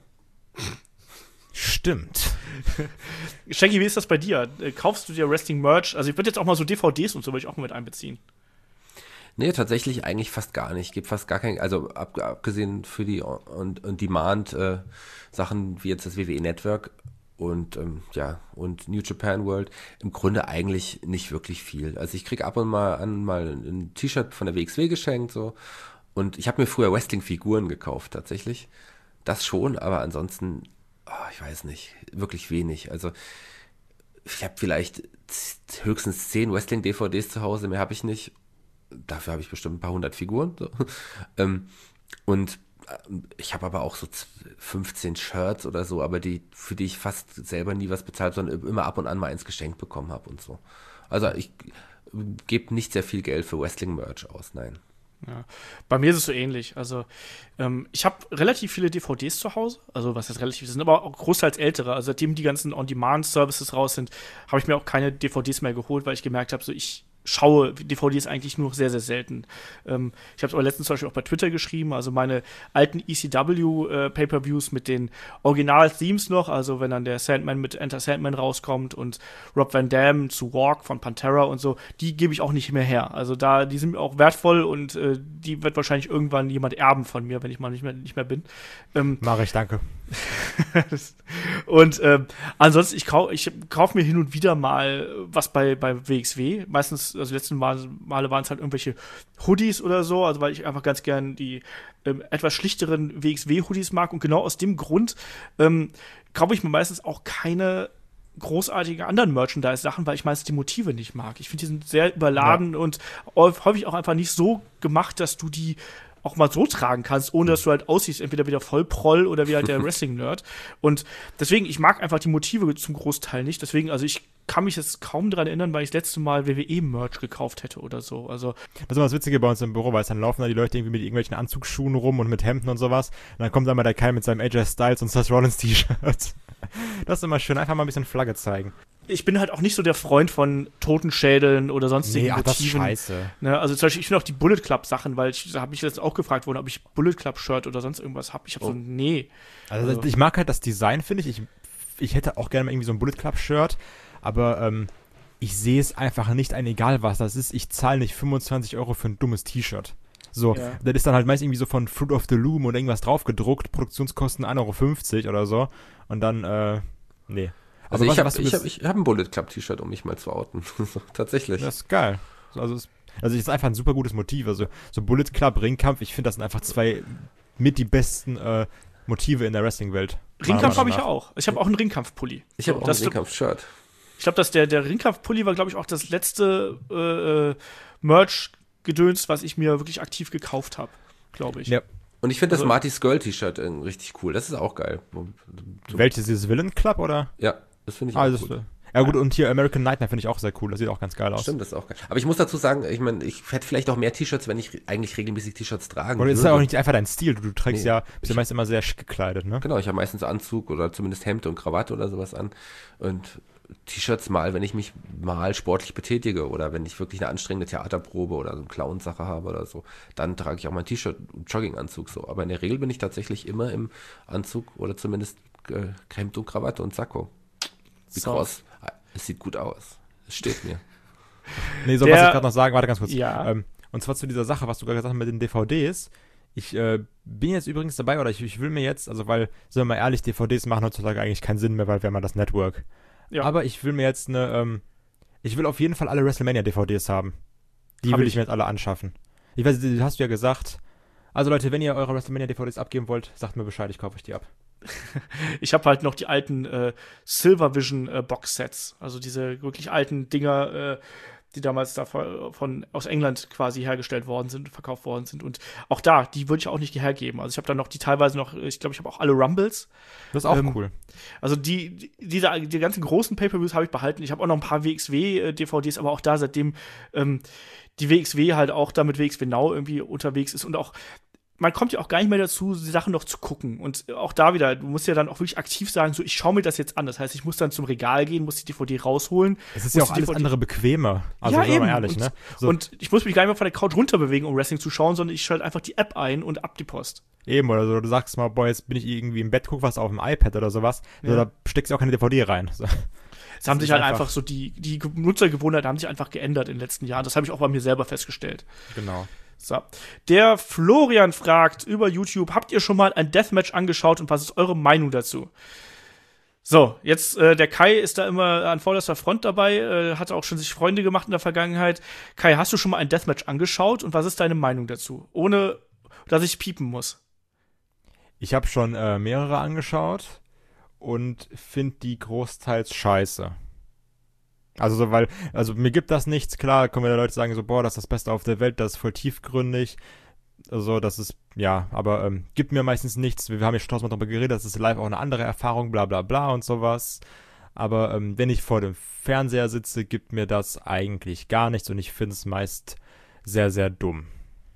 Stimmt. Shaggy, wie ist das bei dir? Äh, kaufst du dir Wrestling-Merch? Also ich würde jetzt auch mal so D V Ds und so würde ich auch mal mit einbeziehen. Nee, tatsächlich eigentlich fast gar nicht. Gibt fast gar kein, also ab, abgesehen für die On- On- Demand äh, Sachen wie jetzt das W W E Network und ähm, ja und New Japan World im Grunde eigentlich nicht wirklich viel. Also ich krieg ab und mal an mal ein T-Shirt von der W X W geschenkt so und ich habe mir früher Wrestling-Figuren gekauft tatsächlich. Das schon, aber ansonsten, oh, ich weiß nicht, wirklich wenig. Also ich habe vielleicht z- höchstens zehn Wrestling-D V Ds zu Hause, mehr habe ich nicht. Dafür habe ich bestimmt ein paar hundert Figuren. So. ähm, und ich habe aber auch so fünfzehn Shirts oder so, aber die, für die ich fast selber nie was bezahlt, sondern immer ab und an mal eins geschenkt bekommen habe und so. Also ich gebe nicht sehr viel Geld für Wrestling-Merch aus, nein. Ja. Bei mir ist es so ähnlich. Also, ähm, ich habe relativ viele D V Ds zu Hause. Also, was heißt relativ? Das sind aber auch großteils ältere. Also, seitdem die ganzen On-Demand-Services raus sind, habe ich mir auch keine D V Ds mehr geholt, weil ich gemerkt habe, so ich schaue D V Ds eigentlich nur noch sehr, sehr selten. Ähm, ich habe es aber letztens zum Beispiel auch bei Twitter geschrieben, also meine alten E C W äh, Pay-Per-Views mit den Original-Themes noch, also wenn dann der Sandman mit Enter Sandman rauskommt und Rob Van Dam zu Walk von Pantera und so, die gebe ich auch nicht mehr her. Also da, die sind mir auch wertvoll und äh, die wird wahrscheinlich irgendwann jemand erben von mir, wenn ich mal nicht mehr, nicht mehr bin. Ähm, Mache ich, danke. und ähm, ansonsten, ich kaufe ich kauf mir hin und wieder mal was bei, bei W X W. Meistens, also die letzten Male, Male waren es halt irgendwelche Hoodies oder so, also weil ich einfach ganz gern die ähm, etwas schlichteren W X W-Hoodies mag. Und genau aus dem Grund ähm, kaufe ich mir meistens auch keine großartige anderen Merchandise-Sachen, weil ich meistens die Motive nicht mag. Ich finde, die sind sehr überladen ja. und häufig auch einfach nicht so gemacht, dass du die auch mal so tragen kannst, ohne dass du halt aussiehst, entweder wieder voll Proll oder wie halt der Wrestling-Nerd. Und deswegen, ich mag einfach die Motive zum Großteil nicht. Deswegen, also ich kann mich jetzt kaum daran erinnern, weil ich das letzte Mal W W E-Merch gekauft hätte oder so. Also Das ist immer das Witzige bei uns im Büro, weil es dann laufen da die Leute irgendwie mit irgendwelchen Anzugsschuhen rum und mit Hemden und sowas. Und dann kommt dann mal der Kai mit seinem A J Styles und Seth Rollins T-Shirt. Das ist immer schön, einfach mal ein bisschen Flagge zeigen. ich bin halt auch nicht so der Freund von Totenschädeln oder sonstigen Nee, ach, das ist Motiven. scheiße. Ne, also zum Beispiel, ich finde auch die Bullet Club Sachen, weil ich, da habe mich jetzt auch gefragt worden, ob ich Bullet Club Shirt oder sonst irgendwas habe. Ich habe Oh. so, nee. Also, Also- ich mag halt das Design, finde ich. ich. Ich hätte auch gerne mal irgendwie so ein Bullet Club Shirt, aber ähm, ich sehe es einfach nicht ein, egal was das ist. Ich zahle nicht fünfundzwanzig Euro für ein dummes T-Shirt. So, Ja. das ist dann halt meist irgendwie so von Fruit of the Loom oder irgendwas drauf gedruckt, Produktionskosten ein Euro fünfzig oder so. Und dann, äh, nee. Also was- ich habe was du ich bis- hab, ich hab ein Bullet Club T-Shirt, um mich mal zu outen. Tatsächlich. Das ist geil. Also, es, also es ist einfach ein super gutes Motiv. Also so Bullet Club, Ringkampf, ich finde, das sind einfach zwei mit die besten äh, Motive in der Wrestling-Welt. Ringkampf habe ich ja ja auch. Ich habe auch einen Ringkampf-Pulli. Ich habe So, auch das- ein Ringkampf-Shirt. Ich glaube, dass der, der Ringkampf-Pulli war, glaube ich, auch das letzte äh, äh, Merch-Gedöns, was ich mir wirklich aktiv gekauft habe, glaube ich. Ja. Und ich finde das Also- Marty's Girl T-Shirt äh, richtig cool. Das ist auch geil. So- Welches, dieses Villain Club oder? Ja, das finde ich Ah, auch das cool. ist, ja gut, und hier American Nightmare finde ich auch sehr cool. Das sieht auch ganz geil aus. Stimmt, das ist auch geil. Aber ich muss dazu sagen, ich meine, ich hätte vielleicht auch mehr T-Shirts, wenn ich re- eigentlich regelmäßig T-Shirts tragen Und das ist würde. ja auch nicht einfach dein Stil. Du, du trägst Nee. ja, bist ja meist immer sehr schick gekleidet, ne? Genau, ich habe meistens Anzug oder zumindest Hemd und Krawatte oder sowas an. Und T-Shirts mal, wenn ich mich mal sportlich betätige oder wenn ich wirklich eine anstrengende Theaterprobe oder so eine Clown-Sache habe oder so, dann trage ich auch mein T-Shirt und Jogginganzug so. Aber in der Regel bin ich tatsächlich immer im Anzug oder zumindest äh, Hemd und Krawatte und Sakko. Because es sieht gut aus. Es steht mir. Nee, so Der- was ich gerade noch sagen, warte ganz kurz. Ja. Ähm, und zwar zu dieser Sache, was du gerade gesagt hast mit den D V Ds. Ich äh, bin jetzt übrigens dabei, oder ich, ich will mir jetzt, also weil, sind wir mal ehrlich, D V Ds machen heutzutage eigentlich keinen Sinn mehr, weil wir haben ja das Network. Ja. Aber ich will mir jetzt eine, ähm, ich will auf jeden Fall alle WrestleMania-D V Ds haben. Die Hab will ich. ich mir jetzt alle anschaffen. Ich weiß, das hast du ja gesagt. Also Leute, wenn ihr eure WrestleMania-D V Ds abgeben wollt, sagt mir Bescheid, ich kaufe euch die ab. Ich habe halt noch die alten äh, Silver Vision äh, Box-Sets, also diese wirklich alten Dinger, äh, die damals da von, von aus England quasi hergestellt worden sind, verkauft worden sind. Und auch da, die würde ich auch nicht hergeben. Also ich habe dann noch die teilweise noch, ich glaube, ich habe auch alle Rumbles. Das ist auch Ähm, cool. Also die, die, diese, die ganzen großen Pay-Per-Views habe ich behalten. Ich habe auch noch ein paar W X W-D V Ds, aber auch da, seitdem ähm, die W X W halt auch da mit W X W Now irgendwie unterwegs ist und auch man kommt ja auch gar nicht mehr dazu, die Sachen noch zu gucken. Und auch da wieder, du musst ja dann auch wirklich aktiv sagen, so, ich schaue mir das jetzt an. Das heißt, ich muss dann zum Regal gehen, muss die D V D rausholen. Es ist ja muss auch die alles D V D andere bequemer. Also, Ja, sagen wir mal eben. ehrlich, und, ne? So, und ich muss mich gar nicht mehr von der Couch runterbewegen, um Wrestling zu schauen, sondern ich schalte einfach die App ein und ab die Post. eben, oder so, du sagst mal, boah, jetzt bin ich irgendwie im Bett, guck was auf dem iPad oder sowas. So, Ja. da steckst du auch keine D V D rein. So. Es haben ist sich halt einfach- einfach so, die, die Nutzergewohnheiten haben sich einfach geändert in den letzten Jahren. Das habe ich auch bei mir selber festgestellt. Genau. So. Der Florian fragt über YouTube, habt ihr schon mal ein Deathmatch angeschaut und was ist eure Meinung dazu? So, jetzt, äh, der Kai ist da immer an vorderster Front dabei, äh, hat auch schon sich Freunde gemacht in der Vergangenheit. Kai, hast du schon mal ein Deathmatch angeschaut und was ist deine Meinung dazu? Ohne, dass ich piepen muss. Ich habe schon äh, mehrere angeschaut und finde die großteils scheiße. Also so, weil, also mir gibt das nichts, klar, können wir Leute sagen so, boah, das ist das Beste auf der Welt, das ist voll tiefgründig. Also das ist, ja, aber ähm, gibt mir meistens nichts. Wir haben ja schon tausendmal darüber geredet, das ist live auch eine andere Erfahrung, bla bla bla und sowas. Aber ähm, wenn ich vor dem Fernseher sitze, gibt mir das eigentlich gar nichts und ich finde es meist sehr, sehr dumm.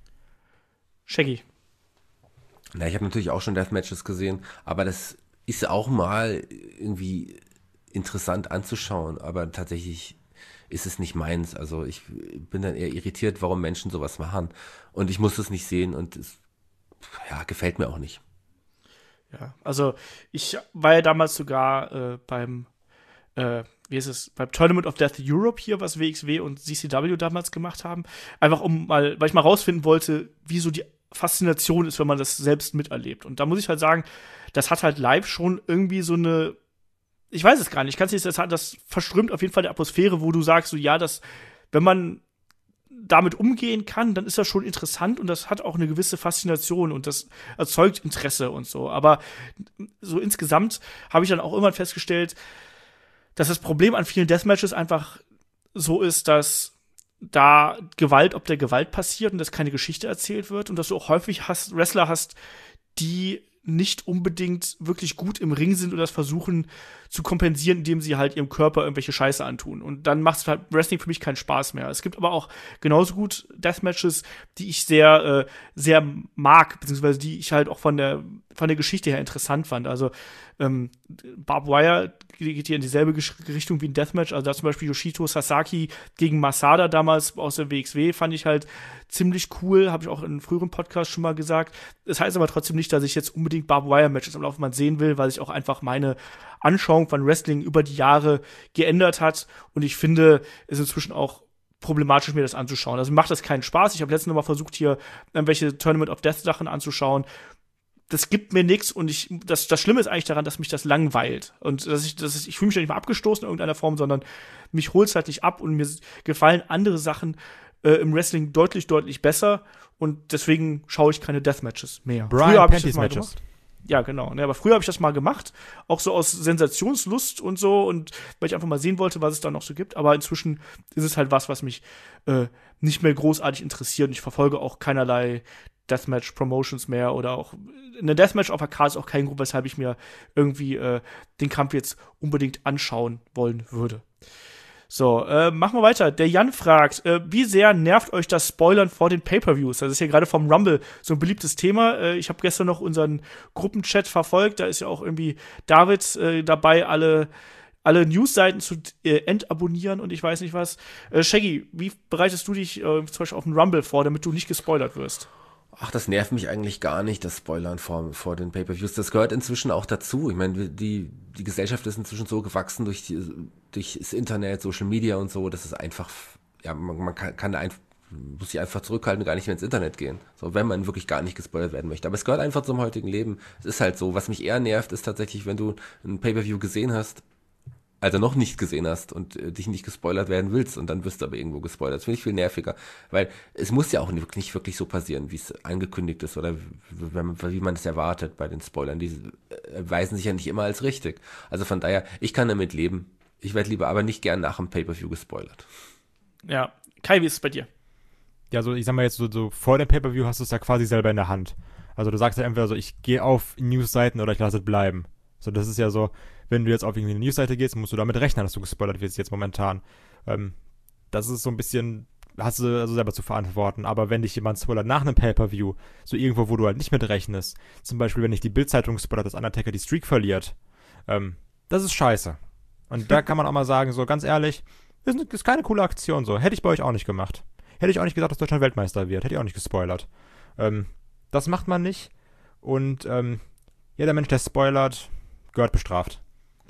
Shaggy. Na, ich habe natürlich auch schon Deathmatches gesehen, aber das ist auch mal irgendwie interessant anzuschauen, aber tatsächlich ist es nicht meins. Also ich bin dann eher irritiert, warum Menschen sowas machen. Und ich muss es nicht sehen und es ja, gefällt mir auch nicht. Ja, also ich war ja damals sogar äh, beim, äh, wie ist es, beim Tournament of Death Europe hier, was W X W und C C W damals gemacht haben. Einfach um mal, weil ich mal rausfinden wollte, wie so die Faszination ist, wenn man das selbst miterlebt. Und da muss ich halt sagen, das hat halt live schon irgendwie so eine, ich weiß es gar nicht, ich kann es nicht, das, hat- das verströmt auf jeden Fall die Atmosphäre, wo du sagst, so ja, das, wenn man damit umgehen kann, dann ist das schon interessant und das hat auch eine gewisse Faszination und das erzeugt Interesse und so. Aber so insgesamt habe ich dann auch irgendwann festgestellt, dass das Problem an vielen Deathmatches einfach so ist, dass da Gewalt ob der Gewalt passiert und dass keine Geschichte erzählt wird und dass du auch häufig hast, Wrestler hast, die nicht unbedingt wirklich gut im Ring sind und das versuchen zu kompensieren, indem sie halt ihrem Körper irgendwelche Scheiße antun. Und dann macht halt Wrestling für mich keinen Spaß mehr. Es gibt aber auch genauso gut Deathmatches, die ich sehr, äh, sehr mag, beziehungsweise die ich halt auch von der, von der Geschichte her interessant fand. Also, ähm, Barbed Wire geht hier in dieselbe Richtung wie ein Deathmatch. Also da zum Beispiel Yoshito Sasaki gegen Masada damals aus der W X W fand ich halt ziemlich cool. Habe ich auch in einem früheren Podcast schon mal gesagt. Das heißt aber trotzdem nicht, dass ich jetzt unbedingt Barbed Wire Matches am Laufband sehen will, weil ich auch einfach meine Anschauung von Wrestling über die Jahre geändert hat. Und ich finde, es ist inzwischen auch problematisch, mir das anzuschauen. Also mir macht das keinen Spaß. Ich habe letztens noch mal versucht, hier irgendwelche Tournament of Death Sachen anzuschauen. Das gibt mir nichts und ich, das, das Schlimme ist eigentlich daran, dass mich das langweilt. Und dass ich, dass ich, ich fühle mich ja nicht mal abgestoßen in irgendeiner Form, sondern mich holt's halt nicht ab und mir gefallen andere Sachen äh, im Wrestling deutlich, deutlich besser und deswegen schaue ich keine Deathmatches mehr. Brian früher habe ich das mal Matches. gemacht. Ja, genau. Ne, aber früher habe ich das mal gemacht, auch so aus Sensationslust und so und weil ich einfach mal sehen wollte, was es da noch so gibt. Aber inzwischen ist es halt was, was mich äh, nicht mehr großartig interessiert und ich verfolge auch keinerlei Deathmatch-Promotions mehr oder auch eine Deathmatch auf der Karte ist auch kein Grund, weshalb ich mir irgendwie äh, den Kampf jetzt unbedingt anschauen wollen würde. So, äh, machen wir weiter. Der Jan fragt, äh, wie sehr nervt euch das Spoilern vor den Pay-Per-Views? Das ist ja gerade vom Rumble so ein beliebtes Thema. Äh, ich habe gestern noch unseren Gruppenchat verfolgt. Da ist ja auch irgendwie David äh, dabei, alle alle Newsseiten zu äh, entabonnieren und ich weiß nicht was. Äh, Shaggy, wie bereitest du dich äh, zum Beispiel auf den Rumble vor, damit du nicht gespoilert wirst? Ach, das nervt mich eigentlich gar nicht, das Spoilern vor, vor den Pay-Per-Views. Das gehört inzwischen auch dazu. Ich meine, die, die Gesellschaft ist inzwischen so gewachsen durch, die, durch das Internet, Social Media und so, dass es einfach, ja, man, man kann, kann einfach, muss sich einfach zurückhalten und gar nicht mehr ins Internet gehen. So, wenn man wirklich gar nicht gespoilert werden möchte. Aber es gehört einfach zum heutigen Leben. Es ist halt so. Was mich eher nervt, ist tatsächlich, wenn du ein Pay-Per-View gesehen hast, also noch nicht gesehen hast und äh, dich nicht gespoilert werden willst und dann wirst du aber irgendwo gespoilert. Das finde ich viel nerviger, weil es muss ja auch nicht, nicht wirklich so passieren, wie es angekündigt ist oder wie, wie man es erwartet bei den Spoilern. Die äh, erweisen sich ja nicht immer als richtig. Also von daher, ich kann damit leben. Ich werde lieber aber nicht gern nach dem Pay-Per-View gespoilert. Ja, Kai, wie ist es bei dir? Ja, so ich sag mal jetzt so, so vor dem Pay-Per-View hast du es ja quasi selber in der Hand. Also du sagst ja entweder so, ich gehe auf Newsseiten oder ich lasse es bleiben. So, das ist ja so, wenn du jetzt auf irgendwie eine Newsseite gehst, musst du damit rechnen, dass du gespoilert wirst jetzt momentan. Ähm, das ist so ein bisschen, hast du also selber zu verantworten. Aber wenn dich jemand spoilert nach einem Pay-Per-View, so irgendwo, wo du halt nicht mit rechnest, zum Beispiel, wenn dich die Bild-Zeitung spoilert, dass Undertaker die Streak verliert, ähm, das ist scheiße. Und da kann man auch mal sagen, so ganz ehrlich, das ist, ist keine coole Aktion so. Hätte ich bei euch auch nicht gemacht. Hätte ich auch nicht gesagt, dass Deutschland Weltmeister wird. Hätte ich auch nicht gespoilert. Ähm, das macht man nicht. Und ähm, jeder Mensch, der spoilert, gehört bestraft.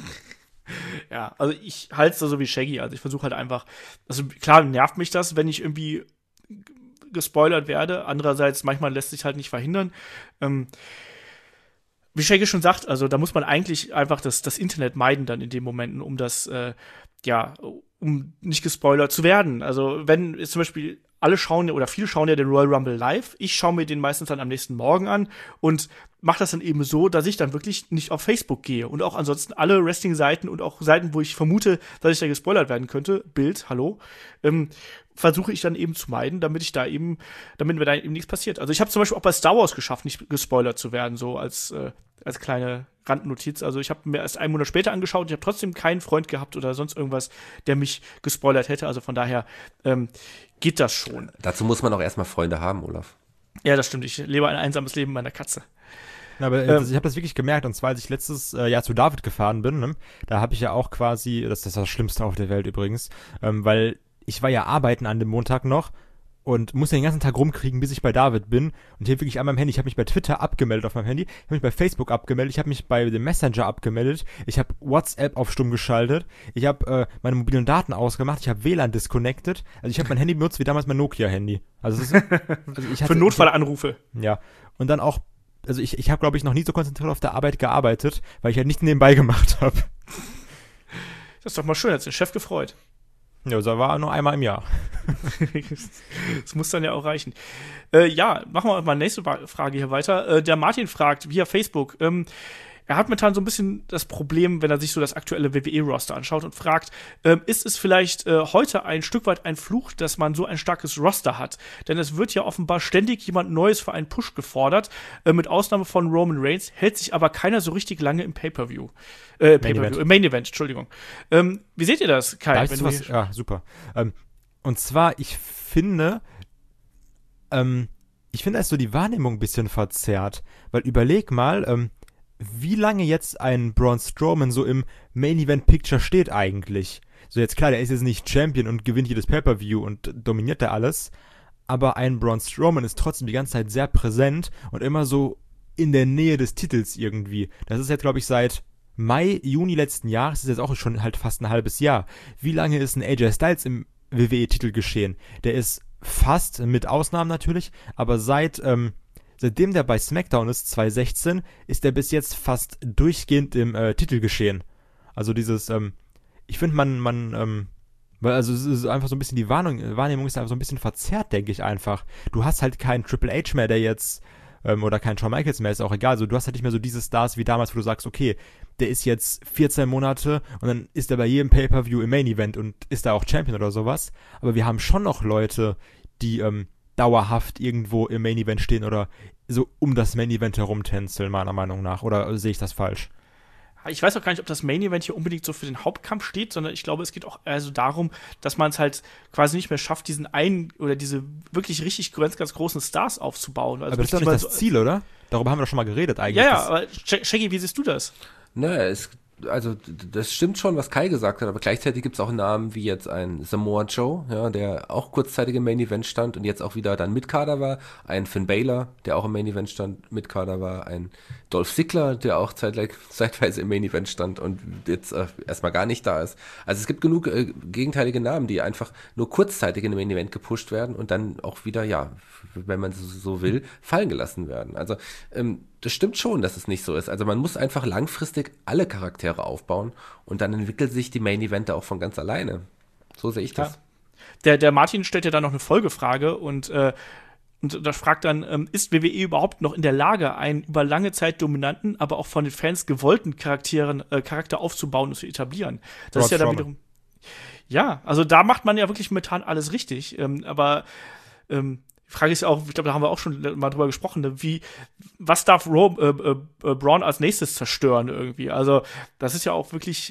Ja, also ich halte es da so wie Shaggy. Also ich versuche halt einfach, also klar nervt mich das, wenn ich irgendwie gespoilert werde. Andererseits, manchmal lässt sich halt nicht verhindern. Ähm, wie Shaggy schon sagt, also da muss man eigentlich einfach das, das Internet meiden dann in den Momenten, um das, äh, ja, um nicht gespoilert zu werden. Also wenn jetzt zum Beispiel alle schauen oder viele schauen ja den Royal Rumble live. Ich schaue mir den meistens dann am nächsten Morgen an und mache das dann eben so, dass ich dann wirklich nicht auf Facebook gehe und auch ansonsten alle Wrestling-Seiten und auch Seiten, wo ich vermute, dass ich da gespoilert werden könnte, Bild, hallo, ähm, versuche ich dann eben zu meiden, damit ich da eben, damit mir da eben nichts passiert. Also ich habe zum Beispiel auch bei Star Wars geschafft, nicht gespoilert zu werden, so als äh, als kleine Randnotiz. Also ich habe mir erst einen Monat später angeschaut und ich habe trotzdem keinen Freund gehabt oder sonst irgendwas, der mich gespoilert hätte. Also von daher ähm, geht das schon. Dazu muss man auch erstmal Freunde haben, Olaf. Ja, das stimmt. Ich lebe ein einsames Leben meiner Katze. Na, aber Ähm, ich habe das wirklich gemerkt, und zwar, als ich letztes äh, Jahr zu David gefahren bin, ne, da habe ich ja auch quasi, das ist das Schlimmste auf der Welt übrigens, ähm, weil ich war ja arbeiten an dem Montag noch und musste den ganzen Tag rumkriegen, bis ich bei David bin. Und hier wirklich an meinem Handy, ich habe mich bei Twitter abgemeldet auf meinem Handy, ich habe mich bei Facebook abgemeldet, ich habe mich bei dem Messenger abgemeldet, ich habe WhatsApp auf stumm geschaltet, ich habe äh, meine mobilen Daten ausgemacht, ich habe W L A N disconnected, also ich habe mein Handy benutzt wie damals mein Nokia-Handy. Also, es ist, also ich hatte, Für Notfallanrufe. Ja, und dann auch, also ich, ich habe, glaube ich, noch nie so konzentriert auf der Arbeit gearbeitet, weil ich halt nichts nebenbei gemacht habe. Das ist doch mal schön, hat sich der Chef gefreut. Ja, das war nur einmal im Jahr. Das muss dann ja auch reichen. Äh, ja, machen wir mal nächste Frage hier weiter. Äh, der Martin fragt via Facebook, ähm, er hat momentan so ein bisschen das Problem, wenn er sich so das aktuelle W W E-Roster anschaut und fragt, ähm, ist es vielleicht äh, heute ein Stück weit ein Fluch, dass man so ein starkes Roster hat? Denn es wird ja offenbar ständig jemand Neues für einen Push gefordert. Äh, mit Ausnahme von Roman Reigns hält sich aber keiner so richtig lange im Pay-Per-View. Äh, Pay-Per-View, im Main Event, Entschuldigung. Ähm, wie seht ihr das, Kai? Da Wenn du was, ja, super. Ähm, und zwar, ich finde, ähm, ich finde, da ist so die Wahrnehmung ein bisschen verzerrt. Weil überleg mal, ähm, wie lange jetzt ein Braun Strowman so im Main-Event-Picture steht eigentlich. So jetzt klar, der ist jetzt nicht Champion und gewinnt jedes Pay-Per-View und dominiert da alles, aber ein Braun Strowman ist trotzdem die ganze Zeit sehr präsent und immer so in der Nähe des Titels irgendwie. Das ist jetzt, glaube ich, seit Mai, Juni letzten Jahres, das ist jetzt auch schon halt fast ein halbes Jahr. Wie lange ist ein A J Styles im W W E-Titel geschehen? Der ist fast, mit Ausnahmen natürlich, aber seit, ähm, seitdem der bei SmackDown ist, zwanzig sechzehn, ist er bis jetzt fast durchgehend im äh, Titel geschehen. Also dieses, ähm, ich finde, man, man, ähm, weil also es ist einfach so ein bisschen die Wahrnehmung, Wahrnehmung ist einfach so ein bisschen verzerrt, denke ich einfach. Du hast halt keinen Triple H mehr, der jetzt, ähm, oder keinen Shawn Michaels mehr, ist auch egal. Also du hast halt nicht mehr so diese Stars wie damals, wo du sagst, okay, der ist jetzt vierzehn Monate und dann ist er bei jedem Pay-Per-View im Main Event und ist da auch Champion oder sowas. Aber wir haben schon noch Leute, die, ähm, dauerhaft irgendwo im Main Event stehen oder so um das Main Event herumtänzeln, meiner Meinung nach. Oder sehe ich das falsch? Ich weiß auch gar nicht, ob das Main Event hier unbedingt so für den Hauptkampf steht, sondern ich glaube, es geht auch also darum, dass man es halt quasi nicht mehr schafft, diesen einen oder diese wirklich richtig ganz, ganz großen Stars aufzubauen. Also aber das ist doch nicht das so Ziel, oder? Darüber haben wir doch schon mal geredet eigentlich. Ja, ja, aber Shaggy, wie siehst du das? Naja, es also das stimmt schon, was Kai gesagt hat, aber gleichzeitig gibt es auch Namen wie jetzt ein Samoa Joe, ja, der auch kurzzeitig im Main Event stand und jetzt auch wieder dann Mitkader war, ein Finn Balor, der auch im Main Event stand, Mitkader war, ein Dolph Ziggler, der auch zeitgleich, zeitweise im Main Event stand und jetzt äh, erstmal gar nicht da ist. Also es gibt genug äh, gegenteilige Namen, die einfach nur kurzzeitig in dem Main Event gepusht werden und dann auch wieder, ja, wenn man so will, fallen gelassen werden. Also ähm, das stimmt schon, dass es nicht so ist. Also man muss einfach langfristig alle Charaktere aufbauen und dann entwickelt sich die Main-Evente auch von ganz alleine. So sehe ich das. Ja. Der, der Martin stellt ja dann noch eine Folgefrage und, äh, und da fragt dann, ähm, ist W W E überhaupt noch in der Lage, einen über lange Zeit dominanten, aber auch von den Fans gewollten Charakteren, äh, Charakter aufzubauen und zu etablieren? Das ist ja dann wiederum. Ja, also da macht man ja wirklich momentan alles richtig. Ähm, aber ähm, die Frage ist ja auch, ich glaube, da haben wir auch schon mal drüber gesprochen, ne, wie, was darf Ro- äh, äh, Braun als nächstes zerstören irgendwie? Also, das ist ja auch wirklich,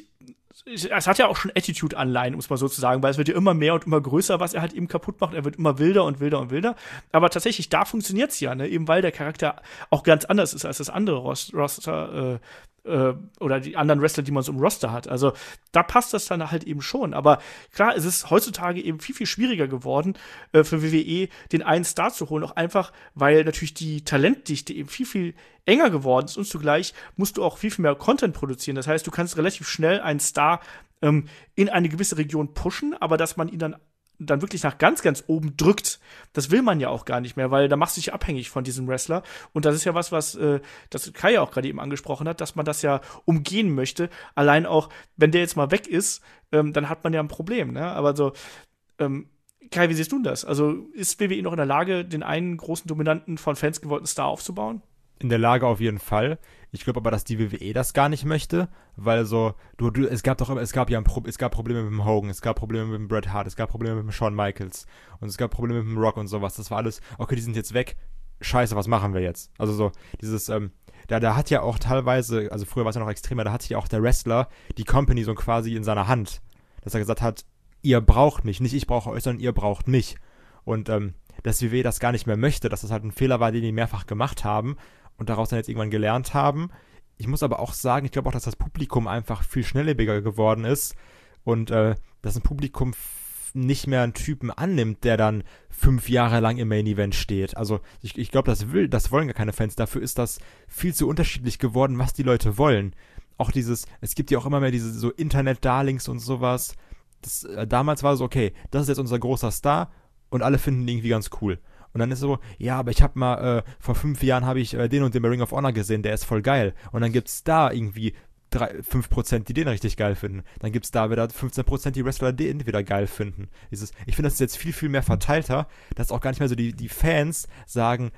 es hat ja auch schon Attitude-Anleihen, muss man so zu sagen, weil es wird ja immer mehr und immer größer, was er halt eben kaputt macht. Er wird immer wilder und wilder und wilder. Aber tatsächlich, da funktioniert's ja, ne, eben weil der Charakter auch ganz anders ist als das andere Roster, äh, oder die anderen Wrestler, die man so im Roster hat. Also da passt das dann halt eben schon. Aber klar, es ist heutzutage eben viel, viel schwieriger geworden, äh, für W W E den einen Star zu holen. Auch einfach, weil natürlich die Talentdichte eben viel, viel enger geworden ist und zugleich musst du auch viel, viel mehr Content produzieren. Das heißt, du kannst relativ schnell einen Star ähm, in eine gewisse Region pushen, aber dass man ihn dann dann wirklich nach ganz, ganz oben drückt, das will man ja auch gar nicht mehr, weil da machst du dich abhängig von diesem Wrestler. Und das ist ja was, was äh, das Kai ja auch gerade eben angesprochen hat, dass man das ja umgehen möchte. Allein auch, wenn der jetzt mal weg ist, ähm, dann hat man ja ein Problem, ne? Aber so, ähm, Kai, wie siehst du das? Also ist W W E noch in der Lage, den einen großen, dominanten, von Fans gewollten Star aufzubauen? In der Lage auf jeden Fall. Ich glaube aber, dass die W W E das gar nicht möchte, weil so, du, du, es gab doch immer, es gab ja ein Pro, es gab Probleme mit dem Hogan, es gab Probleme mit dem Bret Hart, es gab Probleme mit dem Shawn Michaels und es gab Probleme mit dem Rock und sowas. Das war alles, okay, die sind jetzt weg, scheiße, was machen wir jetzt? Also so, dieses, ähm, da, da hat ja auch teilweise, also früher war es ja noch extremer, da hatte ja auch der Wrestler die Company so quasi in seiner Hand, dass er gesagt hat, ihr braucht mich, nicht ich brauche euch, sondern ihr braucht mich. Und ähm, dass W W E das gar nicht mehr möchte, dass das halt ein Fehler war, den die mehrfach gemacht haben und daraus dann jetzt irgendwann gelernt haben. Ich muss aber auch sagen, ich glaube auch, dass das Publikum einfach viel schnelllebiger geworden ist und äh, dass ein Publikum f- nicht mehr einen Typen annimmt, der dann fünf Jahre lang im Main Event steht. Also ich, ich glaube, das will, das wollen gar keine Fans. Dafür ist das viel zu unterschiedlich geworden, was die Leute wollen. Auch dieses, es gibt ja auch immer mehr diese so Internet-Darlings und sowas. Das, äh, damals war es so, okay, das ist jetzt unser großer Star und alle finden ihn irgendwie ganz cool. Und dann ist so, ja, aber ich habe mal, äh, vor fünf Jahren habe ich äh, den und den bei Ring of Honor gesehen, der ist voll geil. Und dann gibt's da irgendwie drei, fünf Prozent, die den richtig geil finden. Dann gibt's da wieder fünfzehn Prozent, die Wrestler den wieder geil finden. Dieses, ich finde, das ist jetzt viel, viel mehr verteilter, dass auch gar nicht mehr so die, die Fans sagen,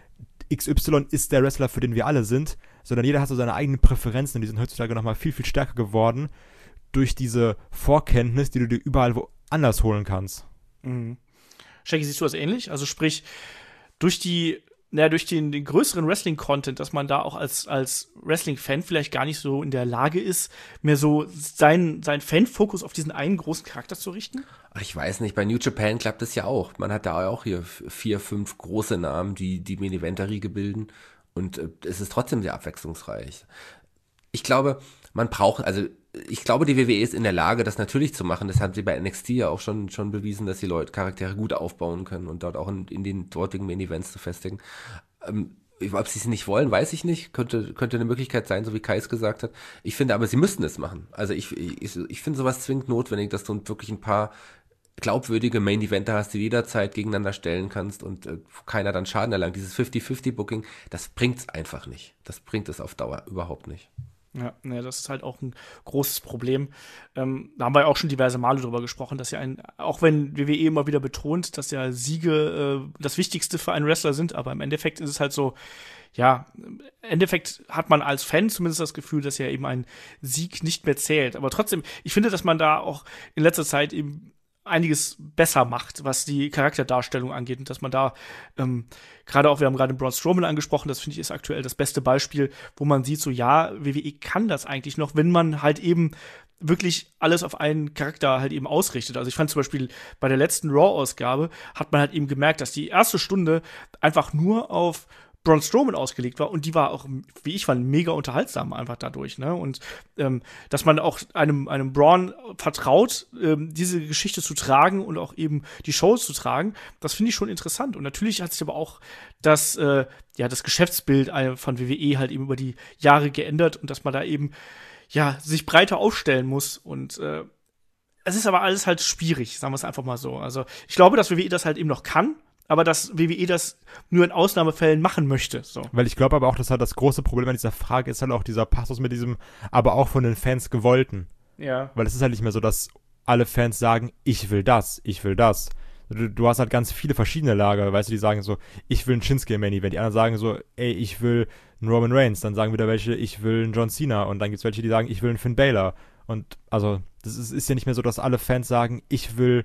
X Y ist der Wrestler, für den wir alle sind, sondern jeder hat so seine eigenen Präferenzen und die sind heutzutage nochmal viel, viel stärker geworden durch diese Vorkenntnis, die du dir überall woanders holen kannst. Mhm. Shaggy, siehst du das ähnlich? Also sprich, durch die naja, durch den, den größeren Wrestling-Content, dass man da auch als, als Wrestling-Fan vielleicht gar nicht so in der Lage ist, mehr so seinen, seinen Fan-Fokus auf diesen einen großen Charakter zu richten? Ich weiß nicht, bei New Japan klappt das ja auch. Man hat da auch hier vier, fünf große Namen, die die Main-Eventer-Riege bilden und äh, es ist trotzdem sehr abwechslungsreich. Ich glaube, man braucht, also ich glaube, die W W E ist in der Lage, das natürlich zu machen. Das haben sie bei N X T ja auch schon schon bewiesen, dass die Leute Charaktere gut aufbauen können und dort auch in, in den dortigen Main-Events zu festigen. Ähm, ob sie es nicht wollen, weiß ich nicht. Könnte könnte eine Möglichkeit sein, so wie Kai es gesagt hat. Ich finde aber, sie müssten es machen. Also ich ich, ich finde sowas zwingend notwendig, dass du wirklich ein paar glaubwürdige Main-Eventer hast, die du jederzeit gegeneinander stellen kannst und äh, keiner dann Schaden erlangt. Dieses fifty fifty Booking, das bringt's einfach nicht. Das bringt es auf Dauer überhaupt nicht. Ja, ne, das ist halt auch ein großes Problem. Ähm, da haben wir auch schon diverse Male drüber gesprochen, dass ja ein, auch wenn W W E immer wieder betont, dass ja Siege äh, das Wichtigste für einen Wrestler sind, aber im Endeffekt ist es halt so, ja, im Endeffekt hat man als Fan zumindest das Gefühl, dass ja eben ein Sieg nicht mehr zählt. Aber trotzdem, ich finde, dass man da auch in letzter Zeit eben einiges besser macht, was die Charakterdarstellung angeht und dass man da ähm, gerade auch, wir haben gerade Braun Strowman angesprochen, das finde ich ist aktuell das beste Beispiel, wo man sieht, so ja, W W E kann das eigentlich noch, wenn man halt eben wirklich alles auf einen Charakter halt eben ausrichtet. Also ich fand zum Beispiel bei der letzten Raw-Ausgabe hat man halt eben gemerkt, dass die erste Stunde einfach nur auf Braun Strowman ausgelegt war und die war auch, wie ich fand, mega unterhaltsam einfach dadurch, ne? Und ähm, dass man auch einem einem Braun vertraut, ähm, diese Geschichte zu tragen und auch eben die Shows zu tragen, das finde ich schon interessant. Und natürlich hat sich aber auch das äh, ja das Geschäftsbild von W W E halt eben über die Jahre geändert und dass man da eben ja sich breiter aufstellen muss und äh, es ist aber alles halt schwierig, sagen wir es einfach mal so. Also ich glaube, dass W W E das halt eben noch kann, aber dass W W E das nur in Ausnahmefällen machen möchte. So. Weil ich glaube aber auch, dass halt das große Problem an dieser Frage ist halt auch dieser Passus mit diesem, aber auch von den Fans gewollten. Ja. Weil es ist halt nicht mehr so, dass alle Fans sagen, ich will das, ich will das. Du, du hast halt ganz viele verschiedene Lager, weißt du, die sagen so, ich will einen Shinsuke im Main Event. Die anderen sagen so, ey, ich will einen Roman Reigns. Dann sagen wieder welche, ich will einen John Cena. Und dann gibt's welche, die sagen, ich will einen Finn Balor. Und also, das ist, ist ja nicht mehr so, dass alle Fans sagen, ich will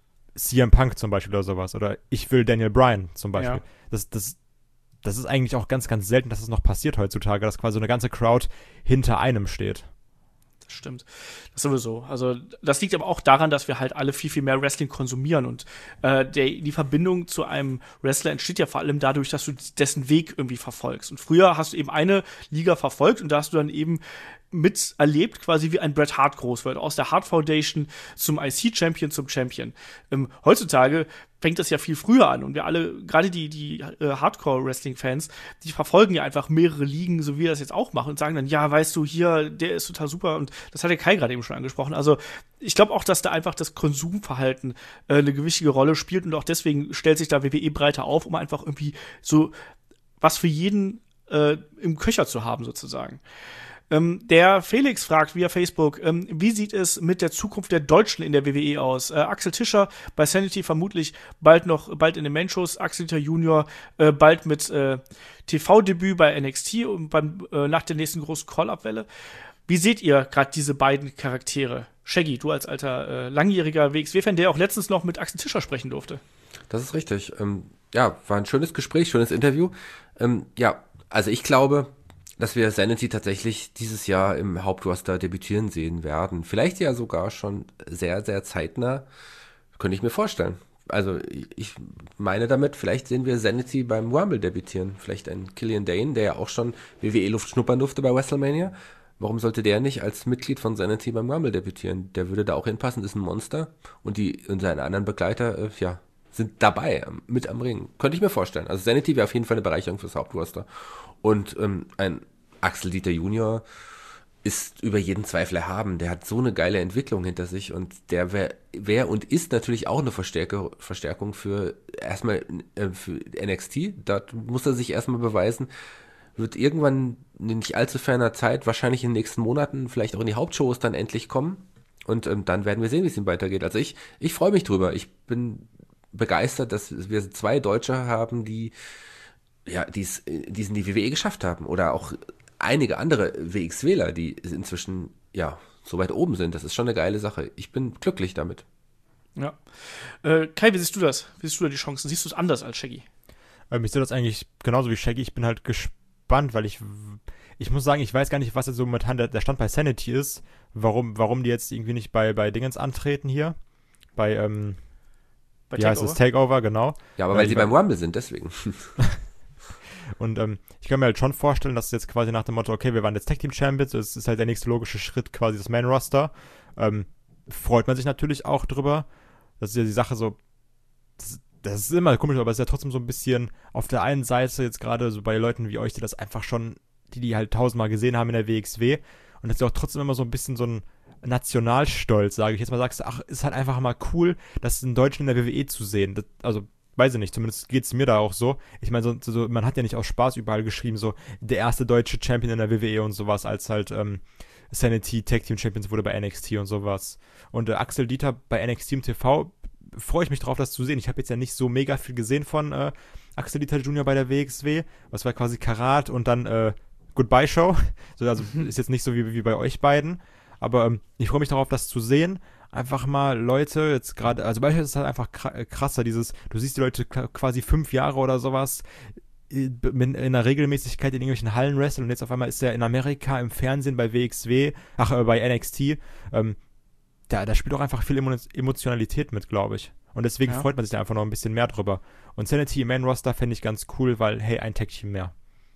C M Punk zum Beispiel oder sowas. Oder ich will Daniel Bryan zum Beispiel. Ja. Das, das, das ist eigentlich auch ganz, ganz selten, dass das noch passiert heutzutage, dass quasi so eine ganze Crowd hinter einem steht. Das stimmt. Das sowieso. Also, das liegt aber auch daran, dass wir halt alle viel, viel mehr Wrestling konsumieren. Und äh, der, die Verbindung zu einem Wrestler entsteht ja vor allem dadurch, dass du dessen Weg irgendwie verfolgst. Und früher hast du eben eine Liga verfolgt und da hast du dann eben miterlebt, quasi wie ein Bret Hart groß wird. Aus der Hart Foundation zum I C-Champion zum Champion. Ähm, heutzutage fängt das ja viel früher an und wir alle, gerade die, die äh, Hardcore-Wrestling-Fans, die verfolgen ja einfach mehrere Ligen, so wie wir das jetzt auch machen und sagen dann, ja, weißt du, hier, der ist total super und das hat der Kai gerade eben schon angesprochen. Also ich glaube auch, dass da einfach das Konsumverhalten äh, eine gewichtige Rolle spielt und auch deswegen stellt sich da W W E breiter auf, um einfach irgendwie so was für jeden äh, im Köcher zu haben, sozusagen. Ähm, der Felix fragt via Facebook, ähm, wie sieht es mit der Zukunft der Deutschen in der W W E aus? Äh, Axel Tischer bei Sanity vermutlich bald noch, bald in den Main-Shows, Axel Tischer Junior äh, bald mit äh, T V-Debüt bei N X T und beim, äh, nach der nächsten großen Call-Up-Welle. Wie seht ihr gerade diese beiden Charaktere? Shaggy, du als alter äh, langjähriger W X W-Fan, der auch letztens noch mit Axel Tischer sprechen durfte. Das ist richtig. Ähm, ja, war ein schönes Gespräch, schönes Interview. Ähm, ja, also ich glaube, dass wir Sanity tatsächlich dieses Jahr im Hauptroster debütieren sehen werden. Vielleicht ja sogar schon sehr, sehr zeitnah. Könnte ich mir vorstellen. Also ich meine damit, vielleicht sehen wir Sanity beim Rumble debütieren. Vielleicht ein Killian Dane, der ja auch schon W W E-Luft schnuppern durfte bei WrestleMania. Warum sollte der nicht als Mitglied von Sanity beim Rumble debütieren? Der würde da auch hinpassen, ist ein Monster. Und die und seine anderen Begleiter, äh, ja, sind dabei, mit am Ring. Könnte ich mir vorstellen. Also Sanity wäre auf jeden Fall eine Bereicherung fürs Hauptroster. Und ähm, ein Axel Dieter Junior ist über jeden Zweifel erhaben. Der hat so eine geile Entwicklung hinter sich und der wäre wär und ist natürlich auch eine Verstärke, Verstärkung für erstmal äh, für N X T. Da muss er sich erstmal beweisen. Wird irgendwann in nicht allzu ferner Zeit, wahrscheinlich in den nächsten Monaten, vielleicht auch in die Hauptshows dann endlich kommen. Und ähm, dann werden wir sehen, wie es ihm weitergeht. Also ich, ich freue mich drüber. Ich bin begeistert, dass wir zwei Deutsche haben, die ja, die es die es in die W W E geschafft haben. Oder auch einige andere W X-Wähler, die inzwischen, ja, so weit oben sind. Das ist schon eine geile Sache. Ich bin glücklich damit. Ja. Äh, Kai, wie siehst du das? Wie siehst du da die Chancen? Siehst du es anders als Shaggy? Ähm, ich sehe das eigentlich genauso wie Shaggy. Ich bin halt gespannt, weil ich, ich muss sagen, ich weiß gar nicht, was jetzt so momentan der, der Stand bei Sanity ist. Warum, warum die jetzt irgendwie nicht bei, bei Dingens antreten hier. Bei, ähm, Bei wie heißt es? Takeover, genau. Ja, aber Ja, weil ich sie mein- beim Rumble sind, deswegen. Und ähm, ich kann mir halt schon vorstellen, dass es jetzt quasi nach dem Motto, okay, wir waren jetzt Tag Team Champions, es ist halt der nächste logische Schritt, quasi das Main Roster. Ähm, freut man sich natürlich auch drüber. Das ist ja die Sache so, das, das ist immer komisch, aber es ist ja trotzdem so ein bisschen auf der einen Seite jetzt gerade so bei Leuten wie euch, die das einfach schon, die die halt tausendmal gesehen haben in der W X W. Und das ist ja auch trotzdem immer so ein bisschen so ein Nationalstolz, sage ich jetzt mal, sagst du, ach, ist halt einfach mal cool, das in Deutschland in der W W E zu sehen. Das, also, weiß ich nicht, zumindest geht's mir da auch so. Ich meine, so, so, man hat ja nicht aus Spaß überall geschrieben, so, der erste deutsche Champion in der W W E und sowas, als halt, ähm, Sanity Tag Team Champions wurde bei N X T und sowas. Und äh, Axel Dieter bei N X T im T V, freue ich mich drauf, das zu sehen. Ich habe jetzt ja nicht so mega viel gesehen von äh, Axel Dieter Junior bei der W X W. Das war quasi Karat und dann äh, Goodbye Show. So, also ist jetzt nicht so wie, wie bei euch beiden. Aber ähm, ich freue mich darauf, das zu sehen. Einfach mal Leute, jetzt gerade, also beispielsweise ist es halt einfach krasser, dieses, du siehst die Leute quasi fünf Jahre oder sowas in einer Regelmäßigkeit in irgendwelchen Hallen wresteln und jetzt auf einmal ist er in Amerika im Fernsehen bei W X W, ach, äh, bei N X T. Ähm, da, da spielt auch einfach viel Emotionalität mit, glaube ich. Und deswegen Ja. freut man sich da einfach noch ein bisschen mehr drüber. Und Sanity im Main Roster fände ich ganz cool, weil, hey, ein Tag-Team mehr.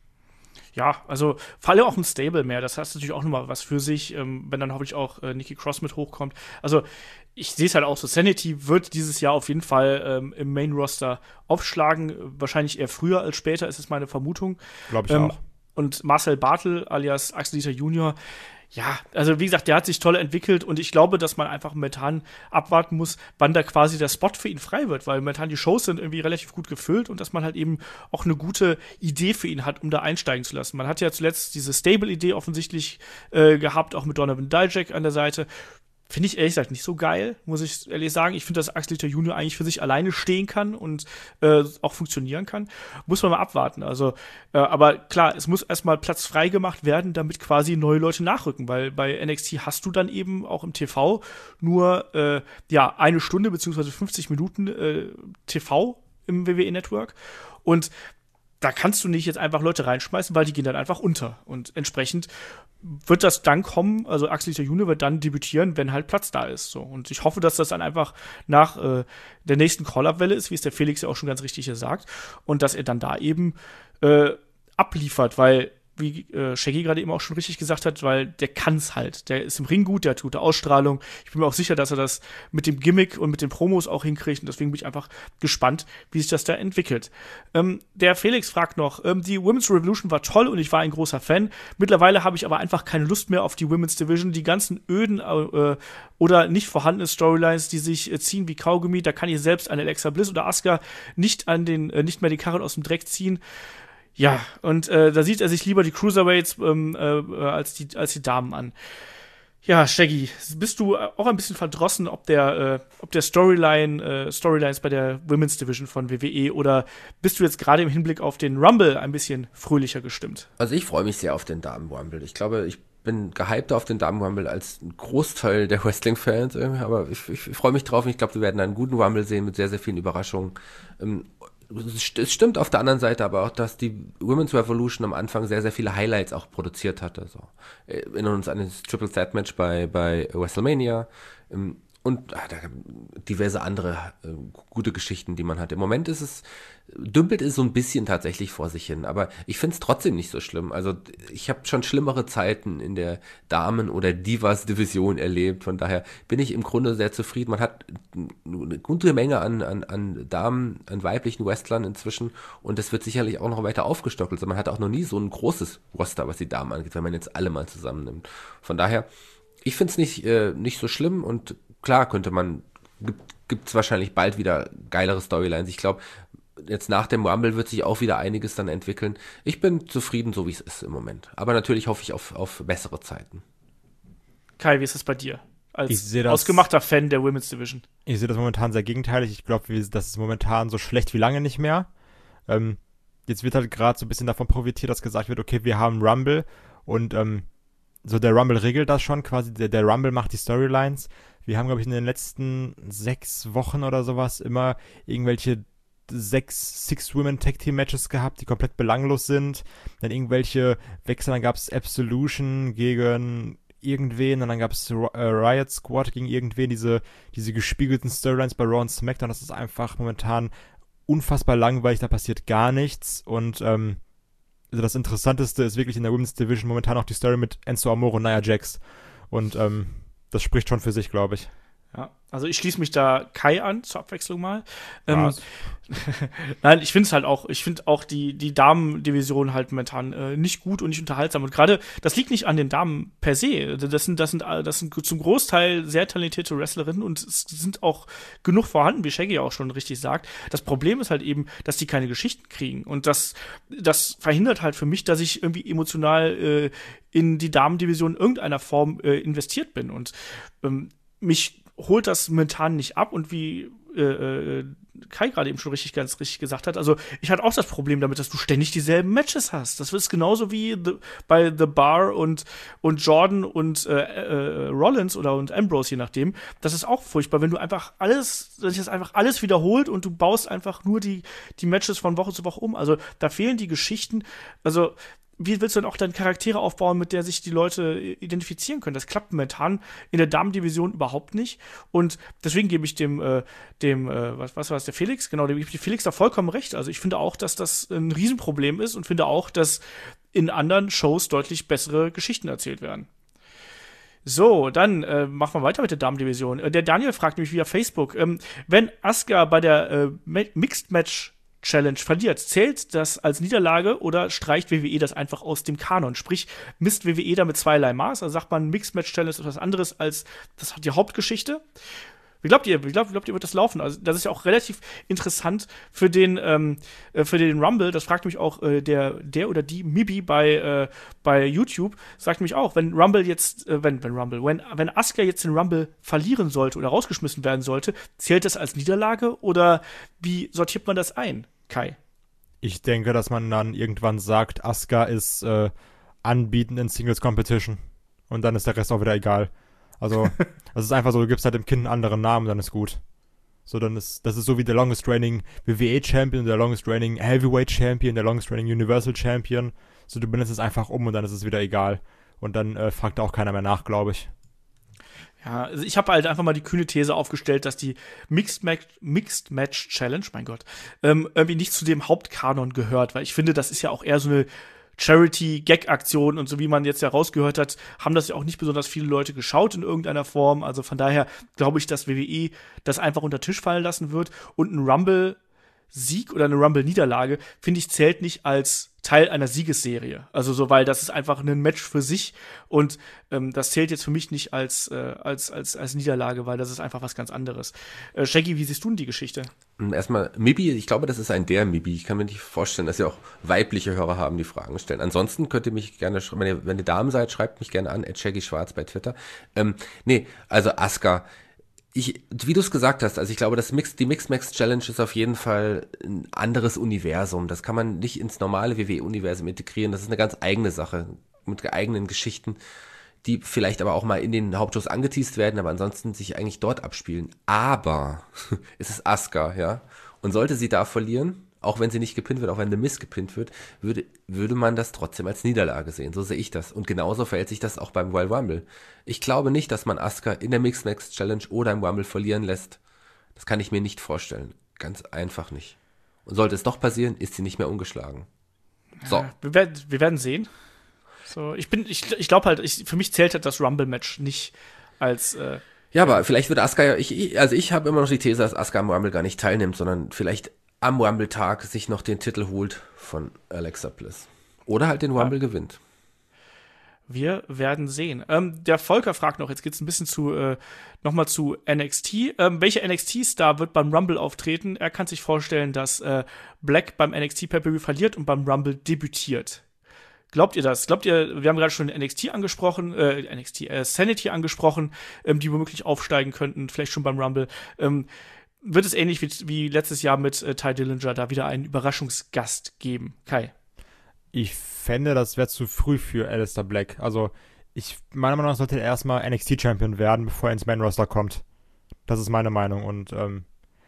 Ja, also vor allem auch ein Stable mehr. Das heißt natürlich auch nochmal was für sich, ähm, wenn dann hoffentlich auch äh, Nikki Cross mit hochkommt. Also ich sehe es halt auch so, Sanity wird dieses Jahr auf jeden Fall ähm, im Main-Roster aufschlagen. Wahrscheinlich eher früher als später, ist es meine Vermutung. Glaube ich Ähm, auch. Und Marcel Bartel alias Axel Dieter Junior, ja, also wie gesagt, der hat sich toll entwickelt und ich glaube, dass man einfach momentan abwarten muss, wann da quasi der Spot für ihn frei wird, weil momentan die Shows sind irgendwie relativ gut gefüllt und dass man halt eben auch eine gute Idee für ihn hat, um da einsteigen zu lassen. Man hat ja zuletzt diese Stable-Idee offensichtlich äh, gehabt, auch mit Donovan Dijak an der Seite. Finde ich ehrlich gesagt nicht so geil, muss ich ehrlich sagen. Ich finde, dass Axel Dieter Junior eigentlich für sich alleine stehen kann und äh, auch funktionieren kann. Muss man mal abwarten. Also, äh, aber klar, es muss erstmal Platz frei gemacht werden, damit quasi neue Leute nachrücken, weil bei N X T hast du dann eben auch im T V nur äh, ja eine Stunde beziehungsweise fünfzig Minuten äh, T V im W W E-Network und da kannst du nicht jetzt einfach Leute reinschmeißen, weil die gehen dann einfach unter. Und entsprechend wird das dann kommen, also Axel Dieter Junior wird dann debütieren, wenn halt Platz da ist. So. Und ich hoffe, dass das dann einfach nach äh, der nächsten Call-Up-Welle ist, wie es der Felix ja auch schon ganz richtig hier sagt. Und dass er dann da eben äh, abliefert, weil wie äh, Shaggy gerade eben auch schon richtig gesagt hat, weil der kann's halt. Der ist im Ring gut, der hat gute Ausstrahlung. Ich bin mir auch sicher, dass er das mit dem Gimmick und mit den Promos auch hinkriegt. Und deswegen bin ich einfach gespannt, wie sich das da entwickelt. Ähm, der Felix fragt noch, ähm, die Women's Revolution war toll und ich war ein großer Fan. Mittlerweile habe ich aber einfach keine Lust mehr auf die Women's Division. Die ganzen öden äh, oder nicht vorhandenen Storylines, die sich äh, ziehen wie Kaugummi, da kann ich selbst eine Alexa Bliss oder Asuka nicht an den, äh, nicht mehr die Karren aus dem Dreck ziehen. Ja, und äh, da sieht er sich lieber die Cruiserweights ähm, äh, als, die, als die Damen an. Ja, Shaggy, bist du auch ein bisschen verdrossen, ob der, äh, ob der Storyline, äh, Storylines bei der Women's Division von W W E oder bist du jetzt gerade im Hinblick auf den Rumble ein bisschen fröhlicher gestimmt? Also ich freue mich sehr auf den Damen-Rumble. Ich glaube, ich bin gehypter auf den Damen-Rumble als ein Großteil der Wrestling-Fans, aber ich, ich, ich freue mich drauf und ich glaube, wir werden einen guten Rumble sehen mit sehr, sehr vielen Überraschungen. Ähm, Es stimmt auf der anderen Seite aber auch, dass die Women's Revolution am Anfang sehr, sehr viele Highlights auch produziert hatte. So. Erinnern uns an das Triple Threat Match bei, bei WrestleMania und ah, da, diverse andere äh, gute Geschichten, die man hat. Im Moment ist es, dümpelt es so ein bisschen tatsächlich vor sich hin, aber ich finde es trotzdem nicht so schlimm. Also ich habe schon schlimmere Zeiten in der Damen- oder Divas-Division erlebt, von daher bin ich im Grunde sehr zufrieden. Man hat eine gute Menge an, an, an Damen, an weiblichen Wrestlern inzwischen und das wird sicherlich auch noch weiter aufgestockt. Also man hat auch noch nie so ein großes Roster, was die Damen angeht, wenn man jetzt alle mal zusammennimmt. Von daher, ich finde es nicht, äh, nicht so schlimm und klar könnte man, gibt es wahrscheinlich bald wieder geilere Storylines. Ich glaube, jetzt nach dem Rumble wird sich auch wieder einiges dann entwickeln. Ich bin zufrieden, so wie es ist im Moment. Aber natürlich hoffe ich auf, auf bessere Zeiten. Kai, wie ist es bei dir? Als Ich seh das- ausgemachter Fan der Women's Division. Ich sehe das momentan sehr gegenteilig. Ich glaube, das ist momentan so schlecht wie lange nicht mehr. Ähm, jetzt wird halt gerade so ein bisschen davon profitiert, dass gesagt wird, okay, wir haben Rumble und ähm, so der Rumble regelt das schon quasi, der, der Rumble macht die Storylines. Wir haben, glaube ich, in den letzten sechs Wochen oder sowas immer irgendwelche sechs Six-Women-Tag-Team-Matches gehabt, die komplett belanglos sind. Dann irgendwelche Wechsel, dann gab es Absolution gegen irgendwen und dann gab es äh, Riot Squad gegen irgendwen, diese, diese gespiegelten Storylines bei Raw und SmackDown. Das ist einfach momentan unfassbar langweilig, da passiert gar nichts und ähm, also das Interessanteste ist wirklich in der Women's Division momentan auch die Story mit Enzo Amore und Nia Jax und ähm, das spricht schon für sich, glaube ich. Ja, also ich schließe mich da Kai an, zur Abwechslung mal. Ähm, Nein, ich finde es halt auch, ich finde auch die, die Damen-Division halt momentan äh, nicht gut und nicht unterhaltsam. Und gerade, das liegt nicht an den Damen per se. Das sind, das sind, das sind zum Großteil sehr talentierte Wrestlerinnen und es sind auch genug vorhanden, wie Shaggy auch schon richtig sagt. Das Problem ist halt eben, dass die keine Geschichten kriegen. Und das, das verhindert halt für mich, dass ich irgendwie emotional äh, in die Damen-Division in irgendeiner Form äh, investiert bin. Und ähm, mich holt das momentan nicht ab und wie äh, äh, Kai gerade eben schon richtig, ganz richtig gesagt hat, also ich hatte auch das Problem damit, dass du ständig dieselben Matches hast. Das ist genauso wie the, bei The Bar und, und Jordan und äh, äh, Rollins oder und Ambrose, je nachdem. Das ist auch furchtbar, wenn du einfach alles, wenn sich das einfach alles wiederholt und du baust einfach nur die, die Matches von Woche zu Woche um. Also da fehlen die Geschichten, also wie willst du denn auch deine Charaktere aufbauen, mit der sich die Leute identifizieren können? Das klappt momentan in der Damendivision überhaupt nicht. Und deswegen gebe ich dem, äh, dem äh, was, was war das, der Felix? Genau, dem gebe ich Felix da vollkommen recht. Also ich finde auch, dass das ein Riesenproblem ist und finde auch, dass in anderen Shows deutlich bessere Geschichten erzählt werden. So, dann äh, machen wir weiter mit der Damendivision. Äh, der Daniel fragt mich via Facebook, ähm, wenn Asuka bei der äh, Mixed Match Challenge verliert, zählt das als Niederlage oder streicht W W E das einfach aus dem Kanon? Sprich, misst W W E damit zweierlei Maß? Also sagt man, Mixed Match Challenge ist was anderes als das hat die Hauptgeschichte. Wie glaubt ihr, wie glaubt, wie glaubt ihr, wird das laufen? Also, das ist ja auch relativ interessant für den, ähm, für den Rumble. Das fragt mich auch äh, der, der oder die Mibi bei, äh, bei YouTube. Sagt mich auch, wenn Rumble jetzt, äh, wenn, wenn Rumble, wenn, wenn Asuka jetzt den Rumble verlieren sollte oder rausgeschmissen werden sollte, zählt das als Niederlage oder wie sortiert man das ein, Kai? Ich denke, dass man dann irgendwann sagt, Asuka ist äh, unbeaten in Singles Competition. Und dann ist der Rest auch wieder egal. Also, das ist einfach so, du gibst halt dem Kind einen anderen Namen, dann ist gut. So, dann ist, das ist so wie der longest reigning W W E Champion, der longest reigning Heavyweight Champion, der longest reigning Universal Champion. So, du benennst es einfach um und dann ist es wieder egal. Und dann äh, fragt da auch keiner mehr nach, glaube ich. Ja, also ich habe halt einfach mal die kühne These aufgestellt, dass die Mixed Match, Mixed Match Challenge, mein Gott, ähm, irgendwie nicht zu dem Hauptkanon gehört, weil ich finde, das ist ja auch eher so eine Charity-Gag-Aktion und so wie man jetzt ja rausgehört hat, haben das ja auch nicht besonders viele Leute geschaut in irgendeiner Form. Also von daher glaube ich, dass W W E das einfach unter den Tisch fallen lassen wird. Und ein Rumble-Sieg oder eine Rumble-Niederlage, finde ich, zählt nicht als Teil einer Siegesserie. Also so, weil das ist einfach ein Match für sich und ähm, das zählt jetzt für mich nicht als, äh, als, als, als Niederlage, weil das ist einfach was ganz anderes. Äh, Shaggy, wie siehst du denn die Geschichte? Erstmal, Mibi, ich glaube, das ist ein der Mibi. Ich kann mir nicht vorstellen, dass wir auch weibliche Hörer haben, die Fragen stellen. Ansonsten könnt ihr mich gerne, wenn ihr, wenn ihr Damen seid, schreibt mich gerne an, at Shaggy Schwarz bei Twitter. Ähm, nee, also Asuka, Ich, wie du es gesagt hast, also ich glaube, das Mix, die Mixed Match Challenge ist auf jeden Fall ein anderes Universum. Das kann man nicht ins normale W W E-Universum integrieren. Das ist eine ganz eigene Sache mit eigenen Geschichten, die vielleicht aber auch mal in den Hauptshows angeteast werden, aber ansonsten sich eigentlich dort abspielen. Aber es ist Asuka, ja. Und sollte sie da verlieren, auch wenn sie nicht gepinnt wird, auch wenn The Miz gepinnt wird, würde, würde man das trotzdem als Niederlage sehen. So sehe ich das. Und genauso verhält sich das auch beim Royal Rumble. Ich glaube nicht, dass man Asuka in der Mixed Match Challenge oder im Rumble verlieren lässt. Das kann ich mir nicht vorstellen. Ganz einfach nicht. Und sollte es doch passieren, ist sie nicht mehr ungeschlagen. So. Ja, wir, werden, wir werden sehen. So, ich bin, ich, ich glaube halt, ich, für mich zählt halt das Rumble-Match nicht als äh, Ja, aber vielleicht wird Asuka ja, ich, also ich habe immer noch die These, dass Asuka am Rumble gar nicht teilnimmt, sondern vielleicht am Rumble-Tag sich noch den Titel holt von Alexa Bliss. Oder halt den Rumble ja. gewinnt. Wir werden sehen. Ähm, der Volker fragt noch, jetzt geht's ein bisschen zu, äh, nochmal zu N X T. Ähm, welcher N X T-Star wird beim Rumble auftreten? Er kann sich vorstellen, dass äh, Black beim N X T-Pay-Per-View verliert und beim Rumble debütiert. Glaubt ihr das? Glaubt ihr, wir haben gerade schon N X T angesprochen, äh, N X T, äh, Sanity angesprochen, ähm, die womöglich aufsteigen könnten, vielleicht schon beim Rumble. Ähm, wird es ähnlich wie, wie letztes Jahr mit äh, Ty Dillinger da wieder einen Überraschungsgast geben? Kai? Ich fände, das wäre zu früh für Aleister Black. Also, ich, meiner Meinung nach sollte er erstmal N X T-Champion werden, bevor er ins Main-Roster kommt. Das ist meine Meinung. Und ähm,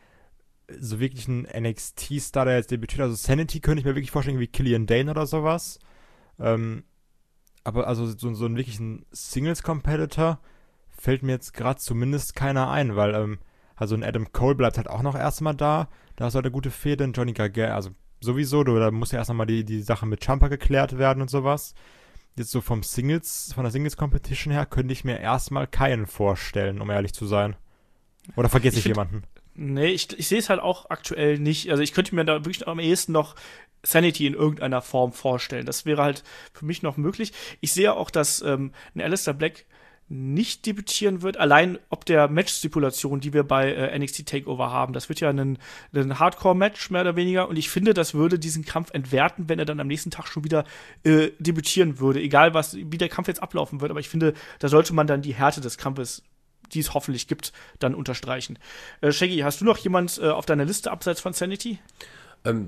so wirklich ein N X T-Star, der jetzt debütiert, also Sanity könnte ich mir wirklich vorstellen, wie Killian Dane oder sowas. Ähm, aber also so, so einen wirklichen Singles-Competitor fällt mir jetzt gerade zumindest keiner ein, weil ähm, also ein Adam Cole bleibt halt auch noch erstmal da. Da ist halt eine gute Fehde. Ein Johnny Gargano, also sowieso, du, da muss ja erst nochmal die, die Sache mit Ciampa geklärt werden und sowas. Jetzt so vom Singles, von der Singles-Competition her, könnte ich mir erstmal keinen vorstellen, um ehrlich zu sein. Oder vergesse ich, ich find, jemanden? Nee, ich, ich sehe es halt auch aktuell nicht. Also ich könnte mir da wirklich am ehesten noch Sanity in irgendeiner Form vorstellen. Das wäre halt für mich noch möglich. Ich sehe auch, dass ähm, ein Aleister Black nicht debütieren wird, allein ob der Match-Stipulation, die wir bei äh, N X T TakeOver haben. Das wird ja ein, ein Hardcore-Match, mehr oder weniger. Und ich finde, das würde diesen Kampf entwerten, wenn er dann am nächsten Tag schon wieder äh, debütieren würde. Egal, was, wie der Kampf jetzt ablaufen wird. Aber ich finde, da sollte man dann die Härte des Kampfes, die es hoffentlich gibt, dann unterstreichen. Äh, Shaggy, hast du noch jemand äh, auf deiner Liste abseits von Sanity? Ähm,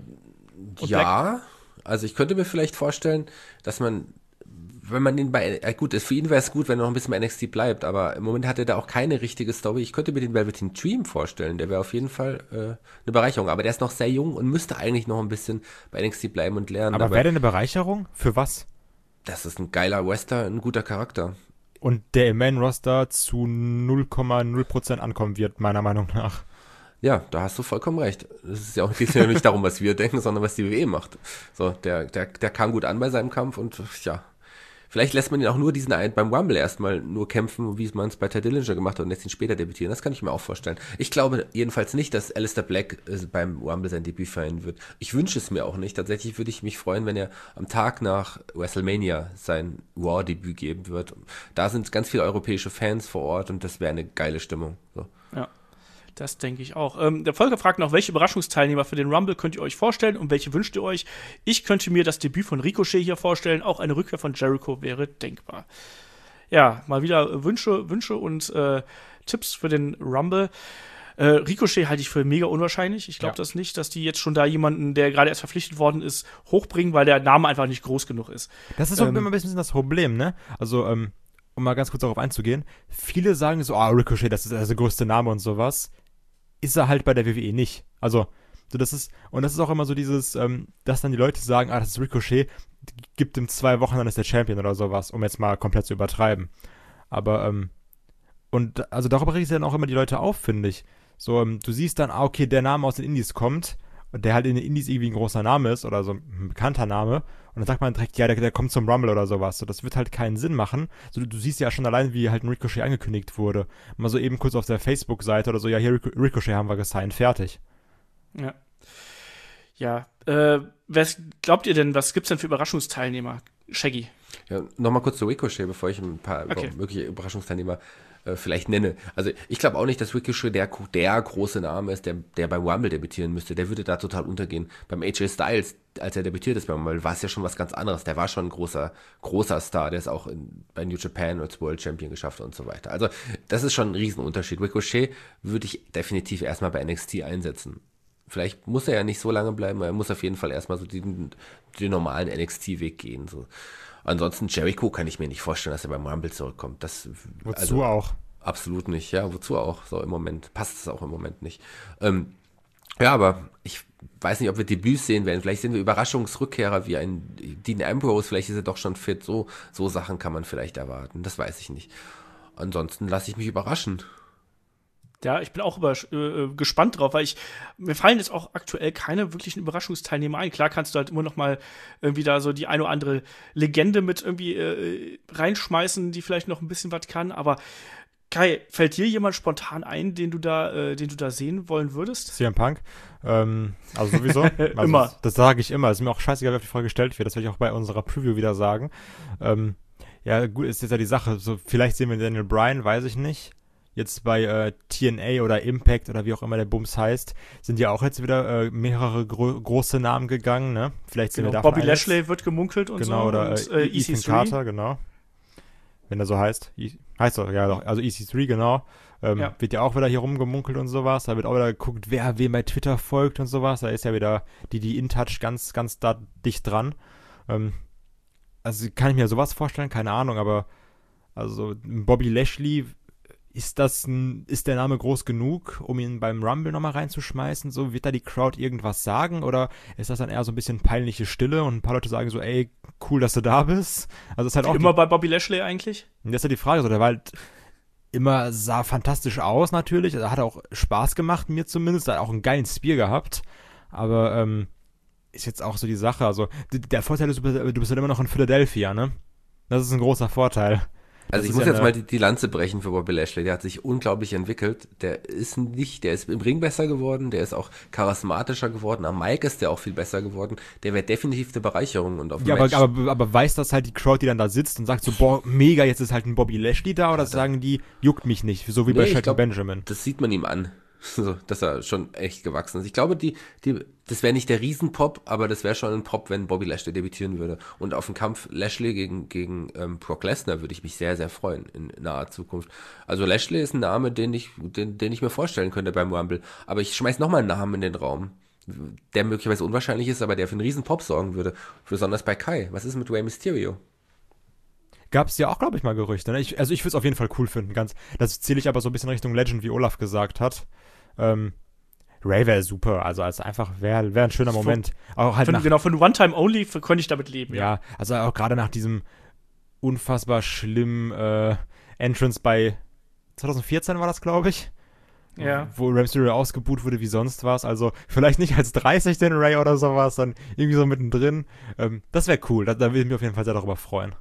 ja, also ich könnte mir vielleicht vorstellen, dass man wenn man ihn bei, äh gut, für ihn wäre es gut, wenn er noch ein bisschen bei N X T bleibt, aber im Moment hat er da auch keine richtige Story. Ich könnte mir den Velveteen Dream vorstellen, der wäre auf jeden Fall äh, eine Bereicherung, aber der ist noch sehr jung und müsste eigentlich noch ein bisschen bei N X T bleiben und lernen. Aber, aber wäre der eine Bereicherung? Für was? Das ist ein geiler Wrestler, ein guter Charakter. Und der im Main-Roster zu null Komma null Prozent ankommen wird, meiner Meinung nach. Ja, da hast du vollkommen recht. Es ist ja auch geht ja nicht darum, was wir denken, sondern was die W W E macht. So, der, der, der kam gut an bei seinem Kampf und ja, vielleicht lässt man ihn auch nur diesen einen beim Rumble erstmal nur kämpfen, wie man es bei Ty Dillinger gemacht hat und lässt ihn später debütieren. Das kann ich mir auch vorstellen. Ich glaube jedenfalls nicht, dass Aleister Black äh, beim Rumble sein Debüt feiern wird. Ich wünsche es mir auch nicht. Tatsächlich würde ich mich freuen, wenn er am Tag nach WrestleMania sein Raw-Debüt geben wird. Da sind ganz viele europäische Fans vor Ort und das wäre eine geile Stimmung. So. Ja. Das denke ich auch. Ähm, der Volker fragt noch, welche Überraschungsteilnehmer für den Rumble könnt ihr euch vorstellen und welche wünscht ihr euch? Ich könnte mir das Debüt von Ricochet hier vorstellen. Auch eine Rückkehr von Jericho wäre denkbar. Ja, mal wieder Wünsche, Wünsche und äh, Tipps für den Rumble. Äh, Ricochet halte ich für mega unwahrscheinlich. Ich glaube ja. das nicht, dass die jetzt schon da jemanden, der gerade erst verpflichtet worden ist, hochbringen, weil der Name einfach nicht groß genug ist. Das ist auch ähm, immer ein bisschen das Problem, ne? Also, ähm, um mal ganz kurz darauf einzugehen. Viele sagen so, ah, oh, Ricochet, das ist also der größte Name und sowas. Ist er halt bei der W W E nicht. Also, so das ist, und das ist auch immer so dieses, ähm, dass dann die Leute sagen, ah, das ist Ricochet, gibt ihm zwei Wochen, dann ist der Champion oder sowas, um jetzt mal komplett zu übertreiben. Aber, ähm, und also darüber regen sich dann auch immer die Leute auf, finde ich. So, ähm, du siehst dann, ah, okay, der Name aus den Indies kommt, und der halt in den Indies irgendwie ein großer Name ist, oder so ein bekannter Name, und dann sagt man direkt, ja, der, der kommt zum Rumble oder sowas. So, das wird halt keinen Sinn machen. So, du, du siehst ja schon allein, wie halt ein Ricochet angekündigt wurde. Mal so eben kurz auf der Facebook-Seite oder so, ja, hier Ric- Ricochet haben wir gesigned, fertig. Ja. Ja, äh, was glaubt ihr denn, was gibt's denn für Überraschungsteilnehmer? Shaggy. Ja, nochmal kurz zu Ricochet, bevor ich ein paar okay. mögliche Überraschungsteilnehmer äh, vielleicht nenne. Also ich glaube auch nicht, dass Ricochet der, der große Name ist, der, der beim Rumble debütieren müsste. Der würde da total untergehen. Beim A J Styles, als er debütiert ist beim Rumble, war es ja schon was ganz anderes. Der war schon ein großer, großer Star, der ist auch in, bei New Japan als World Champion geschafft und so weiter. Also das ist schon ein Riesenunterschied. Ricochet würde ich definitiv erstmal bei N X T einsetzen. Vielleicht muss er ja nicht so lange bleiben, aber er muss auf jeden Fall erstmal so den, den normalen N X T-Weg gehen. So. Ansonsten Jericho kann ich mir nicht vorstellen, dass er beim Rumble zurückkommt. Das, wozu also, auch? Absolut nicht, ja, wozu auch? So im Moment passt es auch im Moment nicht. Ähm, ja, aber ich weiß nicht, ob wir Debüts sehen werden. Vielleicht sehen wir Überraschungsrückkehrer wie ein Dean Ambrose. Vielleicht ist er doch schon fit. So, so Sachen kann man vielleicht erwarten. Das weiß ich nicht. Ansonsten lasse ich mich überraschen. Ja, ich bin auch über, äh, gespannt drauf, weil ich, mir fallen jetzt auch aktuell keine wirklichen Überraschungsteilnehmer ein. Klar kannst du halt immer noch mal irgendwie da so die eine oder andere Legende mit irgendwie äh, reinschmeißen, die vielleicht noch ein bisschen was kann, aber Kai, fällt dir jemand spontan ein, den du da, äh, den du da sehen wollen würdest? C M Punk. Ähm, also sowieso. Also immer. Das, das sage ich immer. Es ist mir auch scheißegal, wer auf die Frage gestellt wird. Das werde ich auch bei unserer Preview wieder sagen. Ähm, ja, gut, ist jetzt ja die Sache. So, vielleicht sehen wir Daniel Bryan, weiß ich nicht. Jetzt bei äh, T N A oder Impact oder wie auch immer der Bums heißt, sind ja auch jetzt wieder äh, mehrere gro- große Namen gegangen, ne? Vielleicht sehen genau, wir davon Bobby Lashley wird gemunkelt und genau, so. Oder und, äh, äh, Ethan Carter, genau. Wenn er so heißt. I- Heißt doch, ja doch, also E C drei, genau. Ähm, Ja. Wird ja auch wieder hier rumgemunkelt und sowas. Da wird auch wieder geguckt, wer wem bei Twitter folgt und sowas. Da ist ja wieder die, die InTouch ganz, ganz da dicht dran. Ähm, also kann ich mir sowas vorstellen, keine Ahnung, aber also Bobby Lashley, ist das ein, ist der Name groß genug, um ihn beim Rumble nochmal reinzuschmeißen? So, wird da die Crowd irgendwas sagen? Oder ist das dann eher so ein bisschen peinliche Stille und ein paar Leute sagen so, ey, cool, dass du da bist? Also ist halt auch Immer die, bei Bobby Lashley eigentlich? das ist ja die Frage, so, der war halt immer, sah fantastisch aus natürlich, also hat auch Spaß gemacht, mir zumindest, hat auch einen geilen Spear gehabt, aber ähm, ist jetzt auch so die Sache, also d- der Vorteil ist, du bist, du bist halt immer noch in Philadelphia, ne? Das ist ein großer Vorteil. Das Also ich ist muss ja jetzt eine- mal die, die Lanze brechen für Bobby Lashley. Der hat sich unglaublich entwickelt. Der ist nicht, der ist im Ring besser geworden, der ist auch charismatischer geworden. Am Mic ist der auch viel besser geworden. Der wäre definitiv eine Bereicherung und auf dem Ja, aber, Match. aber, aber weiß das halt die Crowd, die dann da sitzt und sagt so, boah, mega, jetzt ist halt ein Bobby Lashley da, oder sagen die, juckt mich nicht, so wie bei Nee, ich Shelton glaub, Benjamin. Das sieht man ihm an, so, dass er schon echt gewachsen ist. Ich glaube, die, die, das wäre nicht der Riesenpop, aber das wäre schon ein Pop, wenn Bobby Lashley debütieren würde. Und auf den Kampf Lashley gegen, gegen ähm, Brock Lesnar würde ich mich sehr, sehr freuen in, in naher Zukunft. Also Lashley ist ein Name, den ich, den, den ich mir vorstellen könnte beim Rumble. Aber ich schmeiß nochmal einen Namen in den Raum, der möglicherweise unwahrscheinlich ist, aber der für einen Riesenpop sorgen würde. Besonders bei Kai. Was ist mit Rey Mysterio? Gab es ja auch, glaube ich, mal Gerüchte. Ne? Ich, also ich würde es auf jeden Fall cool finden, ganz. Das zähle ich aber so ein bisschen Richtung Legend, wie Olaf gesagt hat. Ähm, Ray wäre super, also als einfach wäre wär ein schöner Moment. Auch halt Von, nach, genau, von One-Time-Only könnte ich damit leben, ja. ja, also auch gerade nach diesem unfassbar schlimmen äh, Entrance bei zwanzig vierzehn war das, glaube ich. Ja. Wo Rey Mysterio ausgebuht wurde wie sonst was. Also vielleicht nicht als dreißig den Ray oder sowas, dann irgendwie so mittendrin. Ähm, das wäre cool, da, da würde ich mich auf jeden Fall sehr darüber freuen.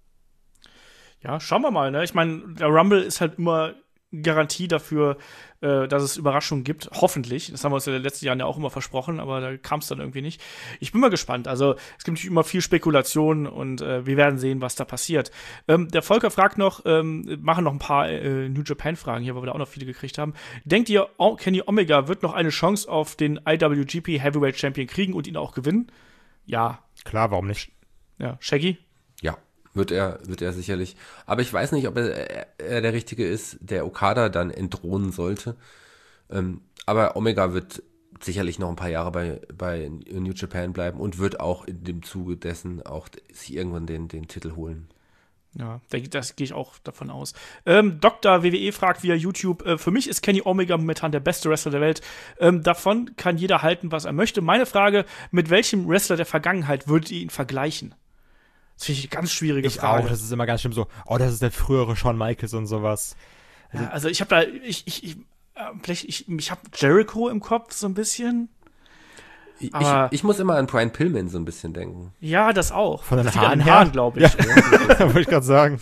Ja, schauen wir mal, ne? Ich meine, der Rumble ist halt immer Garantie dafür, äh, dass es Überraschungen gibt. Hoffentlich. Das haben wir uns in den letzten Jahren ja auch immer versprochen, aber da kam es dann irgendwie nicht. Ich bin mal gespannt. Also, es gibt natürlich immer viel Spekulation und äh, wir werden sehen, was da passiert. Ähm, der Volker fragt noch, ähm, machen noch ein paar äh, New Japan-Fragen hier, weil wir da auch noch viele gekriegt haben. Denkt ihr, o- Kenny Omega wird noch eine Chance auf den I W G P Heavyweight Champion kriegen und ihn auch gewinnen? Ja. Klar, warum nicht? Ja. Shaggy? Ja, wird er, wird er sicherlich. Aber ich weiß nicht, ob er, er der Richtige ist, der Okada dann entthronen sollte. Ähm, aber Omega wird sicherlich noch ein paar Jahre bei, bei New Japan bleiben und wird auch in dem Zuge dessen auch sich irgendwann den, den Titel holen. Ja, denke, das gehe ich auch davon aus. Ähm, Doktor W W E fragt via YouTube, äh, für mich ist Kenny Omega momentan der beste Wrestler der Welt. Ähm, davon kann jeder halten, was er möchte. Meine Frage, mit welchem Wrestler der Vergangenheit würdet ihr ihn vergleichen? Das finde ich eine ganz schwierige Ich Frage. auch, das ist immer ganz schlimm so, oh, das ist der frühere Shawn Michaels und sowas. Ja, also ich habe da, ich, ich, ich, äh, vielleicht, ich, ich habe Jericho im Kopf so ein bisschen. Ich, Aber- ich, ich muss immer an Brian Pillman so ein bisschen denken. Ja, das auch. Von den Das liegt an Haaren den her? Haaren, glaube ich. Wollte ich gerade sagen.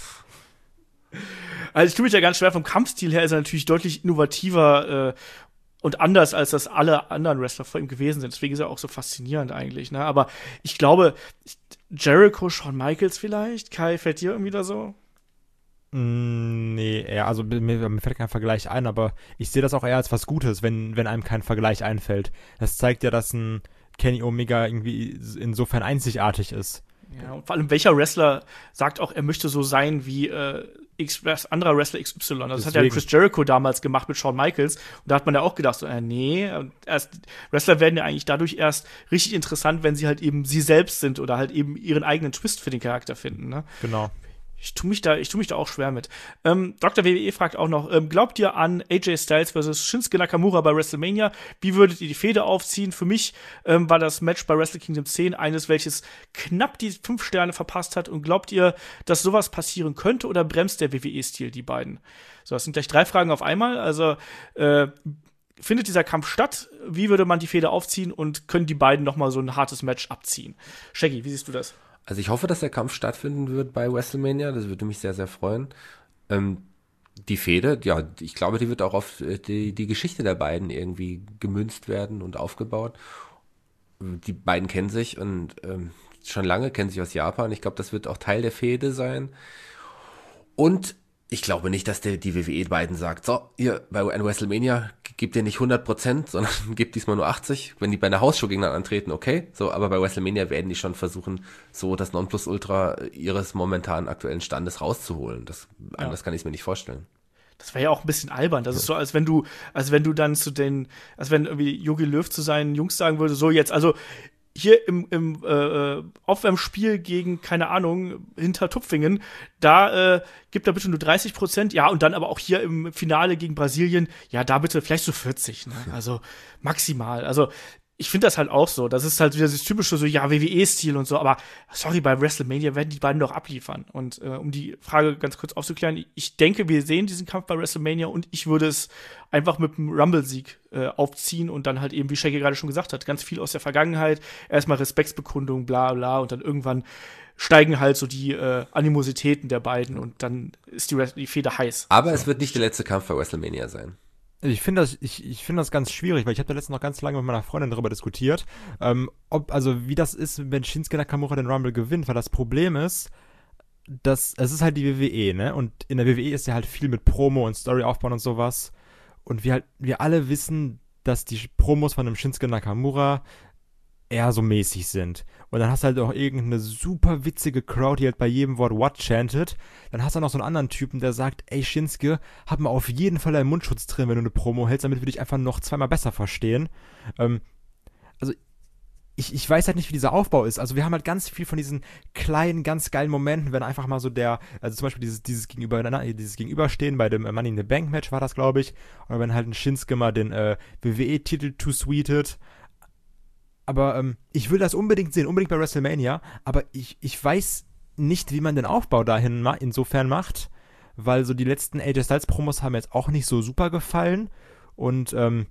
Also ich tue mich ja ganz schwer, vom Kampfstil her ist er natürlich deutlich innovativer äh, und anders, als das alle anderen Wrestler vor ihm gewesen sind. Deswegen ist er auch so faszinierend eigentlich. Ne? Aber ich glaube, Jericho, Shawn Michaels vielleicht? Kai, fällt dir irgendwie da so? Mm, nee, ja, also mir, mir fällt kein Vergleich ein, aber ich sehe das auch eher als was Gutes, wenn, wenn einem kein Vergleich einfällt. Das zeigt ja, dass ein Kenny Omega irgendwie insofern einzigartig ist. Ja, und vor allem, welcher Wrestler sagt auch, er möchte so sein wie äh, X, anderer Wrestler X Y. Also das hat ja Deswegen. Chris Jericho damals gemacht mit Shawn Michaels. Und da hat man ja auch gedacht, so, äh, nee, und erst, Wrestler werden ja eigentlich dadurch erst richtig interessant, wenn sie halt eben sie selbst sind oder halt eben ihren eigenen Twist für den Charakter finden. Ne? Genau. Ich tue mich da, ich tue mich da auch schwer mit. Ähm, Doktor W W E fragt auch noch, ähm, glaubt ihr an A J Styles versus Shinsuke Nakamura bei WrestleMania? Wie würdet ihr die Fehde aufziehen? Für mich ähm, war das Match bei Wrestle Kingdom zehn eines, welches knapp die fünf Sterne verpasst hat. Und glaubt ihr, dass sowas passieren könnte oder bremst der W W E-Stil die beiden? So, das sind gleich drei Fragen auf einmal. Also, äh, findet dieser Kampf statt? Wie würde man die Fehde aufziehen? Und können die beiden noch mal so ein hartes Match abziehen? Shaggy, wie siehst du das? Also ich hoffe, dass der Kampf stattfinden wird bei WrestleMania. Das würde mich sehr, sehr freuen. Ähm, die Fehde, ja, ich glaube, die wird auch auf die, die Geschichte der beiden irgendwie gemünzt werden und aufgebaut. Die beiden kennen sich und ähm, schon lange, kennen sich aus Japan. Ich glaube, das wird auch Teil der Fehde sein. Und Ich glaube nicht, dass der, die W W E beiden sagt, so, ihr, bei WrestleMania gebt ihr nicht hundert Prozent, sondern gebt diesmal nur achtzig. Wenn die bei einer Hausshow gegeneinander antreten, okay. So, aber bei WrestleMania werden die schon versuchen, so das Nonplusultra ihres momentanen aktuellen Standes rauszuholen. Das, Ja. anders kann ich es mir nicht vorstellen. Das wäre ja auch ein bisschen albern. Das ist so, als wenn du, als wenn du dann zu den, als wenn irgendwie Jogi Löw zu seinen Jungs sagen würde, so jetzt, also hier im, im äh, Aufwärmspiel gegen, keine Ahnung, hinter Tupfingen, da äh, gibt er bitte nur dreißig Prozent, ja, und dann aber auch hier im Finale gegen Brasilien, ja, da bitte vielleicht so vierzig, ne? Also maximal. Also ich finde das halt auch so. Das ist halt wieder das typische so, ja, W W E-Stil und so, aber sorry, bei WrestleMania werden die beiden doch abliefern. Und äh, um die Frage ganz kurz aufzuklären, ich denke, wir sehen diesen Kampf bei WrestleMania und ich würde es einfach mit einem Rumble-Sieg äh, aufziehen und dann halt eben, wie Shaggy gerade schon gesagt hat, ganz viel aus der Vergangenheit, erstmal Respektsbekundung, bla bla, und dann irgendwann steigen halt so die äh, Animositäten der beiden und dann ist die, die Feder heiß. Aber es wird nicht der letzte Kampf bei WrestleMania sein. Ich finde das, ich, ich finde das ganz schwierig, weil ich habe da letztens noch ganz lange mit meiner Freundin darüber diskutiert, ähm, ob, also wie das ist, wenn Shinsuke Nakamura den Rumble gewinnt, weil das Problem ist, dass, es ist halt die W W E, ne, und in der W W E ist ja halt viel mit Promo und Story aufbauen und sowas, und wir halt, wir alle wissen, dass die Promos von einem Shinsuke Nakamura eher so mäßig sind. Und dann hast du halt auch irgendeine super witzige Crowd, die halt bei jedem Wort What chantet. Dann hast du noch so einen anderen Typen, der sagt, ey Shinsuke, hab mal auf jeden Fall einen Mundschutz drin, wenn du eine Promo hältst, damit wir dich einfach noch zweimal besser verstehen. Ähm, also ich, ich weiß halt nicht, wie dieser Aufbau ist. Also wir haben halt ganz viel von diesen kleinen, ganz geilen Momenten, wenn einfach mal so der, also zum Beispiel dieses, dieses, Gegenüber, dieses Gegenüberstehen bei dem Money in the Bank Match war das, glaube ich. Oder wenn halt ein Shinsuke mal den äh, W W E-Titel to-sweetet. Aber ähm, ich will das unbedingt sehen, unbedingt bei WrestleMania, aber ich, ich weiß nicht, wie man den Aufbau dahin ma- insofern macht, weil so die letzten A J Styles Promos haben mir jetzt auch nicht so super gefallen und ähm,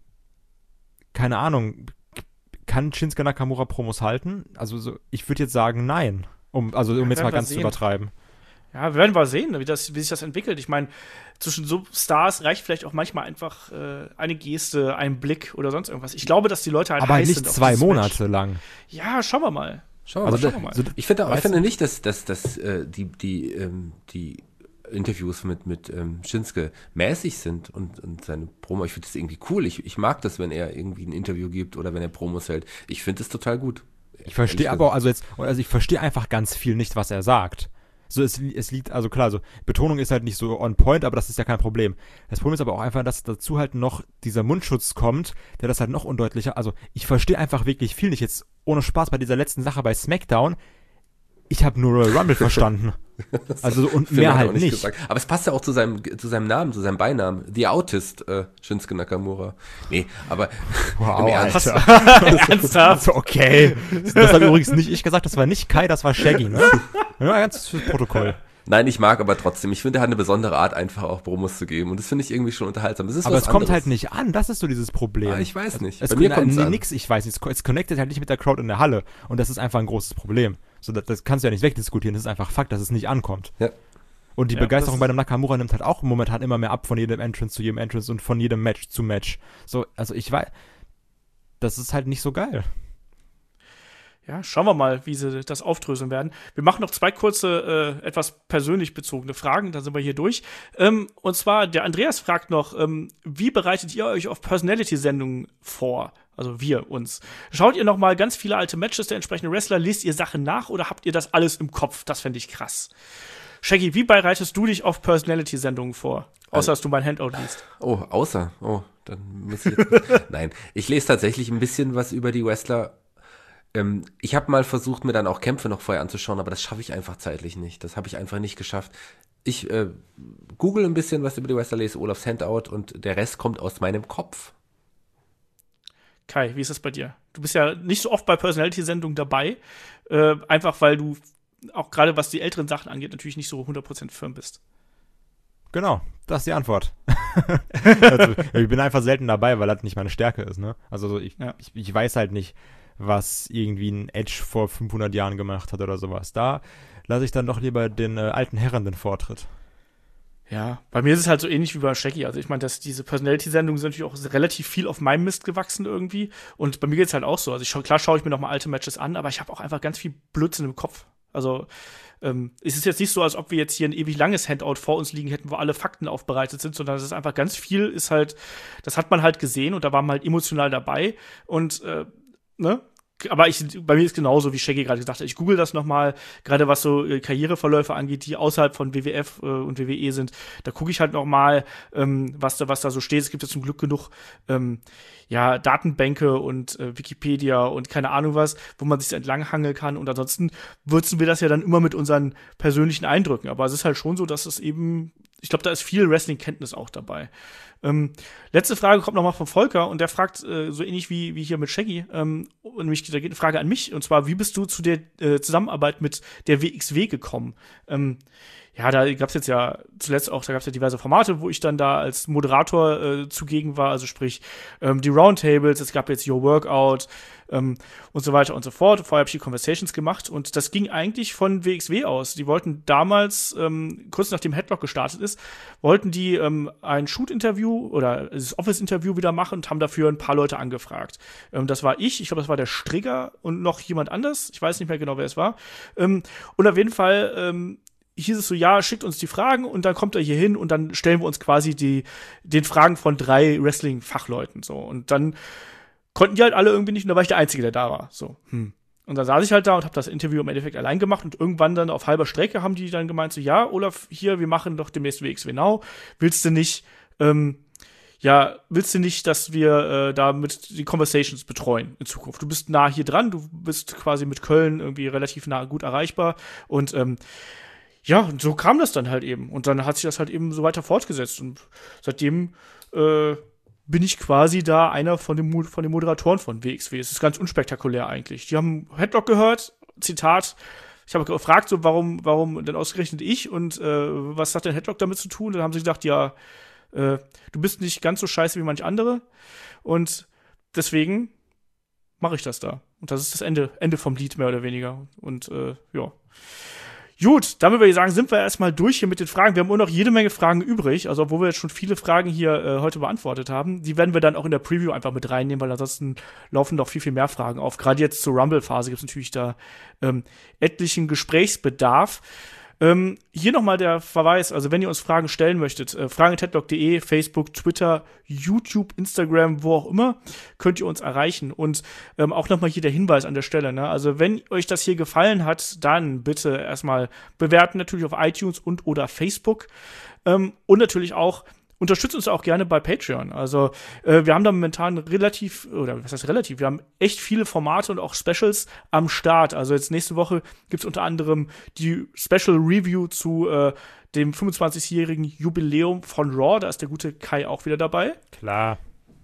keine Ahnung, kann Shinsuke Nakamura Promos halten? Also so, ich würde jetzt sagen nein, um, also um Ja, jetzt mal werden wir ganz zu sehen. übertreiben. Ja, wir werden mal sehen, wie, das, wie sich das entwickelt. Ich meine, zwischen so Stars reicht vielleicht auch manchmal einfach äh, eine Geste, ein Blick oder sonst irgendwas. Ich glaube, dass die Leute halt Aber heiß nicht sind auf zwei dieses Monate Match. lang. Ja, schauen wir mal. Schauen wir Also mal. schauen wir mal. so, Ich finde auch, ich weißt finde du- nicht, dass, dass, dass äh, die, die, ähm, die Interviews mit, mit ähm, Shinsuke mäßig sind und, und seine Promo, ich finde das irgendwie cool. Ich, ich mag das, wenn er irgendwie ein Interview gibt oder wenn er Promos hält. Ich finde das total gut. Ich verstehe aber auch, also jetzt, also ich verstehe einfach ganz viel nicht, was er sagt. So, es, es liegt, also klar, so, Betonung ist halt nicht so on point, aber das ist ja kein Problem. Das Problem ist aber auch einfach, dass dazu halt noch dieser Mundschutz kommt, der das halt noch undeutlicher, also ich verstehe einfach wirklich viel nicht. Jetzt ohne Spaß bei dieser letzten Sache bei SmackDown, ich habe nur Royal Rumble verstanden. Also und Film mehr hat er halt auch nicht. gesagt. Aber es passt ja auch zu seinem, zu seinem Namen, zu seinem Beinamen. The Autist, äh, Shinsuke Nakamura. Nee, aber Wow, im Ernst. Alter. Ernsthaft? Also, okay. Das habe übrigens nicht ich gesagt, das war nicht Kai, das war Shaggy, ne? Ja, ganz fürs Protokoll. Nein, ich mag aber trotzdem. Ich finde, er hat eine besondere Art, einfach auch Promos zu geben. Und das finde ich irgendwie schon unterhaltsam. Das ist Aber was es kommt anderes. halt nicht an, das ist so dieses Problem. Ah, ich weiß nicht. Es Bei mir na- kommt's nee, an. nix, ich weiß nicht. Es, es connectet halt nicht mit der Crowd in der Halle. Und das ist einfach ein großes Problem. So, das, das kannst du ja nicht wegdiskutieren. Das ist einfach Fakt, dass es nicht ankommt. Ja. Und die Ja, Begeisterung das bei dem Nakamura nimmt halt auch momentan immer mehr ab von jedem Entrance zu jedem Entrance und von jedem Match zu Match. So, also ich weiß, das ist halt nicht so geil. Ja, schauen wir mal, wie sie das aufdröseln werden. Wir machen noch zwei kurze, äh, etwas persönlich bezogene Fragen, dann sind wir hier durch. Ähm, und zwar, der Andreas fragt noch, ähm, wie bereitet ihr euch auf Personality-Sendungen vor? Also wir uns. Schaut ihr noch mal ganz viele alte Matches der entsprechenden Wrestler, lest ihr Sachen nach oder habt ihr das alles im Kopf? Das fände ich krass. Shaggy, wie bereitest du dich auf Personality-Sendungen vor? Außer, dass du mein Handout liest. Oh, außer. Oh, dann muss ich jetzt. Nein, ich lese tatsächlich ein bisschen was über die Wrestler. Ähm, ich habe mal versucht, mir dann auch Kämpfe noch vorher anzuschauen, aber das schaffe ich einfach zeitlich nicht. Das habe ich einfach nicht geschafft. Ich äh, google ein bisschen was über die Wrestler, lese Olafs Handout und der Rest kommt aus meinem Kopf. Kai, wie ist es bei dir? Du bist ja nicht so oft bei Personality-Sendungen dabei, äh, einfach weil du auch gerade was die älteren Sachen angeht, natürlich nicht so hundert Prozent firm bist. Genau, das ist die Antwort. Also, ich bin einfach selten dabei, weil das nicht meine Stärke ist, ne? Also so, ich, Ja. ich, ich weiß halt nicht, was irgendwie ein Edge vor fünfhundert Jahren gemacht hat oder sowas. Da lasse ich dann doch lieber den äh, alten Herren den Vortritt. Ja, bei mir ist es halt so ähnlich wie bei Shaggy. Also ich meine, dass diese Personality-Sendungen sind natürlich auch relativ viel auf meinem Mist gewachsen irgendwie. Und bei mir geht's halt auch so. Also ich schau, klar schaue ich mir noch mal alte Matches an, aber ich habe auch einfach ganz viel Blödsinn im Kopf. Also ähm, es ist jetzt nicht so, als ob wir jetzt hier ein ewig langes Handout vor uns liegen hätten, wo alle Fakten aufbereitet sind, sondern es ist einfach ganz viel, ist halt, das hat man halt gesehen und da war man halt emotional dabei und äh, ne? Aber ich, bei mir ist genauso, wie Shaggy gerade gesagt hat. Ich google das nochmal, gerade was so äh, Karriereverläufe angeht, die außerhalb von W W F äh, und W W E sind. Da gucke ich halt nochmal, ähm, was da was da so steht. Es gibt ja zum Glück genug ähm, ja, Datenbänke und äh, Wikipedia und keine Ahnung was, wo man sich entlanghangeln kann. Und ansonsten würzen wir das ja dann immer mit unseren persönlichen Eindrücken. Aber es ist halt schon so, dass es eben, ich glaube, da ist viel Wrestling-Kenntnis auch dabei. Ähm, letzte Frage kommt nochmal von Volker und der fragt, äh, so ähnlich wie, wie hier mit Shaggy, ähm, nämlich da geht eine Frage an mich, und zwar, wie bist du zu der äh, Zusammenarbeit mit der W X W gekommen? Ähm, ja, da gab's jetzt ja zuletzt auch, da gab's ja diverse Formate, wo ich dann da als Moderator äh, zugegen war, also sprich ähm, die Roundtables, es gab jetzt Your Workout ähm, und so weiter und so fort. Vorher habe ich die Conversations gemacht und das ging eigentlich von W X W aus. Die wollten damals, ähm, kurz nachdem Headlock gestartet ist, wollten die ähm, ein Shoot-Interview oder das Office-Interview wieder machen und haben dafür ein paar Leute angefragt. Ähm, das war ich, ich glaube, das war der Strigger und noch jemand anders. Ich weiß nicht mehr genau, wer es war. Ähm, und auf jeden Fall ähm, hieß es so, ja, schickt uns die Fragen und dann kommt er hier hin und dann stellen wir uns quasi die, den Fragen von drei Wrestling-Fachleuten, so. Und dann konnten die halt alle irgendwie nicht und da war ich der Einzige, der da war, so. Hm. Und dann saß ich halt da und habe das Interview im Endeffekt allein gemacht und irgendwann dann auf halber Strecke haben die dann gemeint so, ja, Olaf, hier, wir machen doch demnächst W X W Now. Willst du nicht, ähm, ja, willst du nicht, dass wir äh, da mit die Conversations betreuen in Zukunft? Du bist nah hier dran, du bist quasi mit Köln irgendwie relativ nah gut erreichbar und ähm, ja, und so kam das dann halt eben. Und dann hat sich das halt eben so weiter fortgesetzt. Und seitdem äh, bin ich quasi da einer von, dem, von den Moderatoren von W X W. Es ist ganz unspektakulär eigentlich. Die haben Headlock gehört, Zitat. Ich habe gefragt, so, warum, warum denn ausgerechnet ich und äh, was hat denn Headlock damit zu tun? Dann haben sie gesagt, ja, äh, du bist nicht ganz so scheiße wie manch andere. Und deswegen mache ich das da. Und das ist das Ende, Ende vom Lied, mehr oder weniger. Und äh, ja. Gut, damit würde ich sagen, sind wir erstmal durch hier mit den Fragen. Wir haben auch noch jede Menge Fragen übrig, also obwohl wir jetzt schon viele Fragen hier äh, heute beantwortet haben. Die werden wir dann auch in der Preview einfach mit reinnehmen, weil ansonsten laufen noch viel, viel mehr Fragen auf. Gerade jetzt zur Rumble-Phase gibt es natürlich da ähm, etlichen Gesprächsbedarf. Ähm, hier nochmal der Verweis, also wenn ihr uns Fragen stellen möchtet, äh, fragen at headlock punkt de, Facebook, Twitter, YouTube, Instagram, wo auch immer, könnt ihr uns erreichen. Und ähm, auch nochmal hier der Hinweis an der Stelle, ne? Also wenn euch das hier gefallen hat, dann bitte erstmal bewerten, natürlich auf iTunes und oder Facebook. Ähm, und natürlich auch unterstützt uns auch gerne bei Patreon. Also äh, wir haben da momentan relativ, oder was heißt relativ, wir haben echt viele Formate und auch Specials am Start. Also jetzt nächste Woche gibt's unter anderem die Special Review zu äh, dem fünfundzwanzigjährigen Jubiläum von Raw. Da ist der gute Kai auch wieder dabei. Klar.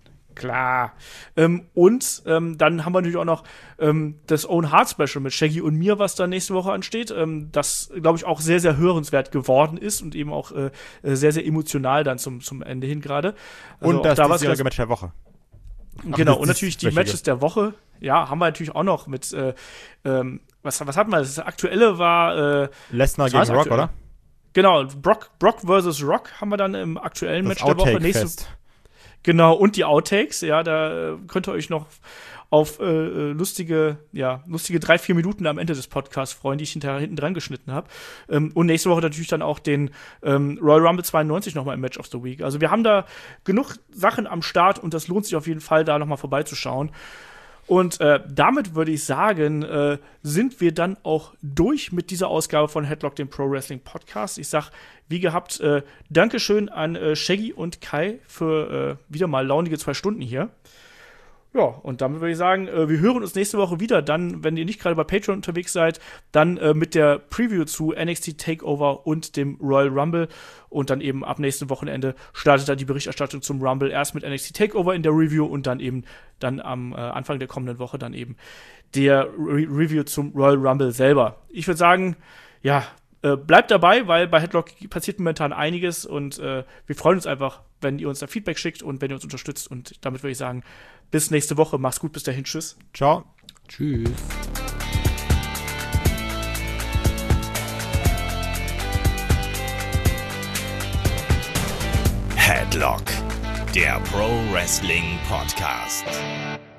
Klar. Ähm, und ähm, dann haben wir natürlich auch noch ähm, das Own Heart Special mit Shaggy und mir, was da nächste Woche ansteht. Ähm, das, glaube ich, auch sehr, sehr hörenswert geworden ist und eben auch äh, sehr, sehr emotional dann zum, zum Ende hin gerade. Also und das da diesjährige Match der Woche. Genau, Ach, und natürlich die wöchige. Matches der Woche. Ja, haben wir natürlich auch noch mit, äh, ähm, was, was hatten wir? Das aktuelle war, äh, Lesnar was war gegen das Rock, aktuelle? oder? Genau, Brock, Brock versus Rock haben wir dann im aktuellen Das Match der Woche. Nächste, Outtake-Fest. Genau, und die Outtakes, ja, da äh, könnt ihr euch noch auf äh, lustige, ja, lustige drei, vier Minuten am Ende des Podcasts freuen, die ich hinterher hinten dran geschnitten habe. Ähm, und nächste Woche natürlich dann auch den ähm, Royal Rumble zweiundneunzig nochmal im Match of the Week. Also wir haben da genug Sachen am Start und das lohnt sich auf jeden Fall, da nochmal vorbeizuschauen. Und äh, damit würde ich sagen, äh, sind wir dann auch durch mit dieser Ausgabe von Headlock, dem Pro Wrestling Podcast. Ich sag, wie gehabt, äh, Dankeschön an äh, Shaggy und Kai für äh, wieder mal launige zwei Stunden hier. Ja, und damit würde ich sagen, äh, wir hören uns nächste Woche wieder. Dann, wenn ihr nicht gerade bei Patreon unterwegs seid, dann äh, mit der Preview zu N X T Takeover und dem Royal Rumble. Und dann eben ab nächsten Wochenende startet dann die Berichterstattung zum Rumble. Erst mit N X T Takeover in der Review und dann eben dann am äh, Anfang der kommenden Woche dann eben der Re- Review zum Royal Rumble selber. Ich würde sagen, ja, äh, bleibt dabei, weil bei Headlock passiert momentan einiges und äh, wir freuen uns einfach, wenn ihr uns da Feedback schickt und wenn ihr uns unterstützt. Und damit würde ich sagen, bis nächste Woche. Mach's gut, bis dahin. Tschüss. Ciao. Tschüss. Headlock, der Pro Wrestling Podcast.